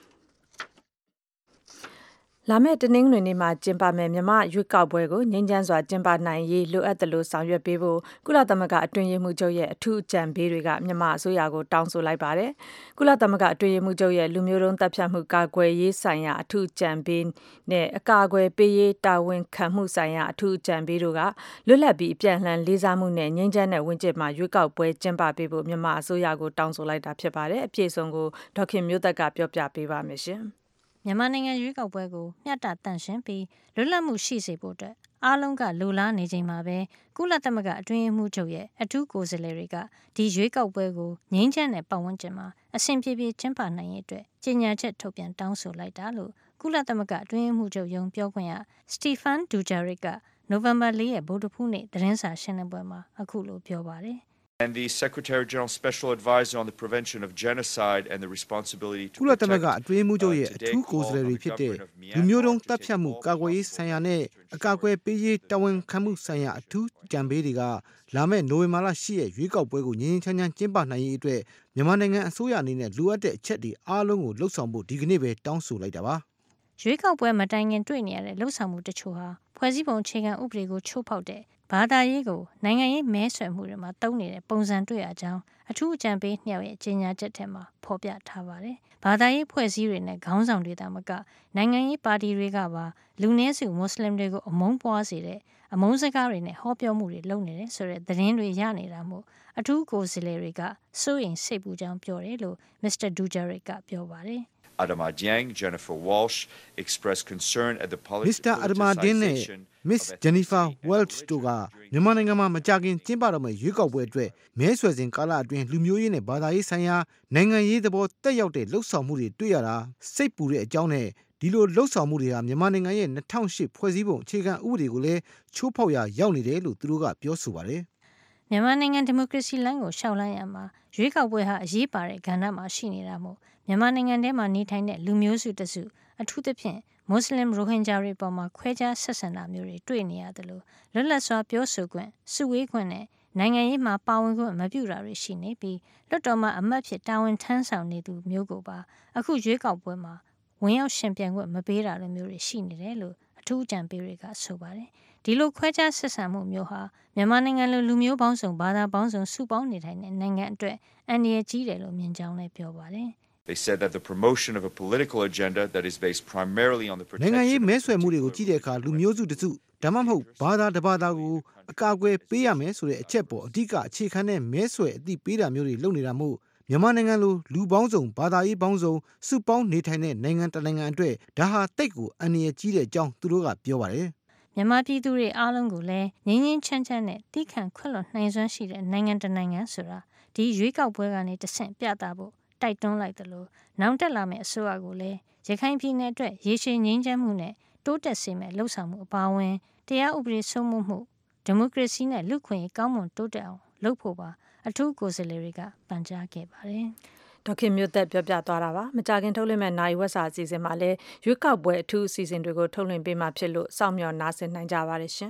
လာမယ့်တနင်္ဂနွေနေ့မှာကျင်းပမယ့်မြမရွေးကောက်ပွဲကိုငြိမ်းချမ်းစွာကျင်းပနိုင်ရေးလိုအပ်တယ်လို့ဆောင်ရွက်ပေးဖို့ကုလသမဂ္ဂအတွင်းရေးမှူးချုပ်ရဲ့အထူးအကြံပေးတွေကမြမအစိုးရကိုတောင်းဆိုလိုက်ပါတယ်။ကုလသမဂ္ဂအတွင်းရေးမှူးချုပ်ရဲ့လူမျိုးတုံးတပ်ဖြတ်မှုကာကွယ်ရေးဆိုင်ရာအထူးအကြံပေးနဲ့အကာအကွယ်ပေးရေးတာဝန်ခံမှုဆိုင်ရာအထူးအကြံပေးတို့ကလွတ်လပ်ပြီးအပြန်အလှန်လေးစားမှုနဲ့ငြိမ်းချမ်းတဲ့ဝင်ကျစ်မှာရွေးကောက်ပွဲကျင်းပပေးဖို့မြမအစိုးရကိုတောင်းဆိုလိုက်တာဖြစ်ပါတယ်။အပြည့်အစုံကိုဒေါက်ခင်မျိုးသက်ကပြောပြပေးပါမယ်ရှင်။မြန်မာနိုင်ငံရွေးကောက်ပွဲကိုမျှတတန့်ရှင်းပြီးလွတ်လပ်မှုရှိစေဖို့အတွက်အားလုံးကလိုလားနေချိန်မှာပဲကုလသမဂ္ဂအတွင်းရေးမှူးချုပ်ရဲ့အထူးကိုယ်စားလှယ်တွေကဒီရွေးကောက်ပွဲကိုငြိမ်းချမ်းတဲ့ပတ်ဝန်းကျင်မှာအဆင်ပြေပြေကျင်းပနိုင်ရေးအတွက်ကြေညာချက်ထုတ်ပြန်တောင်းဆိုလိုက်တာလို့ကုလသမဂ္ဂအတွင်းရေးမှူးချုပ်ရုံးပြောခွင့်ရစတီဖန်ဒူဂျာရစ်ကနိုဝင်ဘာ၄ရက်ဗုဒ္ဓဖူးနေ့သတင်းစာရှင်းလင်းပွဲမှာအခုလိုပြောပါတယ် And the Secretary General Special Advisor on the Prevention of Genocide and the Responsibility to ကုလသမဂ္ဂအတွင်းမှုချုပ်ရဲ့အထူးကိုယ်စားလှယ်တွေဖြစ်တဲ့လူမျိုးတုံးတပ်ဖြတ်မှုကာကွယ်ရေးဆိုင်ရာနဲ့အကာအကွယ်ပေးရေးတာဝန်ခံမှုဆိုင်ရာအထူးကြံပေးတွေကလာမယ့်နိုဝင်ဘာလ၈ရက်ရွေးကောက်ပွဲကိုငြိမ်းချမ်းချမ်းကျင်းပနိုင်ရေးအတွက်မြန်မာနိုင်ငံအစိုးရအနေနဲ့လိုအပ်တဲ့အချက်တွေအားလုံးကိုလှုပ်ဆောင်ဖို့ဒီကနေ့ပဲတောင်းဆိုလိုက်တာပါရွေးကောက်ပွဲမတိုင်ခင်တွေ့နေရတဲ့လှုပ်ဆောင်မှုတချို့ဟာဖွဲ့စည်းပုံအခြေခံဥပဒေကိုချိုးဖောက်တဲ့ဘာသာရေးကိုနိုင်ငံရေးမဲဆွယ်မှုတွေမှာတုံးနေတဲ့ပုံစံတွေ့ရကြောင်းအထူးအကြံပေးနှစ်ယောက်ရဲ့ကြေညာချက်ထဲမှာဖော်ပြထားပါတယ်။ဘာသာရေးဖွဲ့စည်းတွေနဲ့ခေါင်းဆောင်တွေတာမကနိုင်ငံရေးပါတီတွေကပါလူနည်းစုမွတ်စလင်တွေကိုအမုန်းပွားစေတဲ့အမုန်းစကားတွေနဲ့ဟောပြောမှုတွေလုပ်နေတယ်ဆိုတဲ့သတင်းတွေရနေတာမို့အထူးကိုယ်စားလှယ်တွေကစိုးရိမ်စိတ်ပူကြောင်းပြောတယ်လို့မစ္စတာဒူဂျာရစ်ကပြောပါတယ်။ Adama Dieng, Jennifer Walsh expressed concern at the policy Mister Adama Dieng နဲ့ Miss Jennifer Walsh တို့ကမြန်မာနိုင်ငံမှာမကြာခင်ကျင်းပတော့မယ့်ရွေးကောက်ပွဲအတွက်မဲဆွယ်စဉ်ကာလအတွင်းလူမျိုးရေးနဲ့ဘာသာရေးဆိုင်ရာနိုင်ငံရေးသဘောတက်ရောက်တဲ့လှုပ်ဆောင်မှုတွေတွေ့ရတာစိတ်ပူတဲ့အကြောင်းနဲ့ဒီလိုလှုပ်ဆောင်မှုတွေဟာမြန်မာနိုင်ငံရဲ့၂၀၀၈ဖွဲ့စည်းပုံအခြေခံဥပဒေကိုလည်းချိုးဖောက်ရာရောက်နေတယ်လို့သူတို့ကပြောဆိုပါတယ်။မြန်မာနိုင်ငံဒီမိုကရေစီလမ်းကိုရှောက်လန်းရမှာရွေးကောက်ပွဲဟာအရေးပါတဲ့ကဏ္ဍမှာရှိနေတာမို့မြန်မာနိုင်ငံထဲမှာနေထိုင်တဲ့လူမျိုးစုတစုအထူးသဖြင့်မွတ်စလင်ရိုဟင်ဂျာတွေပေါ်မှာခွဲခြားဆက်ဆံတာမျိုးတွေတွေ့နေရတယ်လို့လွတ်လပ်စွာပြောဆိုခွင့်စုဝေးခွင့်နဲ့နိုင်ငံရေးမှာပါဝင်ခွင့်မပြုတာတွေရှိနေပြီးလွှတ်တော်မှာအမတ်ဖြစ်တာဝန်ထမ်းဆောင်နေသူမျိုးကိုပါအခုရွေးကောက်ပွဲမှာဝင်ရောက်ရှင်ပြိုင်ခွင့်မပေးတာလိုမျိုးတွေရှိနေတယ်လို့အထူးအကြံပေးတွေကဆိုပါတယ်ဒီလိုခွဲခြားဆက်ဆံမှုမျိုးဟာမြန်မာနိုင်ငံလိုလူမျိုးပေါင်းစုံဘာသာပေါင်းစုံစုပေါင်းနေထိုင်တဲ့နိုင်ငံအတွက်အန္တရာယ်ကြီးတယ်လို့မြင်ကြောင်းလည်းပြောပါတယ် They said that the promotion of a political agenda that is based primarily on the protection နိုင်ငံရေးမဲဆွယ်မှုတွေကိုကြည့်တဲ့အခါလူမျိုးစုတစုဒါမှမဟုတ်ဘာသာတစ်ဘာသာကိုအကာအကွယ်ပေးရမယ်ဆိုတဲ့အချက်ပေါ်အဓိကအခြေခံတဲ့မဲဆွယ်အသိပေးတာမျိုးတွေလုပ်နေတာမို့မြန်မာနိုင်ငံလိုလူပေါင်းစုံဘာသာရေးပေါင်းစုံစုပေါင်းနေထိုင်တဲ့နိုင်ငံတစ်နိုင်ငံအတွက်ဒါဟာတိတ်ကိုအန္တရာယ်ကြီးတဲ့အကြောင်းသူတို့ကပြောပါတယ်မြန်မာပြည်သူတွေအားလုံးကိုလည်းငြင်းငင်းချမ်းချမ်းနဲ့တိခန့်ခွက်လွန်နှိမ်စွမ်းရှိတဲ့နိုင်ငံတစ်နိုင်ငံဆိုတာဒီရွေးကောက်ပွဲကနေတဆင့်ပြသဖို့တိုက်တွန်းလိုက်တယ်လို့နောက်တက်လာမယ့်အစိုးရကိုလည်းရခိုင်ပြည်နယ်အတွက်ရေရှည်ငြိမ်းချမ်းမှုနဲ့တိုးတက်စေမယ့်လှုပ်ဆောင်မှုအပါအဝင်တရားဥပဒေစိုးမိုးမှုဒီမိုကရေစီနဲ့လူ့ခွင့်ရေးကောင်းမွန်တိုးတက်အောင်လုပ်ဖို့ပါအထူးကိုယ်စားလှယ်တွေကပန်ကြားခဲ့ပါတယ်ဒေါက်ခင်မျိုးသက်ပြောပြသွားတာပါမကြခင်ထုတ်လွှင့်မဲ့နိုင်ဝက်စာအစီအစဉ်မှာလည်းရွေးကောက်ပွဲအထူးအစီအစဉ်တွေကိုထုတ်လွှင့်ပေးမှာဖြစ်လို့စောင့်မျှော်နားဆင်နိုင်ကြပါရရှင်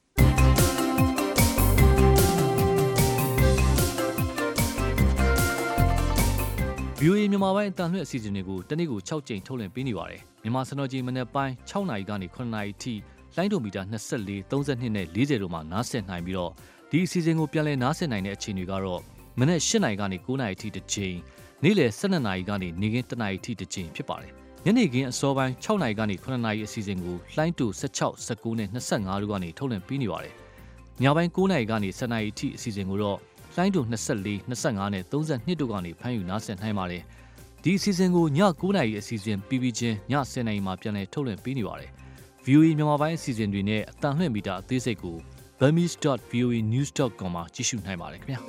ဗီအိုအေမြန်မာပိုင်းအတန်လွှင့်အစီအစဉ်တွေကိုတနေ့ကို၆ကြိမ်ထုတ်လွှင့်ပေးနေပါတယ်မြန်မာစံတော်ချိန်မနေ့ပိုင်း၆နာရီကနေ၇နာရီထိလိုင်းဒိုမီတာ၂၄ ၃၂နဲ့၄၀တို့မှာနားဆင်နိုင်ပြီးတော့ဒီအစီအစဉ်ကိုပြန်လည်နားဆင်နိုင်တဲ့အချိန်တွေကတော့မနေ့၈နာရီကနေ၉နာရီထိတစ်ချိန်နေ့လယ်၁၂နာရီကနေနေ့ခင်း၁နာရီထိတစ်ချိန်ဖြစ်ပါတယ်ညနေခင်းအစောပိုင်း၆နာရီကနေ၇နာရီအစီအစဉ်ကိုလိုင်းတူ၁၆ ၁၉နဲ့၂၅တို့ကနေထုတ်လွှင့်ပေးနေပါတယ်ညပိုင်း၉နာရီကနေ၁၀နာရီထိအစီအစဉ်ကိုတော့လိုင်းတူ၂၄ ၂၅နဲ့၃၂တို့ကနေဖမ်းယူနားဆင်နိုင်ပါတယ်ဒီအစီအစဉ်ကိုည၉နာရီအစီအစဉ်ပြီးပြီးချင်းည၁၀နာရီမှာပြန်လည်ထုတ်လွှင့်ပေးနေပါတယ် ဗီအိုအေ မြန်မာပိုင်းအစီအစဉ်တွေနဲ့အတန်လွှင့်မီတာအသေးစိတ်ကိုဘ burmese dot voa news dot com မှာကြည့်ရှုနိုင်ပါတယ်ခင်ဗျာ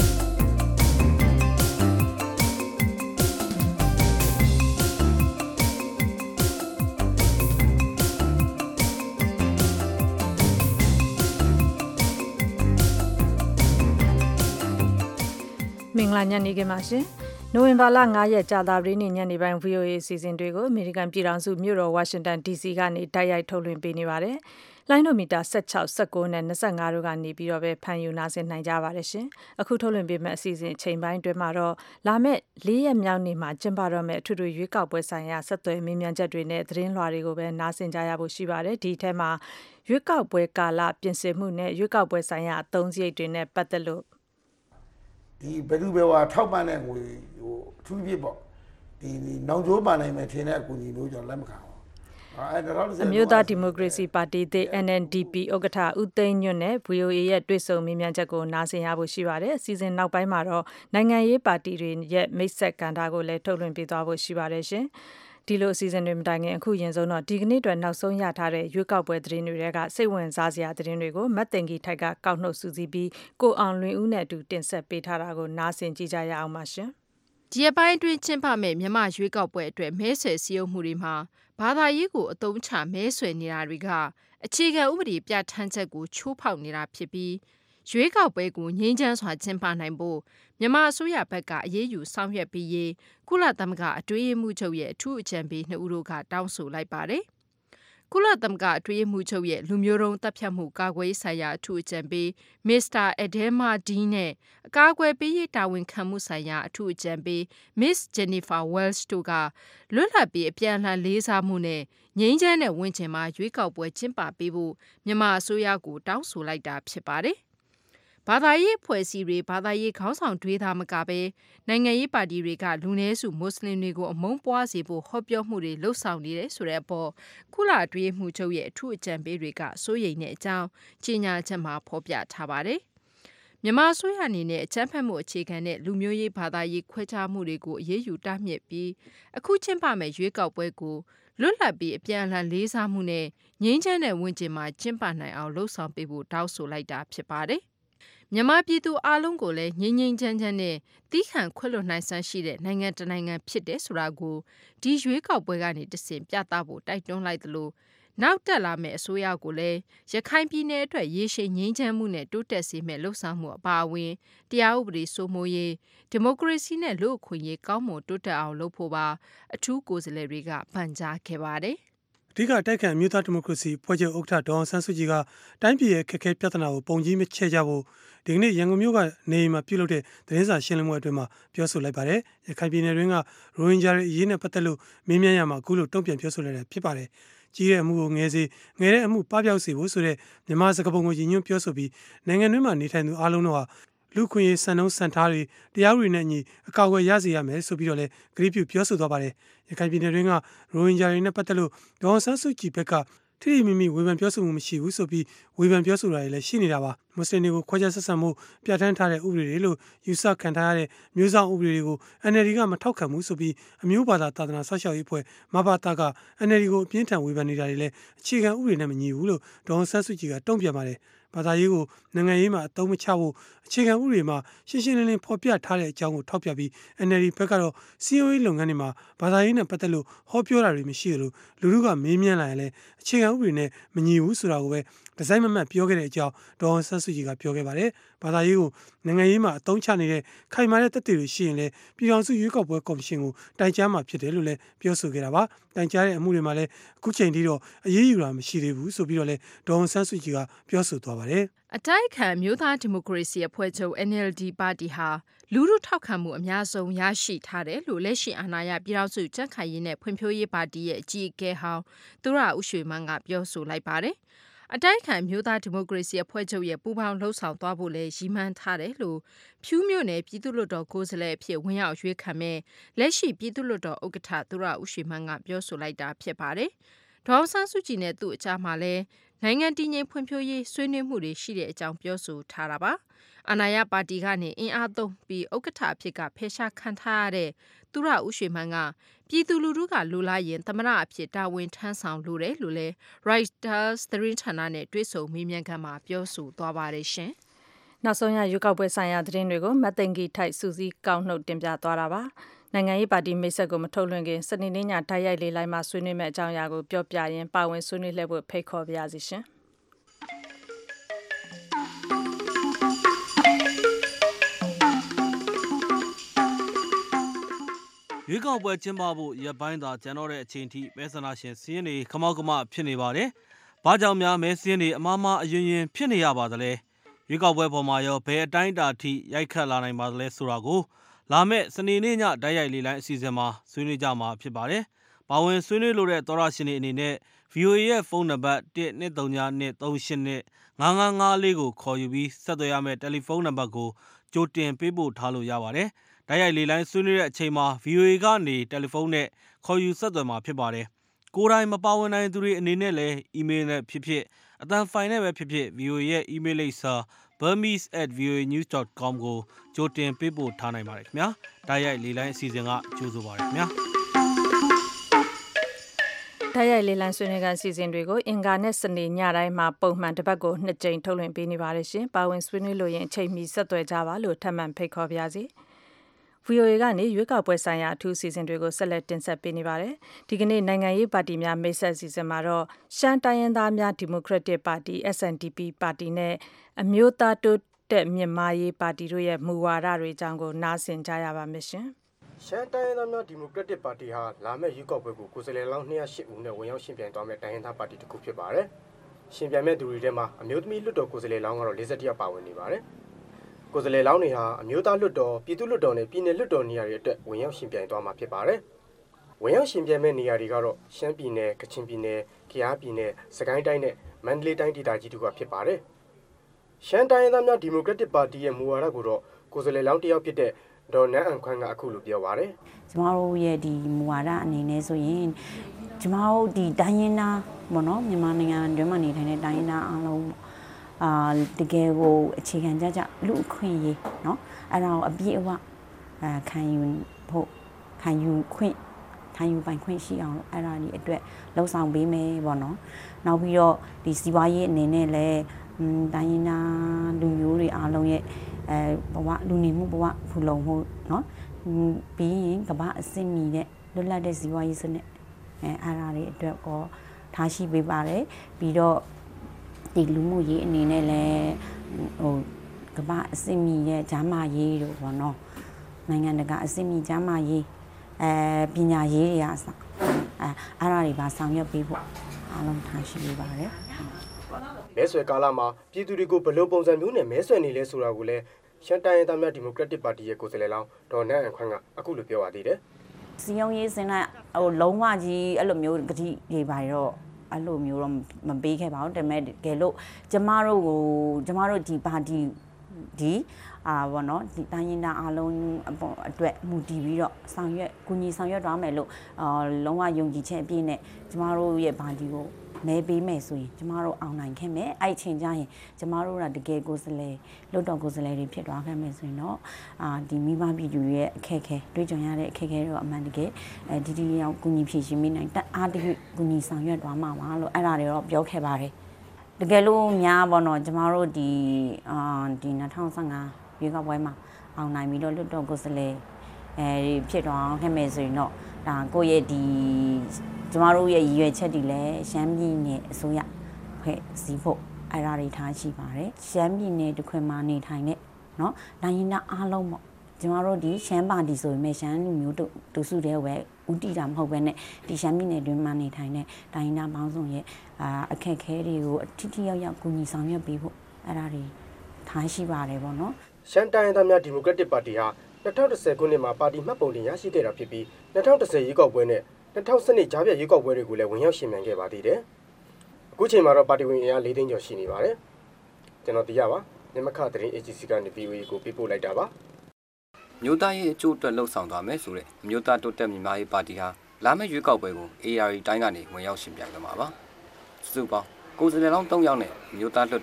မင်္ဂလာညနေခင်းပါရှင်နိုဝင်ဘာလ၅ရက်ကြာသပတေးနေ့ညနေပိုင်း ဗွီအိုအေ အစီအစဉ်တွေကိုအမေရိကန်ပြည်ထောင်စုမြို့တော်ဝါရှင်တန် ဒီစီ ကနေတိုက်ရိုက်ထုတ်လွှင့်ပေးနေပါတယ်။လိုင်းဒိုမီတာ၁၆ ၁၉နဲ့၂၅တို့ကနေပြီးတော့ပဲဖန်ယူနာဆင်နိုင်ကြပါတယ်ရှင်။အခုထုတ်လွှင့်ပေးမယ့်အစီအစဉ်အချိန်ပိုင်းအတွင်းမှာတော့လာမယ့်၄ရက်မြောက်နေ့မှာကျင်းပတော့မယ့်အထွေထွေရွေးကောက်ပွဲဆိုင်ရာဆက်သွယ်မေးမြန်းချက်တွေနဲ့သတင်းလွှာတွေကိုပဲနားဆင်ကြရဖို့ရှိပါတယ်။ဒီထဲမှာရွေးကောက်ပွဲကာလပြင်ဆင်မှုနဲ့ရွေးကောက်ပွဲဆိုင်ရာအသုံးစရိတ်တွေနဲ့ပတ်သက်လို့ဒီဘယ်သူပဲဟာထောက်ပံ့တဲ့ငွေဟိုအထူးဖြစ်ပေါ့ဒီနောင်ကျိုးပါနိုင်မယ်ထင်တဲ့အကူအညီမျိုးကျွန်တော်လက်မခံဘူးအမျိုးသားဒီမိုကရေစီပါတီသစ် N N D P ဥက္ကဋ္ဌဦးသိန်းညွန့်နဲ့ ဗွီအိုအေ ရဲ့တွေ့ဆုံမေးမြန်းချက်ကိုနားဆင်ရဖို့ရှိပါတယ်။အစီအစဉ်နောက်ပိုင်းမှာတော့နိုင်ငံရေးပါတီတွေရဲ့မိတ်ဆက်ကဏ္ဍကိုလည်းထုတ်လွှင့်ပေးသွားဖို့ရှိပါတယ်ရှင်။ဒီလိုအစီအစဉ်တွေမတိုင်ခင်အခုရင်ဆုံးတော့ဒီကနေ့အတွက်နောက်ဆုံးရထားတဲ့ရွေးကောက်ပွဲသတင်းတွေကစိတ်ဝင်စားစရာသတင်းတွေကိုမတ်တင်ကြီးထိုက်ကကောက်နှုတ်စုစည်းပြီးကိုအောင်လွင်ဦးနဲ့အတူတင်ဆက်ပေးထားတာကိုနားဆင်ကြည့်ကြရအောင်ပါရှင်။ဒီအပိုင်းအတွင်းကျင်းပမဲ့မြန်မာရွေးကောက်ပွဲအတွက်မဲဆွယ်စည်းရုံးမှုတွေမှာဘာသာရေးကိုအသုံးချမဲဆွယ်နေတာတွေကအခြေခံဥပဒေပြဋ္ဌာန်းချက်ကိုချိုးဖောက်နေတာဖြစ်ပြီးရွေးကောက်ပွဲကိုငြိမ်းချမ်းစွာကျင်းပနိုင်ဖို့မြန်မာအစိုးရဘက်ကအရေးယူဆောင်ရွက်ပြီးရေးကုလသမဂ္ဂအတွင်းရေးမှူးချုပ်ရဲ့အထူးအကြံပေးနှစ်ဦးတို့ကတောင်းဆိုလိုက်ပါတယ်။ကုလသမဂ္ဂအတွင်းရေးမှူးချုပ်ရဲ့လူမျိုးတုံးတပ်ဖြတ်မှုကာကွယ်ရေးဆိုင်ရာအထူးအကြံပေးမစ္စတာအဒဲမာဒီနဲ့အကာအကွယ်ပေးရေးတာဝန်ခံမှုဆိုင်ရာအထူးအကြံပေးမစ္စဂျန်နီဖာဝဲလ်စ်တို့ကလွတ်လပ်ပြီးအပြန်အလှန်လေးစားမှုနဲ့ငြိမ်းချမ်းတဲ့ဝန်ကျင်မှာရွေးကောက်ပွဲကျင်းပပေးဖို့မြန်မာအစိုးရကိုတောင်းဆိုလိုက်တာဖြစ်ပါတယ်။ဘာသာရေးအဖွဲ့အစည်းတွေဘာသာရေးခေါင်းဆောင်တွေသာမကပဲနိုင်ငံရေးပါတီတွေကလူနည်းစုမွတ်စလင်တွေကိုအမုန်းပွားစေဖို့ဟောပြောမှုတွေလှုပ်ဆောင်နေတယ်ဆိုတဲ့အပေါ်ကုလအတွင်းမှုချုပ်ရဲ့အထူးအကြံပေးတွေကစိုးရိမ်တဲ့အကြောင်းကြေညာချက်မှာဖော်ပြထားပါတယ်။မြန်မာအစိုးရအနေနဲ့အကြမ်းဖက်မှုအခြေခံတဲ့လူမျိုးရေးဘာသာရေးခွဲခြားမှုတွေကိုအရေးယူတားမြစ်ပြီးအခုကျင်းပမဲ့ရွေးကောက်ပွဲကိုလွတ်လပ်ပြီးအပြန်အလှန်လေးစားမှုနဲ့ငြိမ်းချမ်းတဲ့ဝန်ကျင်မှာကျင်းပနိုင်အောင်လှုံ့ဆော်ပေးဖို့တောင်းဆိုလိုက်တာဖြစ်ပါတယ်။မြန်မာပြည်သူအားလုံးကိုလည်းငြိမ်းငြိမ်းချမ်းချမ်းနဲ့တီးခံခွင့်လွှတ်နိုင်စွမ်းရှိတဲ့နိုင်ငံတစ်နိုင်ငံဖြစ်တယ်ဆိုတာကိုဒီရွေးကောက်ပွဲကနေတဆင့်ပြသဖို့တိုက်တွန်းလိုက်သလိုနောက်တက်လာမယ့်အစိုးရကိုလည်းရခိုင်ပြည်နယ်အတွက်ရေရှည်ငြိမ်းချမ်းမှုနဲ့တိုးတက်စေမယ့်လှုပ်ဆောင်မှုအပါအဝင်တရားဥပဒေစိုးမိုးရေးဒီမိုကရေစီနဲ့လူ့အခွင့်အရေးကောင်းမွန်တိုးတက်အောင်လုပ်ဖို့ပါအထူးကိုယ်စားလှယ်တွေကပန်ကြားခဲ့ပါတယ်။အဓိကတိုက်ခိုက်မြို့သားဒီမိုကရေစီဖွဲ့ချုပ်ဥက္ကဋ္ဌဒေါအောင်ဆန်းစုကြည်ကတိုင်းပြည်ရဲ့ခက်ခဲပြဿနာကိုပုံကြီးမချဲ့ကြဖို့ဒီကနေ့ရန်ကုန်မြို့ကနေမှာပြုလုပ်တဲ့သတင်းစာရှင်းလင်းပွဲအတွင်းမှာပြောဆိုလိုက်ပါတယ်။ရခိုင်ပြည်နယ်တွင်းကရိုဟင်ဂျာတွေအရေးနဲ့ပတ်သက်လို့မေးမြန်းရမှာအခုလိုတုံ့ပြန်ပြောဆိုလိုက်တာဖြစ်ပါတယ်။ကြီးတဲ့အမှုကိုငယ်စေငယ်တဲ့အမှုပပျောက်စေဖို့ဆိုတဲ့မြန်မာစကားပုံကိုရည်ညွှန်းပြောဆိုပြီးနိုင်ငံတွင်းမှာနေထိုင်သူအားလုံးတို့ဟာလူခွင့်ရေးစံနှုန်းစံထားတွေတရားဥပဒေနဲ့အညီအကာအကွယ်ရစေရမယ်ဆိုပြီးတော့လည်းဂရုပြုပြောဆိုသွားပါတယ်။ရခိုင်ပြည်နယ်တွင်းကရိုဟင်ဂျာတွေနဲ့ပတ်သက်လို့ဒေါအောင်ဆန်းစုကြည်ဘက်ကထိထိမိမိဝေဖန်ပြောဆိုမှုမရှိဘူးဆိုပြီးဝေဖန်ပြောဆိုတာတွေလည်းရှိနေတာပါမွတ်စလင်တွေကိုခွဲခြားဆက်ဆံမှုပြဋ္ဌာန်းထားတဲ့ဥပဒေတွေလို့ယူဆခံထားရတဲ့မျိုးစောင့်ဥပဒေတွေကို N L D ကမထောက်ခံဘူးဆိုပြီးအမျိုးဘာသာသာသနာဆောက်ရှောက်ရေးအဖွဲ့မဘာတာက N L D ကိုအပြင်းထန်ဝေဖန်နေတာတွေလည်းအခြေခံဥပဒေနဲ့မညီဘူးလို့ဒေါအောင်ဆန်းစုကြည်ကတုံ့ပြန်ပါတယ်ဘာသာရေးကိုနိုင်ငံရေးမှာအသုံးမချဖို့အခြေခံဥပဒေမှာရှင်းရှင်းလင်းလင်းဖော်ပြထားတဲ့အကြောင်းကိုထောက်ပြပြီး N L D ဘက်ကတော့စီအိုအေလုပ်ငန်းတွေမှာဘာသာရေးနဲ့ပတ်သက်လို့ဟောပြောတာတွေမရှိသလိုလူလူကမေးမြန်းလာရင်လည်းအခြေခံဥပဒေနဲ့မညီဘူးဆိုတာကိုပဲဒီဇိုင်းမမတ်ပြောခဲ့တဲ့အကြောင်းဒေါအောင်ဆန်းစုကြည်ကပြောခဲ့ပါတယ်ဘာသာရေးကိုနိုင်ငံရေးမှာအသုံးချနေတဲ့ခိုင်မာတဲ့တပ်တွေရှိရင်လည်းပြည်ထောင်စုရွေးကောက်ပွဲကော်မရှင်ကိုတိုင်ကြားမှာဖြစ်တယ်လို့လည်းပြောဆိုခဲ့တာပါတိုင်ကြားတဲ့အမှုတွေမှာလည်းအခုချိန်ထိတော့အရေးယူတာမရှိသေးဘူးဆိုပြီးတော့လည်းဒေါအောင်ဆန်းစုကြည်ကပြောဆိုသွားပါတယ်အတိုက်ခံမျိုးသားဒီမိုကရေစီအဖွဲ့ချုပ် N L D ပါတီဟာလူထုထောက်ခံမှုအများဆုံးရရှိထားတယ်လို့လက်ရှိအာဏာရပြည်ထောင်စုကြံ့ခိုင်ရေးနဲ့ဖွံ့ဖြိုးရေးပါတီရဲ့အကြီးအကဲဟောင်းသူရဦးရွှေမန်းကပြောဆိုလိုက်ပါတယ်အတိုက်ခံမျိုးသားဒီမိုကရေစီအဖွဲ့ချုပ်ရဲ့ပူးပေါင်းလှုပ်ဆောင်သွားဖို့လည်းရည်မှန်းထားတယ်လို့ဖြူးမြို့နယ်ပြည်သူ့လွှတ်တော်ကိုယ်စားလှယ်အဖြစ်ဝင်ရောက်ရွေးခံမဲ့လက်ရှိပြည်သူ့လွှတ်တော်ဥက္ကဋ္ဌသူရဦးရွှေမန်းကပြောဆိုလိုက်တာဖြစ်ပါတယ်ဒေါအောင်ဆန်းစုကြည်နဲ့သူ့အကြားမှာလည်းနိုင်ငံတည်ငြိမ်ဖွံ့ဖြိုးရေးဆွေးနွေးမှုတွေရှိတဲ့အကြောင်းပြောဆိုထားတာပါအာဏာရပါတီကနေအင်အားသုံးပြီးဥက္ကဋ္ဌအဖြစ်ကဖယ်ရှားခံထားရတဲ့သူရဦးရွှေမန်းကပြည်သူလူထုကလိုလားရင်သမ္မတအဖြစ်တာဝန်ထမ်းဆောင်လိုတယ်လို့လည်း Reuters သတင်းဌာနနဲ့တွေ့ဆုံမေးမြန်းခန်းမှာပြောဆိုသွားပါတယ်ရှင်။နောက်ဆုံးရရွေးကောက်ပွဲဆိုင်ရာသတင်းတွေကိုမတ်သိန်ကီထိုက်စူးစီးကောက်နှုတ်တင်ပြသွားတာပါ။နိုင်ငံရေးပါတီမိတ်ဆက်ကိုမထုတ်လွှင့်ခင်စနေနေ့ညတိုက်ရိုက်လေးလိုက်မှာဆွေးနွေးမဲ့အကြောင်းအရာကိုပြောပြရင်းပါဝင်ဆွေးနွေးလှည့်ဖို့ဖိတ်ခေါ်ပါရစေရှင်။ရွေးကောက်ပွဲကျင်းပဖို့ရက်ပိုင်းသာကျန်တော့တဲ့အချိန်ထိမဲဆန္ဒရှင်စီးရင်တွေခမောက်ကမဖြစ်နေပါတယ်။ဘာကြောင့်များမဲစီးရင်တွေအမားမားအယွင်ယွင်ဖြစ်နေရပါသလဲ။ရွေးကောက်ပွဲပေါ်မှာရောဘယ်အတိုင်းအတာထိရိုက်ခတ်လာနိုင်ပါသလဲဆိုတာကိုလာမယ့်စနေနေ့ညတိုက်ရိုက်လေးလိုင်းအစီအစဉ်မှာဆွေးနွေးကြမှာဖြစ်ပါတယ်။ပါဝင်ဆွေးနွေးလိုတဲ့သောရရှင်တွေအနေနဲ့ ဗီအိုအေ ရဲ့ဖုန်းနံပါတ်တစ် ၂ ၃ ည ၂ ၃ ၈ ၂ ၅ ၅ ၅ ၄ကိုခေါ်ယူပြီးဆက်သွယ်ရမယ့်တယ်လီဖုန်းနံပါတ်ကိုကြိုတင်ပေးပို့ထားလို့ရပါတယ်။တိုက်ရိုက်လေးလိုင်းဆွေးနွေးတဲ့အချိန်မှာ ဗီအိုအေ ကနေတယ်လီဖုန်းနဲ့ခေါ်ယူဆက်သွယ်မှာဖြစ်ပါတယ်။ကိုယ်တိုင်မပါဝင်နိုင်သူတွေအနေနဲ့လည်းအီးမေးလ်နဲ့ဖြစ်ဖြစ်အသံဖိုင်နဲ့ပဲဖြစ်ဖြစ် ဗီအိုအေ ရဲ့အီးမေးလ်လိပ်စာ burmese at v o a news dot com ကိုကြိုတင်ပေးပို့ထားနိုင်ပါတယ်ခင်ဗျာ။တိုက်ရိုက်လေးလိုင်းအစီအစဉ်ကကြိုဆိုပါရစေခင်ဗျာ။တိုက်ရိုက်လေးလံဆွေးနွေးကန်စီစဉ်တွေကိုအင်ကာနဲ့စနေညတိုင်းမှာပုံမှန်တစ်ပတ်ကိုနှစ်ကြိမ်ထုတ်လွှင့်ပေးနေပါတယ်ရှင်။ပါဝင်ဆွေးနွေးလို့ရင်အချိန်မီဆက်သွယ်ကြပါလို့ထပ်မံဖိတ်ခေါ်ပါရစေ။ဗီအိုအေကနေရွေးကောက်ပွဲဆိုင်ရာအထူးစီစဉ်တွေကိုဆက်လက်တင်ဆက်ပေးနေပါတယ်။ဒီကနေ့နိုင်ငံရေးပါတီများမိတ်ဆက်စီစဉ်မှာတော့ရှမ်းတိုင်းရင်းသားများဒီမိုကရက်တစ်ပါတီ S N D P ပါတီနဲ့အမျိုးသားတိုးတက်မြင့်မားရေးပါတီတို့ရဲ့မူဝါဒတွေအကြောင်းကိုနားဆင်ကြရပါမယ်ရှင်။ရှမ်းတိုင်းရင်းသားများဒီမိုကရက်တစ်ပါတီဟာလာမယ့်ရွေးကောက်ပွဲကိုကိုယ်စားလှယ်လောင်းနှစ်ရာ၈ဦးနဲ့ဝင်ရောက်ရှင်ပြိုင်သွားမယ့်တိုင်းရင်းသားပါတီတစ်ခုဖြစ်ပါတယ်။ရှင်ပြိုင်မဲ့သူတွေထဲမှာအမျိုးသမီးလွှတ်တော်ကိုယ်စားလှယ်လောင်းကတော့၄၁ယောက်ပါဝင်နေပါတယ်။ကိုယ်စားလှယ်လောင်းတွေဟာအမျိုးသားလွှတ်တော်ပြည်သူ့လွှတ်တော်နဲ့ပြည်နယ်လွှတ်တော်နေရာတွေအတွက်ဝင်ရောက်ရှင်ပြိုင်သွားမှာဖြစ်ပါတယ်။ဝင်ရောက်ရှင်ပြိုင်မဲ့နေရာတွေကတော့ရှမ်းပြည်နယ်၊ကချင်ပြည်နယ်၊ကယားပြည်နယ်၊စကိုင်းတိုင်းနဲ့မန္တလေးတိုင်းဒေသကြီးတို့ကဖြစ်ပါတယ်။ရှမ်းတိုင်းရင်းသားများဒီမိုကရက်တစ်ပါတီရဲ့မူဝါဒကိုတော့ကိုယ်စားလှယ်လောင်းတစ်ယောက်ဖြစ်တဲ့ဒေါ်နန်းအန်ခွန်းကအခုလိုပြောပါတယ်။ကျမတို့ရဲ့ဒီမူဝါဒအနေနဲ့ဆိုရင်ကျမတို့ဒီတိုင်းရင်းသားပေါ့နော်မြန်မာနိုင်ငံတွင်းမှာနေထိုင်တဲ့တိုင်းရင်းသားအားလုံးအာတကယ်ကိုအခြေခံကြကြလူအခွင့်အရေးเนาะအဲ့ဒါကိုအပြည့်အဝအဲခံယူဖို့ခံယူခွင့်ခံယူပိုင်ခွင့်ရှိအောင်အဲ့ဒါဒီအတွက်လှုံ့ဆော်ပေးမယ်ပေါ့နော်နောက်ပြီးတော့ဒီစီးပွားရေးအနေနဲ့လည်းတိုင်းရင်းသားလူမျိုးတွေအားလုံးရဲ့အဲဘဝလူနေမှုဘဝဖူလုံမှုเนาะပြီးရင်ကမ္ဘာအဆင့်မီတဲ့လွတ်လပ်တဲ့စီးပွားရေးစနစ်အဲအဲ့ဒါတွေအတွက်ကောထားရှိပေးပါတယ်ပြီးတော့ဒီလူမှုရေးအနေနဲ့လည်းဟိုကမ္ဘာအဆင့်မီရဲ့ဂျာမာရေးတို့ပေါ့နော်နိုင်ငံတကာအဆင့်မီဂျာမာရေးအဲပညာရေးတွေအစအဲအဲ့ဒါတွေပါဆောင်ရွက်ပေးဖို့အားလုံးထားရှိပေးပါတယ်မဲဆွယ်ကာလမှာပြည်သူတွေကိုဘယ်လိုပုံစံမျိုးနဲ့မဲဆွယ်နေလဲဆိုတာကိုလည်းရှမ်းတိုင်းရင်းသားများဒီမိုကရက်တစ်ပါတီရဲ့ကိုယ်စားလှယ်လောင်းဒေါ်နန်းအန်ခွန်းကအခုလိုပြောပါသေးတယ်စီယုံရေးစင်ကဟိုလုံးဝကြီးအဲ့လိုမျိုးဂတိတွေပါတော့အဲ့လိုမျိုးတော့မပေးခဲ့ပါဘူးဒါပေမဲ့တကယ်လို့ကျမတို့ကိုကျမတို့ဒီပါတီဒီအာဘောနော်ဒီတိုင်းရင်းသားအားလုံးအတွက်မူတည်ပြီးတော့ဆောင်ရွက်ကူညီဆောင်ရွက်သွားမယ်လို့အာလုံးဝယုံကြည်ချက်အပြည့်နဲ့ကျမတို့ရဲ့ပါတီကိုမဲပေးမယ်ဆိုရင်ကျမတို့အောင်နိုင်ခဲ့မယ်အဲ့ချိန်ကျရင်ကျမတို့ကတကယ်ကိုယ်စားလှယ်လွတ်တော်ကိုယ်စားလှယ်တွေဖြစ်သွားခဲ့မယ်ဆိုရင်တော့အာဒီမိဘပြည်သူရဲ့အခက်အခဲတွေ့ကြုံရတဲ့အခက်အခဲတွေတော့အမှန်တကယ်အဲဒီဒီရောက်ကူညီဖြည့်ရှင်းမိနိုင်တအားတည်းကူညီဆောင်ရွက်သွားမှာပါလို့အဲ့ဒါတွေတော့ပြောခဲ့ပါတယ်တကယ်လို့များပေါ့နော်ကျမတို့ဒီအာဒီ၂၀၁၅ရွေးကောက်ပွဲမှာအောင်နိုင်ပြီးတော့လွတ်တော်ကိုယ်စားလှယ်အဲဖြစ်သွားခဲ့မယ်ဆိုရင်တော့ဒါကိုယ့်ရဲ့ဒီကျမတို့ရဲ့ရည်ရွယ်ချက်တွေလည်းရှမ်းပြည်နယ်အစိုးရဖွဲ့စည်းဖို့အဲ့ဒါတွေထားရှိပါတယ်ရှမ်းပြည်နယ်တစ်ခွင်မှာနေထိုင်တဲ့เนาะတိုင်းရင်းသားအားလုံးပေါ့ကျမတို့ဒီရှမ်းပါတီဆိုရင်ရှမ်းလူမျိုးတို့တူစုတဲ့ဝဲဦးတည်တာမဟုတ်ဘဲနဲ့ဒီရှမ်းပြည်နယ်တွင်းမှာနေထိုင်တဲ့တိုင်းရင်းသားပေါင်းစုံရဲ့အာအခက်အခဲတွေကိုအထိထိရောက်ရောက်ကူညီဆောင်ရွက်ပေးဖို့အဲ့ဒါတွေထားရှိပါတယ်ပေါ့နော်ရှမ်းတိုင်းရင်းသားများဒီမိုကရက်တစ်ပါတီဟာ၂၀၁၀ခုနှစ်မှာပါတီမှတ်ပုံတင်ရရှိခဲ့တာဖြစ်ပြီး၂၀၁၀ရွေးကောက်ပွဲနဲ့၂၀၁၂ကြားဖြတ်ရွေးကောက်ပွဲတွေကိုလည်းဝင်ရောက်ရှင်ပြိုင်ခဲ့ပါသေးတယ်။အခုချိန်မှာတော့ပါတီဝင်အင်အား၄သိန်းကျော်ရှိနေပါတယ်။ကျွန်တော်သိရပါမြမခသတင်း A G C ကနေ V O A ကိုပေးပို့လိုက်တာပါ။မြို့သားရေးအကျိုးအတွက်လှုပ်ဆောင်သွားမယ်ဆိုတဲ့အမျိုးသားတိုးတက်မြင့်မားရေးပါတီဟာလာမယ့်ရွေးကောက်ပွဲကို A R D တိုင်းကနေဝင်ရောက်ရှင်ပြိုင်ကြမှာပါ။စုစုပေါင်းကိုယ်စားလှယ်လောင်း၃ယောက်နဲ့မြို့သားလွှတ်တော်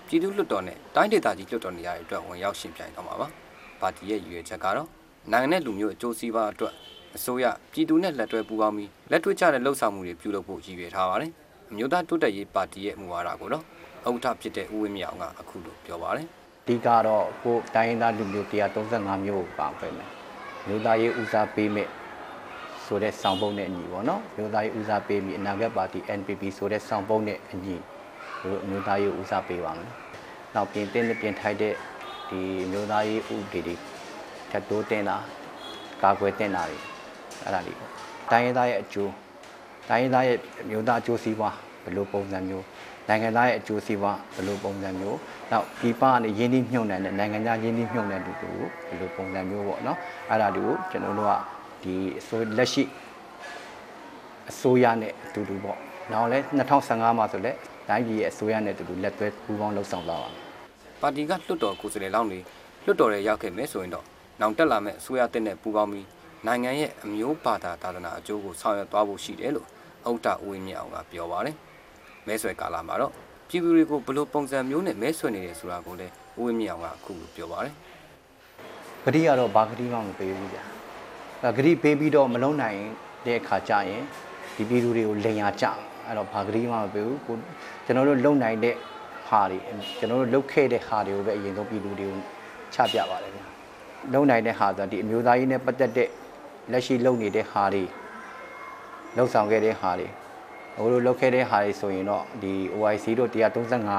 ပြည်သူ့လွှတ်တော်နဲ့တိုင်းဒေသကြီးလွှတ်တော်နေရာတွေအတွက်ဝင်ရောက်ရှင်ပြိုင်တော့မှာပါပါတီရဲ့ရည်ရွယ်ချက်ကတော့နိုင်ငံနဲ့လူမျိုးအကျိုးစီးပွားအတွက်အစိုးရပြည်သူနဲ့လက်တွဲပူးပေါင်းပြီးလက်တွေ့ကျတဲ့လှုပ်ဆောင်မှုတွေပြုလုပ်ဖို့ရည်ရွယ်ထားပါတယ်အမျိုးသားတိုးတက်ရေးပါတီရဲ့မူဝါဒကိုတော့ဥက္ကဋ္ဌဖြစ်တဲ့ဦးဝင်းမြအောင်ကအခုလိုပြောပါတယ်ဒီကတော့ကိုတိုင်းရင်းသားလူမျိုးone thirty-fiveမျိုးကိုပါပဲမယ်မျိုးသားရေးဦးစားပေးမဲ့ဆိုတဲ့စောင်းပုံနဲ့အညီပေါ့နော်မျိုးသားရေးဦးစားပေးပြီးအနာဂတ်ပါတီ N P P ဆိုတဲ့စောင်းပုံနဲ့အညီတို့မျိုးသားရေးဦးစားပေးပါမယ်နောက်ပြင်တင်းနဲ့ပြင်ထိုက်တဲ့ဒီမျိုးသားရေးဥပဒေတွေထပ်တိုးတင်တာကာကွယ်တင်တာတွေအဲ့ဒါလေးပေါ့တိုင်းရင်းသားရဲ့အကျိုးတိုင်းရင်းသားရဲ့မျိုးသားအကျိုးစီးပွားဘယ်လိုပုံစံမျိုးနိုင်ငံသားရဲ့အကျိုးစီးပွားဘယ်လိုပုံစံမျိုးနောက်ဒီပါနဲ့ရင်းနှီးမြှုပ်နှံတဲ့နိုင်ငံခြားရင်းနှီးမြှုပ်နှံတူတူဘယ်လိုပုံစံမျိုးပေါ့နော်အဲ့ဒါတွေကိုကျွန်တော်တို့ကဒီဆိုလက်ရှိအစိုးရနဲ့အတူတူပေါ့နောက်လဲtwenty fifteenမှာဆိုလဲတိုင်းပြည်ရဲ့အစိုးရနဲ့အတူတူလက်တွဲပူးပေါင်းလှုပ်ဆောင်သွားပါမယ်ပါတီကလွှတ်တော်ကိုယ်စားလှယ်လောင်းတွေလွှတ်တော်ရဲ့ရောက်ခဲ့မယ်ဆိုရင်တော့နောက်တက်လာမယ့်အစိုးရတက်နဲ့ပူးပေါင်းပြီးနိုင်ငံရဲ့အမျိုးဘာသာသာသနာအကျိုးကိုဆောင်ရွက်သွားဖို့ရှိတယ်လို့ဥက္ကဋ္ဌဦးဝင်းမြအောင်ကပြောပါတယ်မဲဆွယ်ကာလမှာတော့ပြည်သူတွေကိုဘလို့ပုံစံမျိုးနဲ့မဲဆွယ်နေတယ်ဆိုတာကိုလည်းဦးဝင်းမြအောင်ကအခုလိုပြောပါတယ်ဂတိကတော့ဘာဂတိမှမပေးဘူးကြာဂတိပေးပြီးတော့မလုံးနိုင်တဲ့အခါကျရင်ဒီပြည်သူတွေကိုလိန်ရကြအဲ့တော့ဘာဂတိမှမပေးဘူးကိုကျွန်တော်တို့လုံနိုင်တဲ့ဟာတွေကျွန်တော်တို့လုတ်ခဲ့တဲ့ဟာတွေကိုပဲအရင်ဆုံးပြည်သူတွေကိုချပြပါတယ်ဗျာလုံနိုင်တဲ့ဟာဆိုဒီအမျိုးသားရေးနဲ့ပတ်သက်တဲ့လက်ရှိလုံနေတဲ့ဟာတွေလှုပ်ဆောင်ခဲ့တဲ့ဟာတွေဟိုလိုလုတ်ခဲ့တဲ့ဟာတွေဆိုရင်တော့ဒီ O I C တို့one thirty-five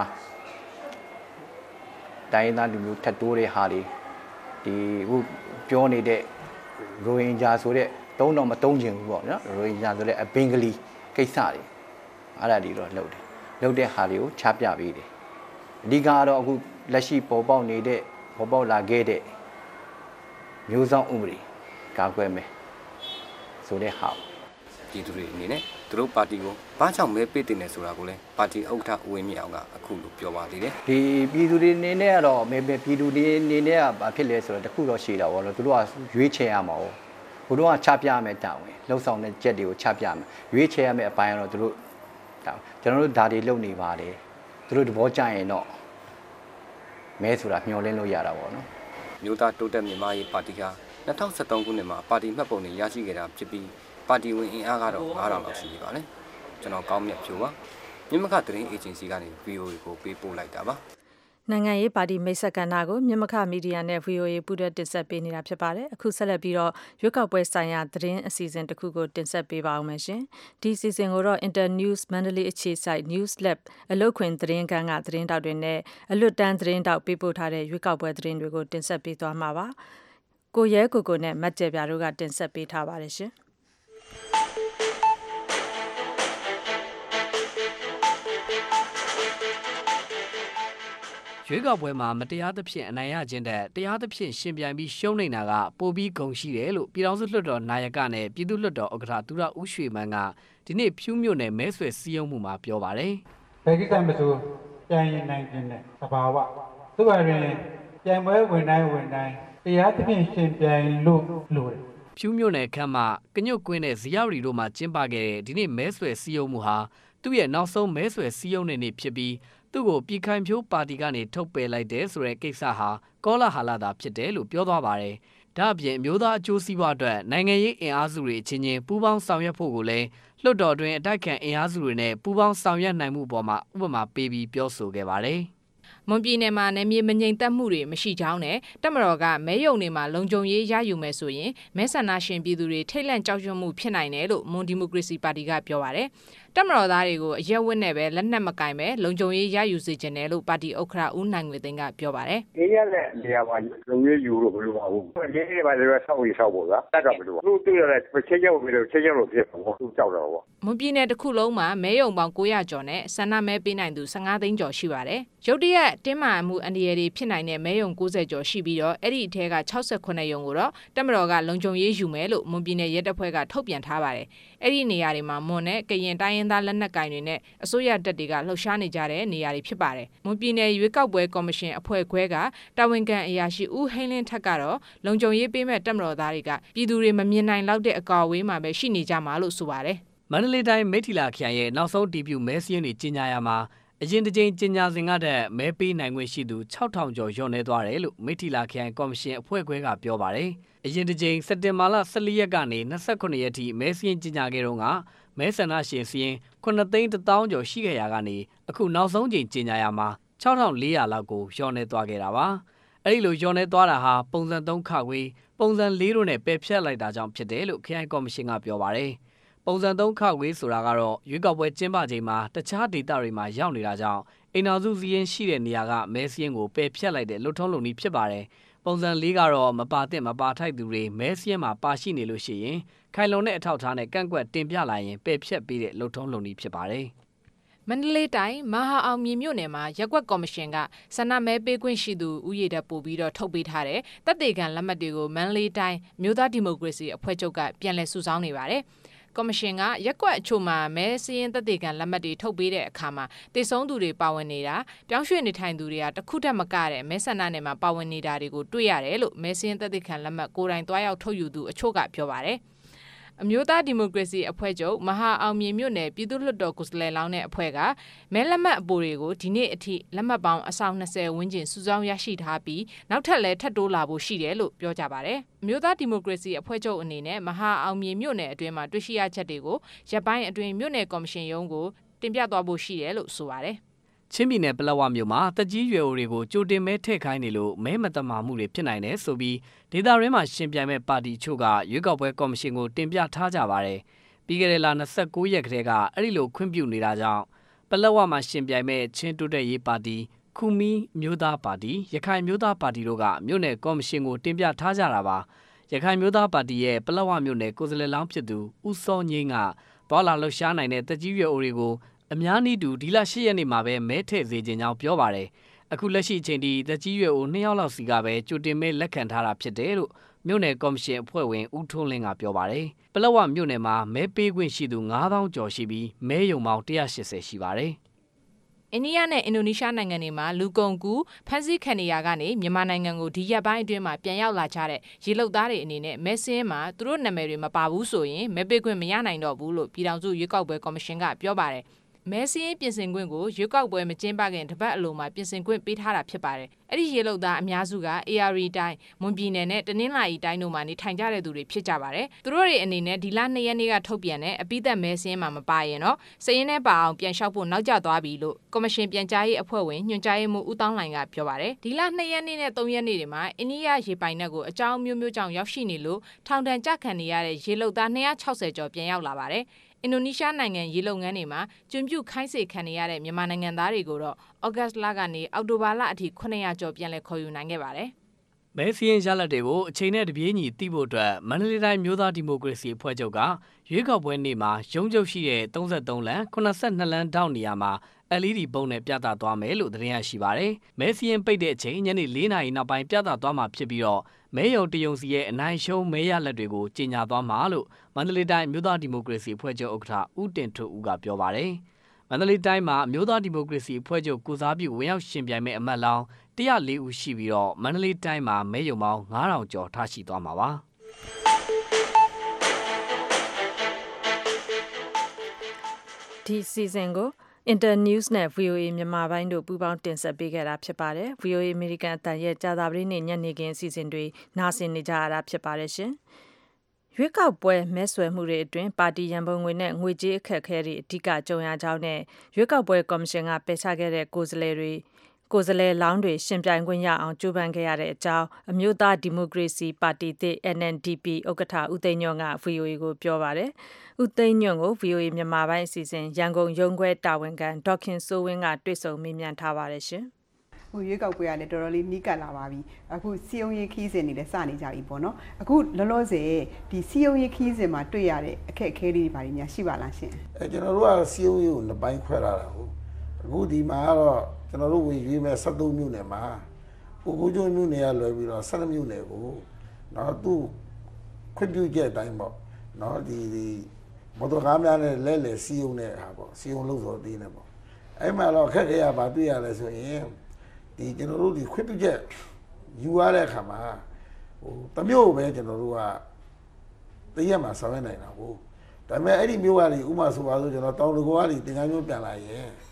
တိုင်းရင်းသားလူမျိုးထပ်တိုးတဲ့ဟာတွေဒီအခုပြောနေတဲ့ရိုဟင်ဂျာဆိုတဲ့သုံးတော့မသုံးချင်ဘူးပေါ့နော်ရိုဟင်ဂျာဆိုတဲ့အဘင်္ဂလီကိစ္စတွေအဲ့ဒါတွေတော့လုပ်တယ်လုပ်တဲ့ဟာတွေကိုချပြပေးတယ်အဓိကကတော့အခုလက်ရှိပေါ်ပေါက်နေတဲ့ပေါ်ပေါက်လာခဲ့တဲ့မျိုးစောင့်ဥပဒေကာကွယ်မယ်ဆိုတဲ့ဟာပြည်သူတွေအနေနဲ့သူတို့ပါတီကိုဘာကြောင့်မဲပေးတင်နေဆိုတာကိုလည်းပါတီဥက္ကဋ္ဌဦးဝင်းမြအောင်ကအခုလိုပြောပါသေးတယ်ဒီပြည်သူတွေအနေနဲ့ကတော့မဲပေးပြည်သူတွေအနေနဲ့ကဘာဖြစ်လဲဆိုတော့တခုတော့ရှိတာပေါ့လို့သူတို့ကရွေးချယ်ရမှာ哦ဘုတို့ကချပြမယ်တောင်းဝင်လှုပ်ဆောင်တဲ့ချက်တွေကိုချပြမယ်ရွေးချယ်ရမယ်အပိုင်းကတော့သူတို့ကျွန်တော်တို့ဒါတွေလုပ်နေပါတယ်သူတို့သဘောကျရင်တော့မဲဆိုတာမျှော်လင့်လို့ရတာပေါ့နော်မြို့သားတိုးတက်မြန်မာရေးပါတီဟာtwenty seventeenခုနှစ်မှာပါတီမှတ်ပုံတွေရရှိခဲ့တာဖြစ်ပြီးပါတီဝင်အင်အားကတော့five thousandလောက်ရှိနေပါတယ်ကျွန်တော်ကောင်းမြတ်ဖြိုးပါမြမခသတင်းအေဂျင်စီကနေ V O A ကိုပေးပို့လိုက်တာပါနိုင်ငံရေးပါတီမိတ်ဆက်ကဏ္ဍကိုမြမခမီဒီယာနဲ့ V O A ပူးတွဲတင်ဆက်ပေးနေတာဖြစ်ပါတယ်အခုဆက်လက်ပြီးတော့ရွေးကောက်ပွဲဆိုင်ရာသတင်းအစီအစဉ်တစ်ခုကိုတင်ဆက်ပေးပါအောင်မယ်ရှင်ဒီအစီအစဉ်ကိုတော့ Internews Mandalay အခြေစိုက် News Lab အလုပ်ခွင်သတင်းခန်းကသတင်းတောက်တွေနဲ့အလွတ်တန်းသတင်းတောက်ပေးပို့ထားတဲ့ရွေးကောက်ပွဲသတင်းတွေကိုတင်ဆက်ပေးသွားမှာပါကိုရဲကိုကိုနဲ့မတ်ကျပြတို့ကတင်ဆက်ပေးထားပါတယ်ရှင်ရွေးကောက်ပွဲမှာမတရားသဖြင့်အနိုင်ရခြင်းတဲ့တရားသဖြင့်ရှင်ပြိုင်ပြီးရှုံးနေတာကပိုပြီးဂုဏ်ရှိတယ်လို့ပြည်ထောင်စုလွှတ်တော်နာယကနဲ့ပြည်သူ့လွှတ်တော်ဥက္ကဋ္ဌသူရဦးရွှေမန်းကဒီနေ့ဖြူးမြို့နယ်မဲဆွယ်စည်းရုံးမှုမှာပြောပါတယ်။ဘယ်ကိစ္စမဆိုပြန်ရင်နိုင်ခြင်းနဲ့သဘာဝသူ့အရင်ပြန်ပွဲဝင်တိုင်းဝင်တိုင်းတရားသဖြင့်ရှင်ပြိုင်လို့လို့ဖြူးမြို့နယ်ခမ်းမှာကညွတ်ကွင်းနဲ့ဇီယရီတို့မှာကျင်းပခဲ့တဲ့ဒီနေ့မဲဆွယ်စည်းရုံးမှုဟာသူ့ရဲ့နောက်ဆုံးမဲဆွယ်စည်းရုံးတဲ့နေ့ဖြစ်ပြီးသူ့ကိုပြည်ခိုင်ဖြိုးပါတီကနေထုတ်ပယ်လိုက်တဲ့ဆိုတဲ့ကိစ္စဟာကောလာဟလသာဖြစ်တယ်လို့ပြောသွားပါတယ်။ဒါ့အပြင်အမျိုးသားအကျိုးစီးပွားအတွက်နိုင်ငံရေးအင်အားစုတွေအချင်းချင်းပူးပေါင်းဆောင်ရွက်ဖို့ကိုလည်းလွှတ်တော်တွင်အတိုက်ခံအင်အားစုတွေနဲ့ပူးပေါင်းဆောင်ရွက်နိုင်မှုပေါ်မှာဥပမာပေးပြီးပြောဆိုခဲ့ပါတယ်။မွန်ပြည်နယ်မှာနယ်မြေမငြိမ်သက်မှုတွေမရှိကြောင်းနဲ့တပ်မတော်ကမဲယုံတွေမှာလုံခြုံရေးရယူမယ်ဆိုရင်မဲဆန္ဒရှင်ပြည်သူတွေထိတ်လန့်ကြောက်ရွံ့မှုဖြစ်နိုင်တယ်လို့မွန်ဒီမိုကရေစီပါတီကပြောပါတယ်။တပ်မတော်သားတွေကိုအရက်ဝတ်နဲ့ပဲလက်နက်မကင်ပဲလုံခြုံရေးရယူစေချင်တယ်လို့ပါတီဥက္ကဋ္ဌဦးနိုင်ငွေသိန်းကပြောပါတယ်။အေးရတဲ့နေရာမှာလုံရေးယူလို့ဘယ်လိုပါဘူး။ဒီနေ့ပါလည်းဆောက်ရေးဆောက်ဖို့ကတတ်တော့ဘယ်လိုပါ။သူတွေ့ရတဲ့ချက်ချက်ပြီးတော့ချက်ချက်လို့ဖြစ်ပေါ့။သူကြောက်တော့ပေါ့။မွန်ပြည်နယ်တစ်ခုလုံးမှာမဲယုံပေါင်းnine hundredကျော်နဲ့ဆန္ဒမဲပေးနိုင်သူfifteenသိန်းကျော်ရှိပါတယ်။ရုတ်တရက်တင်းမာမှုအန္တရာယ်တွေဖြစ်နိုင်တဲ့မဲယုံninetyကျော်ရှိပြီးတော့အဲ့ဒီအထက်ကsixty-sevenရုံကိုတော့တပ်မတော်ကလုံခြုံရေးယူမယ်လို့မွန်ပြည်နယ်ရဲတပ်ဖွဲ့ကထုတ်ပြန်ထားပါတယ်။အဲ့ဒီနေရာတွေမှာမွန်နဲ့ကရင်တိုင်းရင်းသားလက်နက်ကင်တွေနဲ့အစိုးရတပ်တွေကလှုပ်ရှားနေကြတဲ့နေရာတွေဖြစ်ပါတယ်။မွန်ပြည်နယ်ရွေးကောက်ပွဲကော်မရှင်အဖွဲ့ခွဲကတာဝန်ခံအရာရှိဦးဟိန်းလင်းထက်ကတော့လုံခြုံရေးပေးမဲ့တပ်မတော်သားတွေကပြည်သူတွေမမြင်နိုင်လောက်တဲ့အကာအဝေးမှာပဲရှိနေကြမှာလို့ဆိုပါတယ်။မန္တလေးတိုင်းမိထ္ထီလာခရိုင်ရဲ့နောက်ဆုံးတီပြူမဲစင်းတွေကြီးညာရမှာအရင်တစ်ကြိမ်ကြေညာစဉ်ကတည်းကမဲပေးနိုင်ခွင့်ရှိသူ၆ထောင်ကျော်လျော့နေသွားတယ်လို့မိထီလာခရိုင်ကော်မရှင်အဖွဲ့ခွဲကပြောပါတယ်။အရင်တစ်ကြိမ်စက်တင်ဘာလ၁၄ရက်ကနေ၂၉ရက်ထိမဲစင်းကြေညာခဲ့တော့ကမဲဆန္ဒရှင်စည်းခုနှစ်သိန်းတစ်သောင်းကျော်ရှိခဲ့ရာကနေအခုနောက်ဆုံးကြိမ်ကြေညာရမှာ၆ထောင်၄ရာလောက်ကိုလျော့နေသွားခဲ့တာပါ။အဲဒီလိုလျော့နေသွားတာဟာပုံစံသုံးခခွေပုံစံ၄တို့နဲ့ပယ်ဖျက်လိုက်တာကြောင့်ဖြစ်တယ်လို့ခရိုင်ကော်မရှင်ကပြောပါတယ်။ပုံစံသုံးခခွေဆိုတာကတော့ရွေးကောက်ပွဲကျင်းပချိန်မှာတခြားဒေသတွေမှာရောက်နေတာကြောင့်အိမ်တော်စုစည်းရင်းရှိတဲ့နေရာကမဲစည်းကိုပယ်ဖျက်လိုက်တဲ့လှုပ်ထုံးလုံနည်းဖြစ်ပါတယ်။ပုံစံ၄ကတော့မပါတဲ့မပါထိုက်သူတွေမဲစည်းမှာပါရှိနေလို့ရှိရင်ခိုင်လုံတဲ့အထောက်အထားနဲ့ကန့်ကွက်တင်ပြလာရင်ပယ်ဖျက်ပေးတဲ့လှုပ်ထုံးလုံနည်းဖြစ်ပါတယ်။မန္တလေးတိုင်းမဟာအောင်မြေမြို့နယ်မှာရက်ကွက်ကော်မရှင်ကဆန္ဒမဲပေးခွင့်ရှိသူဥယျာဉ်တက်ပို့ပြီးတော့ထုတ်ပေးထားတဲ့တပ်တေခံလက်မှတ်တွေကိုမန္တလေးတိုင်းမြို့သားဒီမိုကရေစီအဖွဲ့ချုပ်ကပြန်လည်စုဆောင်းနေပါတယ်။ကော်မရှင်ကရက်ကွက်အချို့မှာမဲစည်းရင်တပ်တေခံလက်မှတ်တွေထုတ်ပေးတဲ့အခါမှာတည်ဆုံးသူတွေပါဝင်နေတာပြောင်းရွှေ့နေထိုင်သူတွေကတခုတည်းမကတဲ့မဲဆန္ဒနယ်မှာပါဝင်နေတာတွေကိုတွေ့ရတယ်လို့မဲစည်းရင်တပ်တေခံလက်မှတ်ကိုယ်တိုင်တွားရောက်ထုတ်ယူသူအချို့ကပြောပါတယ်။အမျိုးသားဒီမိုကရေစီအဖွဲ့ချုပ်မဟာအောင်မြေမြို့နယ်ပြည်သူ့လွှတ်တော်ကိုယ်စားလှယ်လောင်းတဲ့အဖွဲ့ကမဲလက်မှတ်အပိုတွေကိုဒီနေ့အထိလက်မှတ်ပေါင်းအဆောင်၂၀ဝန်းကျင်စုဆောင်းရရှိထားပြီးနောက်ထပ်လည်းထပ်တိုးလာဖို့ရှိတယ်လို့ပြောကြပါတယ်။အမျိုးသားဒီမိုကရေစီအဖွဲ့ချုပ်အနေနဲ့မဟာအောင်မြေမြို့နယ်အတွင်းမှာတွေ့ရှိရချက်တွေကိုရပ်ပိုင်းအတွင်းမြို့နယ်ကော်မရှင်ရုံးကိုတင်ပြသွားဖို့ရှိတယ်လို့ဆိုပါတယ်။ချင်းပြည်နယ်ပလက်ဝမြို့မှာတက်ကြီးရွယ်အိုတွေကိုကြိုတင်မဲထည့်ခိုင်းနေလို့မဲမတမာမှုတွေဖြစ်နိုင်တယ်ဆိုပြီးဒေသရင်းမှာရှင်ပြိုင်မဲ့ပါတီချို့ကရွေးကောက်ပွဲကော်မရှင်ကိုတင်ပြထားကြပါတယ်။ပြီးခဲ့တဲ့လ၂၉ရက်ကတည်းကအဲ့ဒီလိုခွင့်ပြုနေတာကြောင့်ပလက်ဝမှာရှင်ပြိုင်မဲ့ချင်းတိုးတက်ရေးပါတီခူမီမျိုးသားပါတီရခိုင်မျိုးသားပါတီတို့ကမြို့နယ်ကော်မရှင်ကိုတင်ပြထားကြတာပါ။ရခိုင်မျိုးသားပါတီရဲ့ပလက်ဝမြို့နယ်ကိုယ်စားလှယ်လောင်းဖြစ်သူဦးစောငိမ့်ကပေါ်လာလှုပ်ရှားနိုင်တဲ့တက်ကြီးရွယ်အိုတွေကိုအများနည်းတူဒီလ၈ရက်နေ့မှာပဲမဲထည့်စေခြင်းကြောင့်ပြောပါတယ်။အခုလက်ရှိအချိန်ထိတက်ကြီးရွယ်အိုနှစ်ယောက်လောက်စီကပဲကြိုတင်မဲလက်ခံထားတာဖြစ်တယ်လို့မြို့နယ်ကော်မရှင်အဖွဲ့ဝင်ဦးထွန်းလင်းကပြောပါတယ်။ပလက်ဝမြို့နယ်မှာမဲပေးခွင့်ရှိသူ၅သောင်းကျော်ရှိပြီးမဲယုံပေါင်း၁၈၀ရှိပါတယ်။အိန္ဒိယနဲ့အင်ဒိုနီးရှားနိုင်ငံတွေမှာလူကုန်ကူးဖမ်းဆီးခံနေရကနေမြန်မာနိုင်ငံကိုဒီရက်ပိုင်းအတွင်းမှာပြန်ရောက်လာကြတဲ့ရေလုံသားတွေအနေနဲ့မဲစင်းမှာသူတို့နာမည်တွေမပါဘူးဆိုရင်မဲပေးခွင့်မရနိုင်တော့ဘူးလို့ပြည်ထောင်စုရွေးကောက်ပွဲကော်မရှင်ကပြောပါတယ်။မဲစင်းပြင်ဆင်ခွင့်ကိုရွေးကောက်ပွဲမကျင်းပခင်တပတ်အလိုမှာပြင်ဆင်ခွင့်ပေးထားတာဖြစ်ပါတယ်။အဲ့ဒီရေလုံသားအများစုက အေ အာရ် တိုင်းမွန်ပြည်နယ်နဲ့တနင်္လာရီတိုင်းတို့မှာနေထိုင်ကြတဲ့သူတွေဖြစ်ကြပါတယ်။သူတို့တွေအနေနဲ့ဒီလ၂ရက်နေ့ကထုတ်ပြန်တဲ့အပိသက်မဲစင်းမှာမပါရင်တော့စရင်နဲ့ပါအောင်ပြန်လျှောက်ဖို့နောက်ကျသွားပြီလို့ကော်မရှင်ပြန်ကြားရေးအဖွဲ့ဝင်ညွှန်ကြားရေးမှူးဦးတောင်းလှိုင်ကပြောပါတယ်။ဒီလ၂ရက်နေ့နဲ့၃ရက်နေ့တွေမှာအိန္ဒိယရေပိုင်နက်ကိုအကြောင်းမျိုးမျိုးကြောင့်ရောက်ရှိနေလို့ထောင်ဒဏ်ကြခံနေရတဲ့ရေလုံသား၂၆၀ကျော်ပြန်ရောက်လာပါတယ်။အင်ဒိုနီးရှားနိုင်ငံရေလုံငန်းတွေမှာကျွန်းပြုခိုင်းစေခံနေရတဲ့မြန်မာနိုင်ငံသားတွေကိုတော့ဩဂတ်လကနေအောက်တိုဘာလအထိခုနှစ်ရာကျော်ပြန်လည်ခေါ်ယူနိုင်ခဲ့ပါတယ်။မဲစည်းရလက်တွေကိုအချိန်နဲ့တပြေးညီသိဖို့အတွက်မန္တလေးတိုင်းမျိုးသားဒီမိုကရေစီအဖွဲ့ချုပ်ကရွေးကောက်ပွဲနေ့မှာရုံးချုပ်ရှိတဲ့၃၃လမ်း၈၂လမ်းတောက်နေရာမှာ แอล อี ဒီ ပုံနဲ့ပြသသွားမယ်လို့သတင်းရရှိပါတယ်။မဲစည်းပိတ်တဲ့အချိန်ညနေ၄နာရီနောက်ပိုင်းပြသသွားမှာဖြစ်ပြီးတော့မဲယုံတယုံစီရဲ့အနိုင်ရှုံးမဲရလက်တွေကိုကြေညာသွားမှာလို့မန္တလေးတိုင်းမျိုးသားဒီမိုကရေစီအဖွဲ့ချုပ်ဥက္ကဋ္ဌဦးတင်ထွန်းဦးကပြောပါတယ်။မန္တလေးတိုင်းမှာမျိုးသားဒီမိုကရေစီအဖွဲ့ချုပ်ကိုစားပြုဝင်ရောက်ရှင်ပြိုင်မဲ့အမတ်လောင်း၁၀၄ဦးရှိပြီးတော့မန္တလေးတိုင်းမှာမဲယုံပေါင်း၅ထောင်ကျော်ထားရှိသွားမှာပါ။ဒီစီဇန်ကိုInternews နဲ့ ဗွီအိုအေမြန်မာပိုင်းတို့ပူးပေါင်းတင်ဆက်ပေးခဲ့တာဖြစ်ပါတယ်။ ဗွီအိုအေအမေရိကန်အသံရဲ့ကြာသပတေးနေ့ညနေခင်းအစီအစဉ်တွေနားဆင်နေကြရတာဖြစ်ပါတယ်ရှင်။ရွေးကောက်ပွဲမဲဆွယ်မှုတွေအတွင်းပါတီရန်ပုံငွေနဲ့ငွေကြေးအခက်အခဲတွေအဓိကကြုံရကြောင်းနဲ့ရွေးကောက်ပွဲကော်မရှင်ကပယ်ချခဲ့တဲ့ကိုယ်စားလှယ်တွေကိုယ်စားလှယ်လောင်းတွေရှင်ပြိုင်ခွင့်ရအောင်ကြိုးပမ်းခဲ့ရတဲ့အကြောင်းအမျိုးသားဒီမိုကရေစီပါတီသစ် N N D P ဥက္ကဋ္ဌဦးသိန်းညွန့်က ဗွီအိုအေကိုပြောပါတယ်။ဦးသိန်းညွန့်ကို ဗွီအိုအေမြန်မာပိုင်းအစီအစဉ်ရန်ကုန်ရုံးခွဲတာဝန်ခံဒေါက်ခင်စိုးဝင်းကတွေ့ဆုံမေးမြန်းထားပါတယ်ရှင်။ဟိုရွေးကောက်ပွဲကလည်းတော်တော်လေးနီးကပ်လာပါပြီ။အခုစီယုံရေးခီးစဉ်တွေလည်းစနေကြပြီပေါ့နော်။အခုလောလောဆယ်ဒီစီယုံရေးခီးစဉ်မှာတွေ့ရတဲ့အခက်အခဲတွေဘာတွေများရှိပါလားရှင်။အဲကျွန်တော်တို့ကစီယုံရေးကိုနှစ်ပိုင်းခွဲထားတာဟုတ်။အခုဒီမှာကတော့ကျွန်တော်တို့ဝင်ရွေးမဲ့၁၃မြို့နယ်မှာကိုကိုကျွန်းမြို့နယ်ကလွယ်ပြီးတော့၁၂မြို့နယ်ကိုတော့သူ့ခွင့်ပြုချက်အတိုင်းပေါ့နော်ဒီဒီမော်တော်ကားများနဲ့လဲလဲစီယုံတဲ့ဟာပေါ့စီယုံလို့ဆိုသေးနေပေါ့အဲ့မှာတော့ခက်ခဲရပါတွေ့ရလဲဆိုရင်ဒီကျွန်တော်တို့ဒီခွင့်ပြုချက်ယူရတဲ့အခါမှာဟိုတမျိုးပဲကျွန်တော်တို့ကတရက်မှာဆောင်ရနိုင်တာကိုဒါပေမဲ့အဲ့ဒီမျိုးကလေဥမာဆိုပါဆိုကျွန်တော်တောင်တကောကနေတင်ကားမျိုးပြန်လာရင်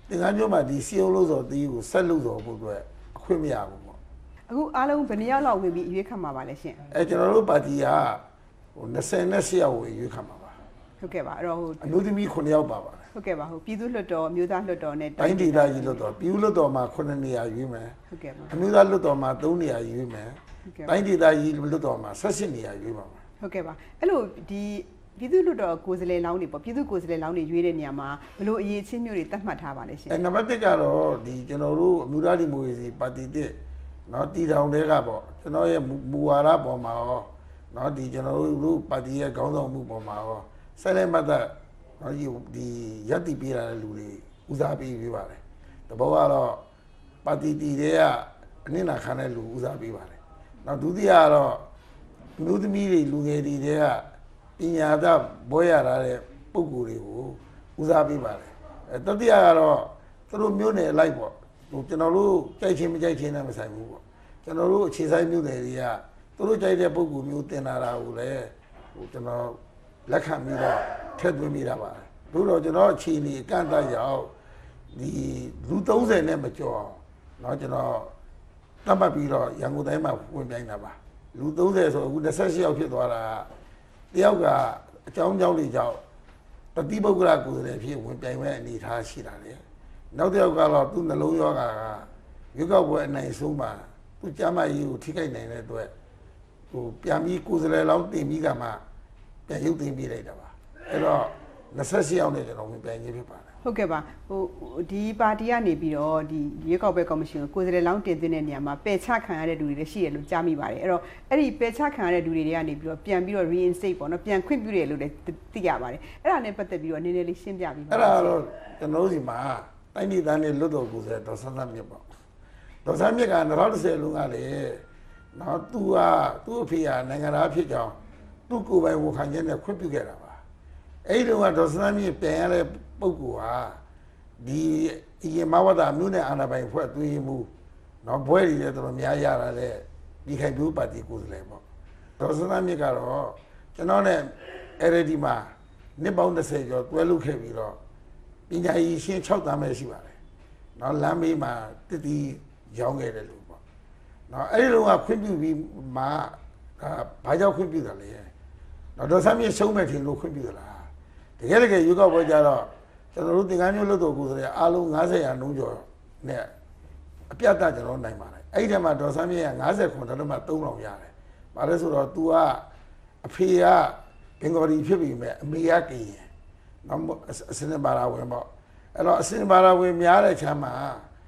တင်ကားမျိုးမှာဒီစီယုံလို့ဆိုတီးကိုဆက်လို့ဆိုဖို့အတွက်အခွင့်မရဘူးပေါ့အခုအားလုံးဘယ်နှယောက်လောက်ဝင်ပြီးရွေးခတ်မှာပါလဲရှင်အဲကျွန်တော်တို့ပါတီကဟို၂၈ယောက်ဝင်ရွေးခတ်မှာပါဟုတ်ကဲ့ပါအဲ့တော့ဟိုအမျိုးသမီး9ယောက်ပါပါတယ်ဟုတ်ကဲ့ပါဟိုပြည်သူ့လွှတ်တော်မြို့သားလွှတ်တော်နဲ့တိုင်းဒေသကြီးလွှတ်တော်ပြည်သူ့လွှတ်တော်မှာ9နေရာရွေးမယ်ဟုတ်ကဲ့ပါအမျိုးသားလွှတ်တော်မှာ3နေရာရွေးမယ်တိုင်းဒေသကြီးလွှတ်တော်မှာ၁၈နေရာရွေးပါမယ်ဟုတ်ကဲ့ပါအဲ့လိုဒီပြည်သူ့လွှတ်တော်ကိုယ်စားလှယ်လောင်းတွေပေါ့ပြည်သူ့ကိုယ်စားလှယ်လောင်းတွေရွေးတဲ့နေရာမှာဘလို့အရေးချင်းမျိုးတွေသတ်မှတ်ထားပါလဲရှင်အဲနံပါတ်၁ကတော့ဒီကျွန်တော်တို့အမျိုးသားဒီမိုကရေစီပါတီတစ်เนาะတီထောင်တွေကပေါ့ကျွန်တော်ရဲ့မူဝါဒပေါ်မှာရောเนาะဒီကျွန်တော်တို့ပါတီရဲ့ခေါင်းဆောင်မှုပေါ်မှာရောဆက်လက်မှတ်သက်เนาะဒီရပ်တည်ပေးရတဲ့လူတွေဦးစားပေးပေးပါတယ်တဘောကတော့ပါတီတီတွေကအနစ်နာခံတဲ့လူဦးစားပေးပါတယ်နောက်ဒုတိယကတော့မျိုးသမီးတွေလူငယ်တွေတွေကပညာတတ်ဘွဲရတာတဲ့ပုံကိုယ်တွေကိုဦးစားပေးပါတယ်အဲတတိယကတော့သူတို့မျိုးနယ်လိုက်ပေါ့ဟိုကျွန်တော်တို့ကြိုက်ချင်းမကြိုက်ချင်းနဲ့မဆိုင်ဘူးပေါ့ကျွန်တော်တို့အခြေဆိုင်မျိုးနယ်တွေကသူတို့ကြိုက်တဲ့ပုံကိုယ်မျိုးတင်လာတာကိုလည်းဟိုကျွန်တော်လက်ခံပြီးတော့ထည့်သွင်းမိတာပါတို့တော့ကျွန်တော်အခြေအနေကန့်တတ်ရောက်ဒီလူသုံးဆယ်နဲ့မကျော်အောင်เนาะကျွန်တော်တတ်မှတ်ပြီးတော့ရန်ကုန်တိုင်းမှာဝင်ပြိုင်တာပါလူသုံးဆယ်ဆိုအခု၂၈ယောက်ဖြစ်သွားတာတယောက်ကအကြောင်းကြောင်းတွေကြောင့်တတိပုဂ္ဂလကိုယ်စားလှယ်ဖြစ်ဝင်ပြိုင်မဲ့အနေအထားရှိတာလေနောက်တစ်ယောက်ကတော့သူ့နှလုံးရောဂါကရွေးကောက်ပွဲအနိုင်ဆုံးမှာသူ့ကျန်းမာရေးကိုထိခိုက်နိုင်တဲ့အတွက်ဟိုပြန်ပြီးကိုယ်စားလှယ်လောင်းတင်ပြီးကမှပြန်ရုပ်သိမ်းပေးလိုက်တာပါအဲ့တော့၂၈ယောက်နဲ့ကျွန်တော်ဝင်ပြိုင်ခြင်းဖြစ်ပါတယ်ဟုတ်ကဲ့ပါဟိုဒီပါတီကနေပြီးတော့ဒီရွေးကောက်ပွဲကော်မရှင်ကိုကိုယ်စားလှယ်လောင်းတင်သွင်းတဲ့နေရာမှာပယ်ချခံရတဲ့လူတွေလည်းရှိရလို့ကြားမိပါတယ်အဲ့တော့အဲ့ဒီပယ်ချခံရတဲ့လူတွေတွေကနေပြီးတော့ပြန်ပြီးတော့ reinstate ပေါ့နော်ပြန်ခွင့်ပြုတယ်လို့လည်းသိရပါတယ်အဲ့ဒါနဲ့ပတ်သက်ပြီးတော့နည်းနည်းလေးရှင်းပြပေးပါအဲ့ဒါတော့ကျွန်တော်တို့ဒီမှာတိုင်းဒေသနဲ့လွတ်တော်ကိုယ်စားဒေါ်ဆန်းဆန်းမြင့်ပေါ့ဒေါ်ဆန်းမြင့်က၂၀၁၀လုံးကလေနော်သူကသူ့အဖေကနိုင်ငံသားဖြစ်ကြောင်းသူ့ကိုယ်ပိုင်ဝန်ခံချက်နဲ့ခွင့်ပြုခဲ့တာပါအဲ့ဒီတော့ဒေါ်ဆန်းဆန်းမြင့်ပြန်ရတဲ့ပုဂ္ဂိုလ်ဟာဒီအရင်မဝတာမြို့နယ်အာဏာပိုင်ဖွဲ့သွေးမှုနော်ဘွဲတွေလည်းတော်တော်များရတာလေဒီခိုင်ပြိုးပါတီကိုယ်စားလှယ်ပေါ့ဒေါ်စနာမြင့်ကတော့ကျွန်တော်နဲ့ L D မှာနှစ်ပေါင်း၂၀ကျော်တွဲလုပ်ခဲ့ပြီးတော့ပညာရေးရှင်း၆တန်းပဲရှိပါတယ်နော်လမ်းမေးမှာတတိရောင်းခဲ့တယ်လို့ပေါ့နော်အဲ့ဒီတော့ခွင့်ပြုပြီးမှဘာကြောင့်ခွင့်ပြုတာလဲနော်ဒေါ်စနာမြင့်ရှုံးမဲ့ထင်လို့ခွင့်ပြုသလားတကယ်တကယ်ရွေးကောက်ပွဲကြတော့ကျွန်တော်တို့တင်ကားမျိုးလွတ်တော်ကိုယ်စားလှယ်အားလုံး၅၀ရာနှုန်းကျော်နဲ့အပြတ်တကျွန်တော်နိုင်ပါတယ်အဲ့ဒီထဲမှာဒေါ်ဆန်းမြင့်က၅၉ခုဒါတော့မှ၃ထောင်ရတယ်။ဘာလဲဆိုတော့ तू ကအဖေကဘင်္ဂါလီဖြစ်ပြီမဲ့အမေကကရင်နော်အစင်းဘာသာဝင်ပေါ့အဲ့တော့အစင်းဘာသာဝင်များတဲ့ချမ်းမှာ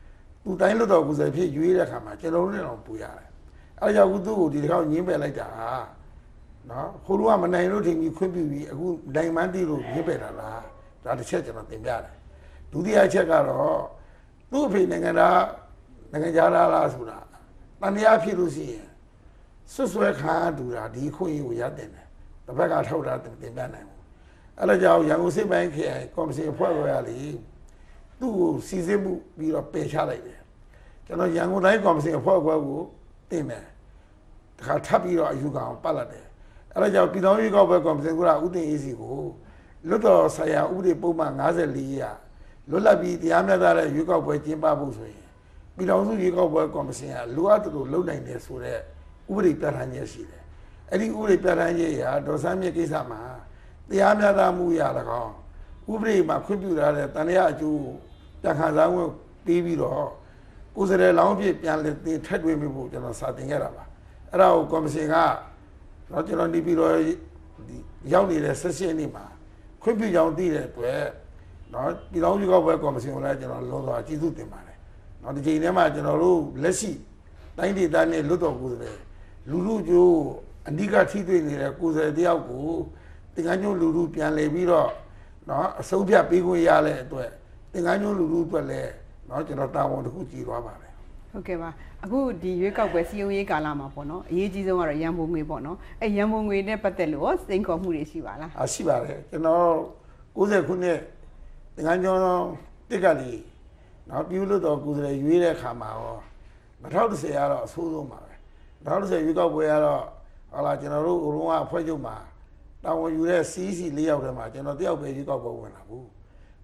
तू တိုင်းလွတ်တော်ကိုယ်စားလှယ်ဖြစ်ရွေးတဲ့ခါမှာကျွန်တော်တို့လည်းတော့ပူရတယ်။အဲ့ဒါကြောင့်သူ့ကိုဒီတစ်ခေါက်ညင်းပယ်လိုက်တာနော်ဟိုလိုကမနိုင်လို့ထင်ပြီးခွင့်ပြုပြီးအခုနိုင်မှန်းတီးလို့ညင်းပယ်တာလားဒါတစ်ချက်ကျွန်တော်တင်ပြတယ်ဒုတိယချက်ကတော့သူ့အဖေနိုင်ငံသားနိုင်ငံခြားသားလားဆိုတာတန်တရားဖြစ်လို့ရှိရင်ဆွဆွဲခါတူတာဒီခွင့်ကိုရတဲ့တယ်တစ်ဖက်ကထောက်တာတင်ပြနိုင်ဘူးအဲ့ဒါကြောင့်ရန်ကုန်စစ်ပိုင်းခေကော်မရှင်အဖွဲ့ရလေသူ့ကိုစီစစ်မှုပြီးတော့ပယ်ချလိုက်တယ်ကျွန်တော်ရန်ကုန်တိုင်းကော်မရှင်အဖွဲ့အခွဲကိုတင်တယ်တခါထပ်ပြီးတော့အယူခံပတ်လာတယ်အဲ့ဒါကြောင့်ပြည်တော်ရေးကောက်ပွဲကော်မရှင်ကဦးတင်အေးစီကိုလွတ်တော်ဆိုင်ရာဥပဒေပုံမှန်၅၄ရာလွတ်လပ်ပြီးတရားမျှတတဲ့ရွေးကောက်ပွဲကျင်းပဖို့ဆိုရင်ပြည်တော်စုရွေးကောက်ပွဲကော်မရှင်ကလိုအပ်သလိုလုပ်နိုင်တယ်ဆိုတော့ဥပဒေပြဋ္ဌာန်းချက်ရှိတယ်အဲ့ဒီဥပဒေပြဋ္ဌာန်းချက်ရာဒေါ်စန်းမြင့်ကိစ္စမှာတရားမျှတမှုရ၎င်းဥပဒေမှာခွင့်ပြုထားတဲ့တန်တရားအကျိုးပြန်ခံစားခွင့်ပေးပြီးတော့ကိုယ်စားလှယ်လောင်းဖြစ်ပြန်လည်တင်ထက်တွင်ပြီးဖို့ကျွန်တော်စာတင်ခဲ့တာပါအဲ့ဒါကိုကော်မရှင်ကတော့ကျွန်တော်ဒီပြီးတော့ရောက်နေတဲ့ဆက်ရှင်နေမှာခွင့်ပြုကြောင်းသိတဲ့အတွက်နော်ပြည်တော်စုကောက်ပွဲကော်မရှင်ကိုလည်းကျွန်တော်လုံးသွားကျေးဇူးတင်ပါတယ်နော်ဒီချိန်ထဲမှာကျွန်တော်တို့လက်ရှိတိုင်းဒေသနဲ့လွတ်တော်ကိုယ်စားလှယ်လူလူကျိုးအဓိကထိတွေ့နေတဲ့ကိုယ်စားလှယ်တယောက်ကိုတင်ကန်းညို့လူလူပြန်လည်ပြီးတော့နော်အဆုံးဖြတ်ပေးခွင့်ရတဲ့အတွက်တင်ကန်းညို့လူလူအတွက်လည်းနော်ကျွန်တော်တာဝန်တစ်ခုကြည်သွားပါတယ်ဟုတ်ကဲ့ပါအခုဒီရွေးကောက်ပွဲစီယုံရေးကာလမှာပေါ့နော်အရေးကြီးဆုံးကတော့ရန်ပုံငွေပေါ့နော်အဲရန်ပုံငွေနဲ့ပတ်သက်လို့ရောစိန်ခေါ်မှုတွေရှိပါလားအာရှိပါတယ်ကျွန်တော်၉၀ခုနှစ်တင်ကန်းကျောင်းတစ်ကလေးနော်ပြုလို့တော့ကိုယ်စားလှယ်ရွေးတဲ့ခါမှာရော၂၀၁၀ကတော့အဆိုးဆုံးပါပဲ၂၀၁၀ရွေးကောက်ပွဲကတော့ဟာလာကျွန်တော်တို့ဥရောပအဖွဲ့ချုပ်မှာတာဝန်ယူတဲ့ C E C ၄ယောက်ထဲမှာကျွန်တော်တယောက်ပဲရွေးကောက်ပွဲဝင်လာဘူး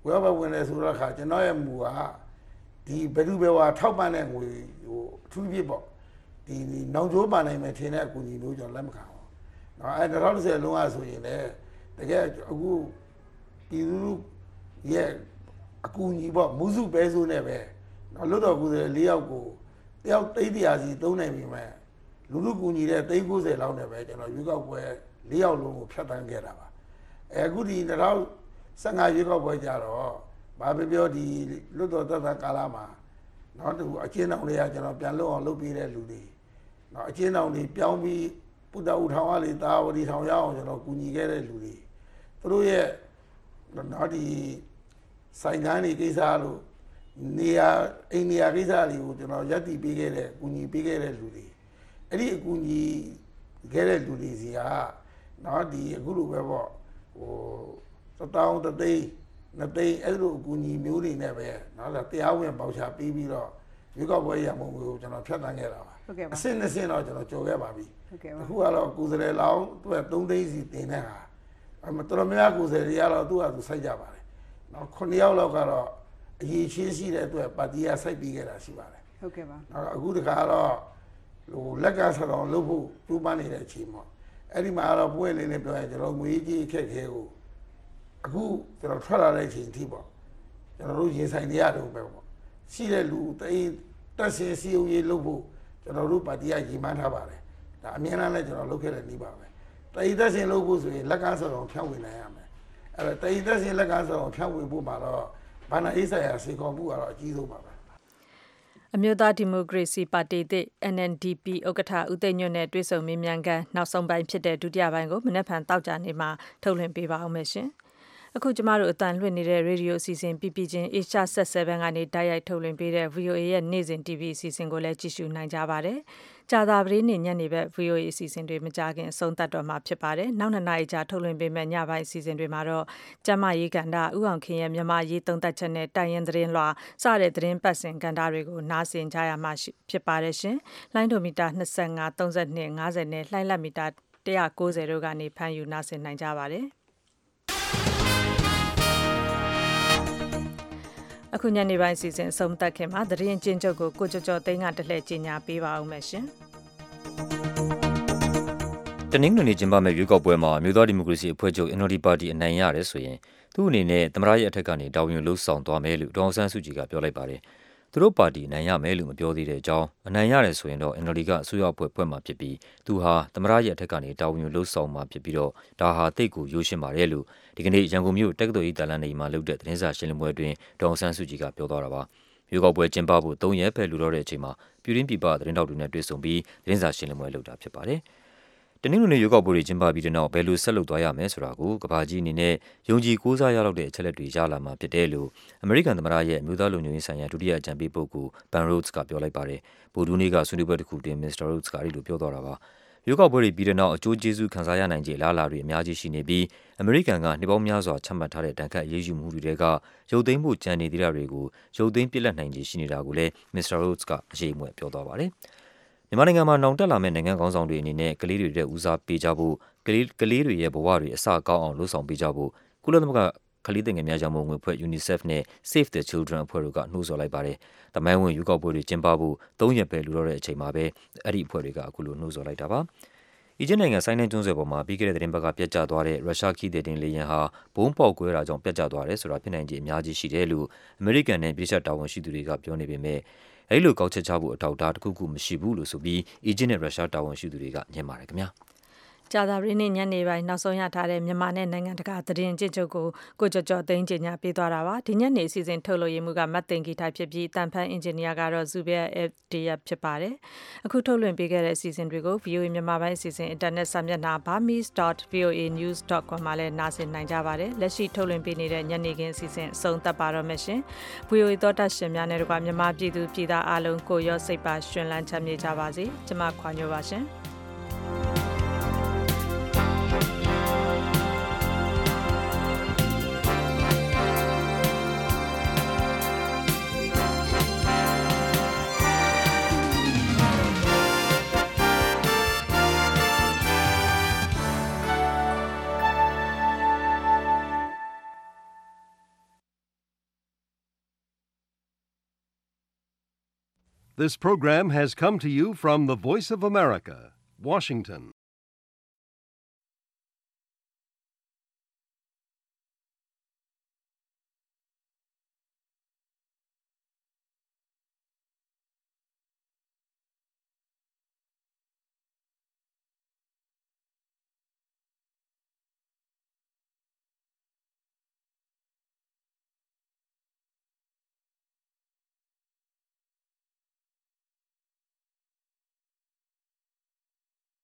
ဝယ်ဘဝင်နေဆိုတော့ခါကျွန်တော်ရဲ့မူကဒီဘယ်သူပဲဝါထောက်ပံ့တဲ့ငွေဟိုအထူးဖြစ်ပေါ့ဒီနောင်ကျိုးပါနိုင်မယ်ထင်တဲ့အကူအညီမျိုးကျွန်တော်လက်မခံဘူးเนาะအဲ၂၀၁၀လုံးဝဆိုရင်လည်းတကယ်အခုဒီလူရဲ့အကူအညီပေါ့မူစုပဲဆိုနေပဲเนาะလွတ်တော်ကူတယ်၄ယောက်ကိုတယောက်တိတ်တရားစီသုံးနိုင်ပြီမဲ့လူလူကူညီတဲ့သိန်း၉၀လောက်နဲ့ပဲကျွန်တော်ရွေးကောက်ပွဲ၄ယောက်လုံးကိုဖျက်တမ်းခဲ့တာပါအဲအခုဒီ၂၀၁၅ရွေးကောက်ပွဲကြတော့ဘာပဲပြောဒီလွတ်တော်သက်သာကာလမှာเนาะသူအချင်းအောင်တွေကကျွန်တော်ပြန်လွတ်အောင်လုပ်ပေးတဲ့လူတွေเนาะအချင်းအောင်တွေပြောင်းပြီးပုဒ္ဒဥထောင်ရလေတာဝတီထောင်ရအောင်ကျွန်တော်ကူညီခဲ့တဲ့လူတွေသူတို့ရဲ့เนาะဒီဆိုင်ကန်းတွေကိစ္စလို့နေရာအိမ်နေရာကိစ္စတွေကိုကျွန်တော်ရပ်တည်ပေးခဲ့တဲ့ကူညီပေးခဲ့တဲ့လူတွေအဲ့ဒီအကူညီခဲ့တဲ့လူတွေစီကเนาะဒီအခုလိုပဲပေါ့ဟိုသတောင်းတသိန်းနှစ်သိန်းအဲ့လိုအကူအညီမျိုးတွေနဲ့ပဲเนาะတရားဝင်ပေါချပြီးပြီးတော့ရွေးကောက်ပွဲရမှုကိုကျွန်တော်ဖျက်တမ်းခဲ့တာပါဟုတ်ကဲ့ပါအစင်းနဲ့စင်းတော့ကျွန်တော်ကြော်ခဲ့ပါပြီဟုတ်ကဲ့ပါအခုကတော့ကိုယ်စရဲလောင်းသူကသုံးသိန်းစီတင်တဲ့ဟာအမတော်များကိုယ်စရဲတွေကတော့သူ့ဟာသူစိုက်ကြပါတယ်เนาะခုနှစ်ယောက်လောက်ကတော့အရေးချင်းရှိတဲ့အတွက်ပါတီကစိုက်ပြီးခဲ့တာရှိပါတယ်ဟုတ်ကဲ့ပါเนาะအခုတခါတော့ဟိုလက်ကဆတော်လုပ်ဖို့ပြူပန်းနေတဲ့အချိန်မှာအဲ့ဒီမှာတော့ပွဲလေးနဲ့ပြောရင်ကျွန်တော်ငွေကြီးအခက်ခဲကိုအခုကျွန်တော်ထွက်လာတဲ့အချိန်ထိပေါ့ကျွန်တော်တို့ရင်ဆိုင်နေရတယ်ပဲပေါ့ရှိတဲ့လူတိတ်တက်စင်စီယုံရေးလုပ်ဖို့ကျွန်တော်တို့ပါတီကရည်မှန်းထားပါတယ်ဒါအများအားလည်းကျွန်တော်လုပ်ခဲ့တဲ့နည်းပါပဲတိတ်တက်စင်လုပ်ဖို့ဆိုရင်လက်ကဆတော်ဖြန့်ဝေနိုင်ရမယ်အဲ့တော့တိတ်တက်စင်လက်ကဆတော်ဖြန့်ဝေဖို့မှာတော့ဘာနာအေးဆိုင်ရာစေခေါ်မှုကတော့အကြီးဆုံးပါပဲအမျိုးသားဒီမိုကရေစီပါတီသစ် N N D P ဥက္ကဋ္ဌဦးသိန်းညွန့်နဲ့တွေ့ဆုံမေးမြန်းခန်းနောက်ဆုံးပိုင်းဖြစ်တဲ့ဒုတိယပိုင်းကိုမနက်ဖြန်တောက်ကြနေမှာထုတ်လွှင့်ပေးပါအောင်မယ်ရှင်။အခုကျမတို့အတန်လွှင့်နေတဲ့ရေဒီယိုအစီအစဉ် P P ချင်း Asia ဆက် seven ကနေတိုက်ရိုက်ထုတ်လွှင့်ပေးတဲ့ V O A ရဲ့နေ့စဉ် T V အစီအစဉ်ကိုလည်းကြည့်ရှုနိုင်ကြပါတယ်။ကြာသပတေးနေ့ညနေဘက် V O A အစီအစဉ်တွေမကြခင်အဆုံးသတ်တော့မှာဖြစ်ပါတယ်။နောက်နှစ်နာရီကြာထုတ်လွှင့်ပေးမယ့်ညပိုင်းအစီအစဉ်တွေမှာတော့ကျမရေးကန္တာဥအောင်ခင်ရဲ့မြန်မာရေးသုံးသပ်ချက်နဲ့တိုင်ရင်သတင်းလွှာစတဲ့သတင်းပတ်စဉ်ကန္တာတွေကိုနားဆင်ကြရမှာဖြစ်ပါတယ်ရှင်။လိုင်းဒိုမီတာ၂၅ ၃၂ ၅၀နဲ့လှိုင်းလက်မီတာ၁၉၀တို့ကနေဖမ်းယူနားဆင်နိုင်ကြပါတယ်။အခုညနေပိုင်းစီစဉ်အဆုံးသတ်ခင်မှာသတင်းကျဉ်းချုပ်ကိုကိုကျော်ကျော်သိန်းကတလှည့်ကြီးညာပေးပါအောင်မယ်ရှင်။တနင်္ဂနွေနေ့ကျင်းပမယ့်ရွေးကောက်ပွဲမှာမြို့သားဒီမိုကရေစီအဖွဲ့ချုပ် N L D ပါတီအနိုင်ရတယ်ဆိုရင်သူ့အနေနဲ့သမ္မတရဲ့အထက်ကနေတာဝန်ယူလှုပ်ဆောင်သွားမယ်လို့ဒေါ်အောင်ဆန်းစုကြည်ကပြောလိုက်ပါတယ်။သူတို့ပါတီအနိုင်ရမယ်လို့မပြောသေးတဲ့အကြောင်းအနိုင်ရတယ်ဆိုရင်တော့ N L D ကအစိုးရအဖွဲ့ဖွဲ့မှာဖြစ်ပြီးသူဟာသမ္မတရဲ့အထက်ကနေတာဝန်ယူလှုပ်ဆောင်မှာဖြစ်ပြီးတော့ဒါဟာတိတ်ကိုရိုးရှင်းပါတယ်လို့ဒီကနေ့ရန်ကုန်မြို့တက္ကသိုလ်၏တာလန်နေမှာလုပ်တဲ့သတင်းစာရှင်းလင်းပွဲအတွင်းဒေါ်အောင်ဆန်းစုကြည်ကပြောသွားတာပါ။ရွေးကောက်ပွဲကျင်းပဖို့သုံးရက်ပဲလူတော့တဲ့အချိန်မှာပြည်တွင်းပြည်ပသတင်းတောက်တွေနဲ့တွေ့ဆုံပြီးသတင်းစာရှင်းလင်းပွဲလုပ်တာဖြစ်ပါတယ်။တနင်္ဂနွေနေ့ရွေးကောက်ပွဲတွေကျင်းပပြီးတဲ့နောက်ဘယ်လိုဆက်လုပ်သွားရမလဲဆိုတာကိုကမ္ဘာကြီးအနေနဲ့ယုံကြည်ကိုးစားရလောက်တဲ့အချက်လက်တွေရလာမှာဖြစ်တယ်လို့အမေရိကန်သမ္မတရဲ့အမျိုးသားလုံခြုံရေးဆိုင်ရာဒုတိယအကြံပေးပုဂ္ဂိုလ် Ben Rhodes ကပြောလိုက်ပါတယ်။ဗိုလ်ဒူးနေ့ကဆွေးနွေးပွဲတစ်ခုတွင် Mister Rhodes ကအဲဒီလိုပြောသွားတာပါ။ရွေးကောက်ပွဲတွေပြီးတဲ့နောက်အကျိုးကျေးဇူးခံစားရနိုင်ခြေလားလာတွေအများကြီးရှိနေပြီးအမေရိကန်ကနှစ်ပေါင်းများစွာချမှတ်ထားတဲ့တန်ခတ်အရေးယူမှုတွေကရုပ်သိမ်းမှုကြံနေသေးတာတွေကိုရုပ်သိမ်းပြစ်လက်နိုင်ခြေရှိနေတာကိုလည်း Mister Rhodes ကအရေးအမွဲပြောသွားပါတယ်။မြန်မာနိုင်ငံမှာနောင်တက်လာမယ့်နိုင်ငံကောင်းဆောင်တွေအနေနဲ့ကလေးတွေရဲ့ဦးစားပေးကြဖို့ကလေးကလေးတွေရဲ့ဘဝတွေအစကောင်းအောင်လှုံ့ဆော်ပေးကြဖို့ကုလသမဂ္ဂကလေးငယ်များရန်ပုံငွေအဖွဲ့ UNICEF နဲ့ Save the Children အဖွဲ့တို့ကနှိုးဆော်လိုက်ပါတယ်။တမိုင်းဝင်ရွေးကောက်ပွဲတွေကျင်းပဖို့သုံးရက်ပဲလူတော့တဲ့အချိန်မှာပဲအဲ့ဒီအဖွဲ့တွေကအခုလိုနှိုးဆော်လိုက်တာပါ။အီဂျစ်နိုင်ငံဆိုင်းနိုင်းကျွန်းဆွယ်ပေါ်မှာပြီးခဲ့တဲ့သတင်းပတ်ကပြတ်ကျသွားတဲ့ရုရှားခီးတဲ့တင်လေယာဉ်ဟာဘုံပေါက်ကွဲတာကြောင့်ပြတ်ကျသွားတယ်ဆိုတာဖြစ်နိုင်ခြေအများကြီးရှိတယ်လို့အမေရိကန်နဲ့ပြည်ပတာဝန်ရှိသူတွေကပြောနေပေမဲ့အဲဒီလိုကောက်ချက်ချဖို့အထောက်အထားတစ်ခုခုမရှိဘူးလို့ဆိုပြီးအီဂျစ်နဲ့ရုရှားတာဝန်ရှိသူတွေကညှင်းပါတယ်ခင်ဗျာ။ကြာသပတေးနေ့ညနေပိုင်းနောက်ဆုံးရထားတဲ့မြန်မာနဲ့နိုင်ငံတကာသတင်းကြည့်ချုပ်ကိုကိုကျော်ကျော်သိန်းကြီးညာပေးသွားတာပါဒီညနေအစီအစဉ်ထုတ်လို့ရမှုကမတ်တင်ဂီထိုက်ဖြစ်ပြီးတန်ဖန်အင်ဂျင်နီယာကတော့ဇူဘီယာ F D F ဖြစ်ပါတယ်အခုထုတ်လွှင့်ပေးခဲ့တဲ့အစီအစဉ်တွေကို V O A မြန်မာပိုင်းအစီအစဉ်အင်တာနက်စာမျက်နှာ burmese dot v o a news dot com မှာလည်းနားဆင်နိုင်ကြပါတယ်လက်ရှိထုတ်လွှင့်ပေးနေတဲ့ညနေခင်းအစီအစဉ်အဆုံးသတ်ပါတော့မယ်ရှင် V O A သောတာရှင်များနဲ့တကွာမြန်မာပြည်သူပြည်သားအားလုံးကိုရောစိတ်ပါရှင်လန်းချမ်းမြေ့ကြပါစေကျွန်မခွာညိုပါရှင် This program has come to you from the Voice of America, Washington.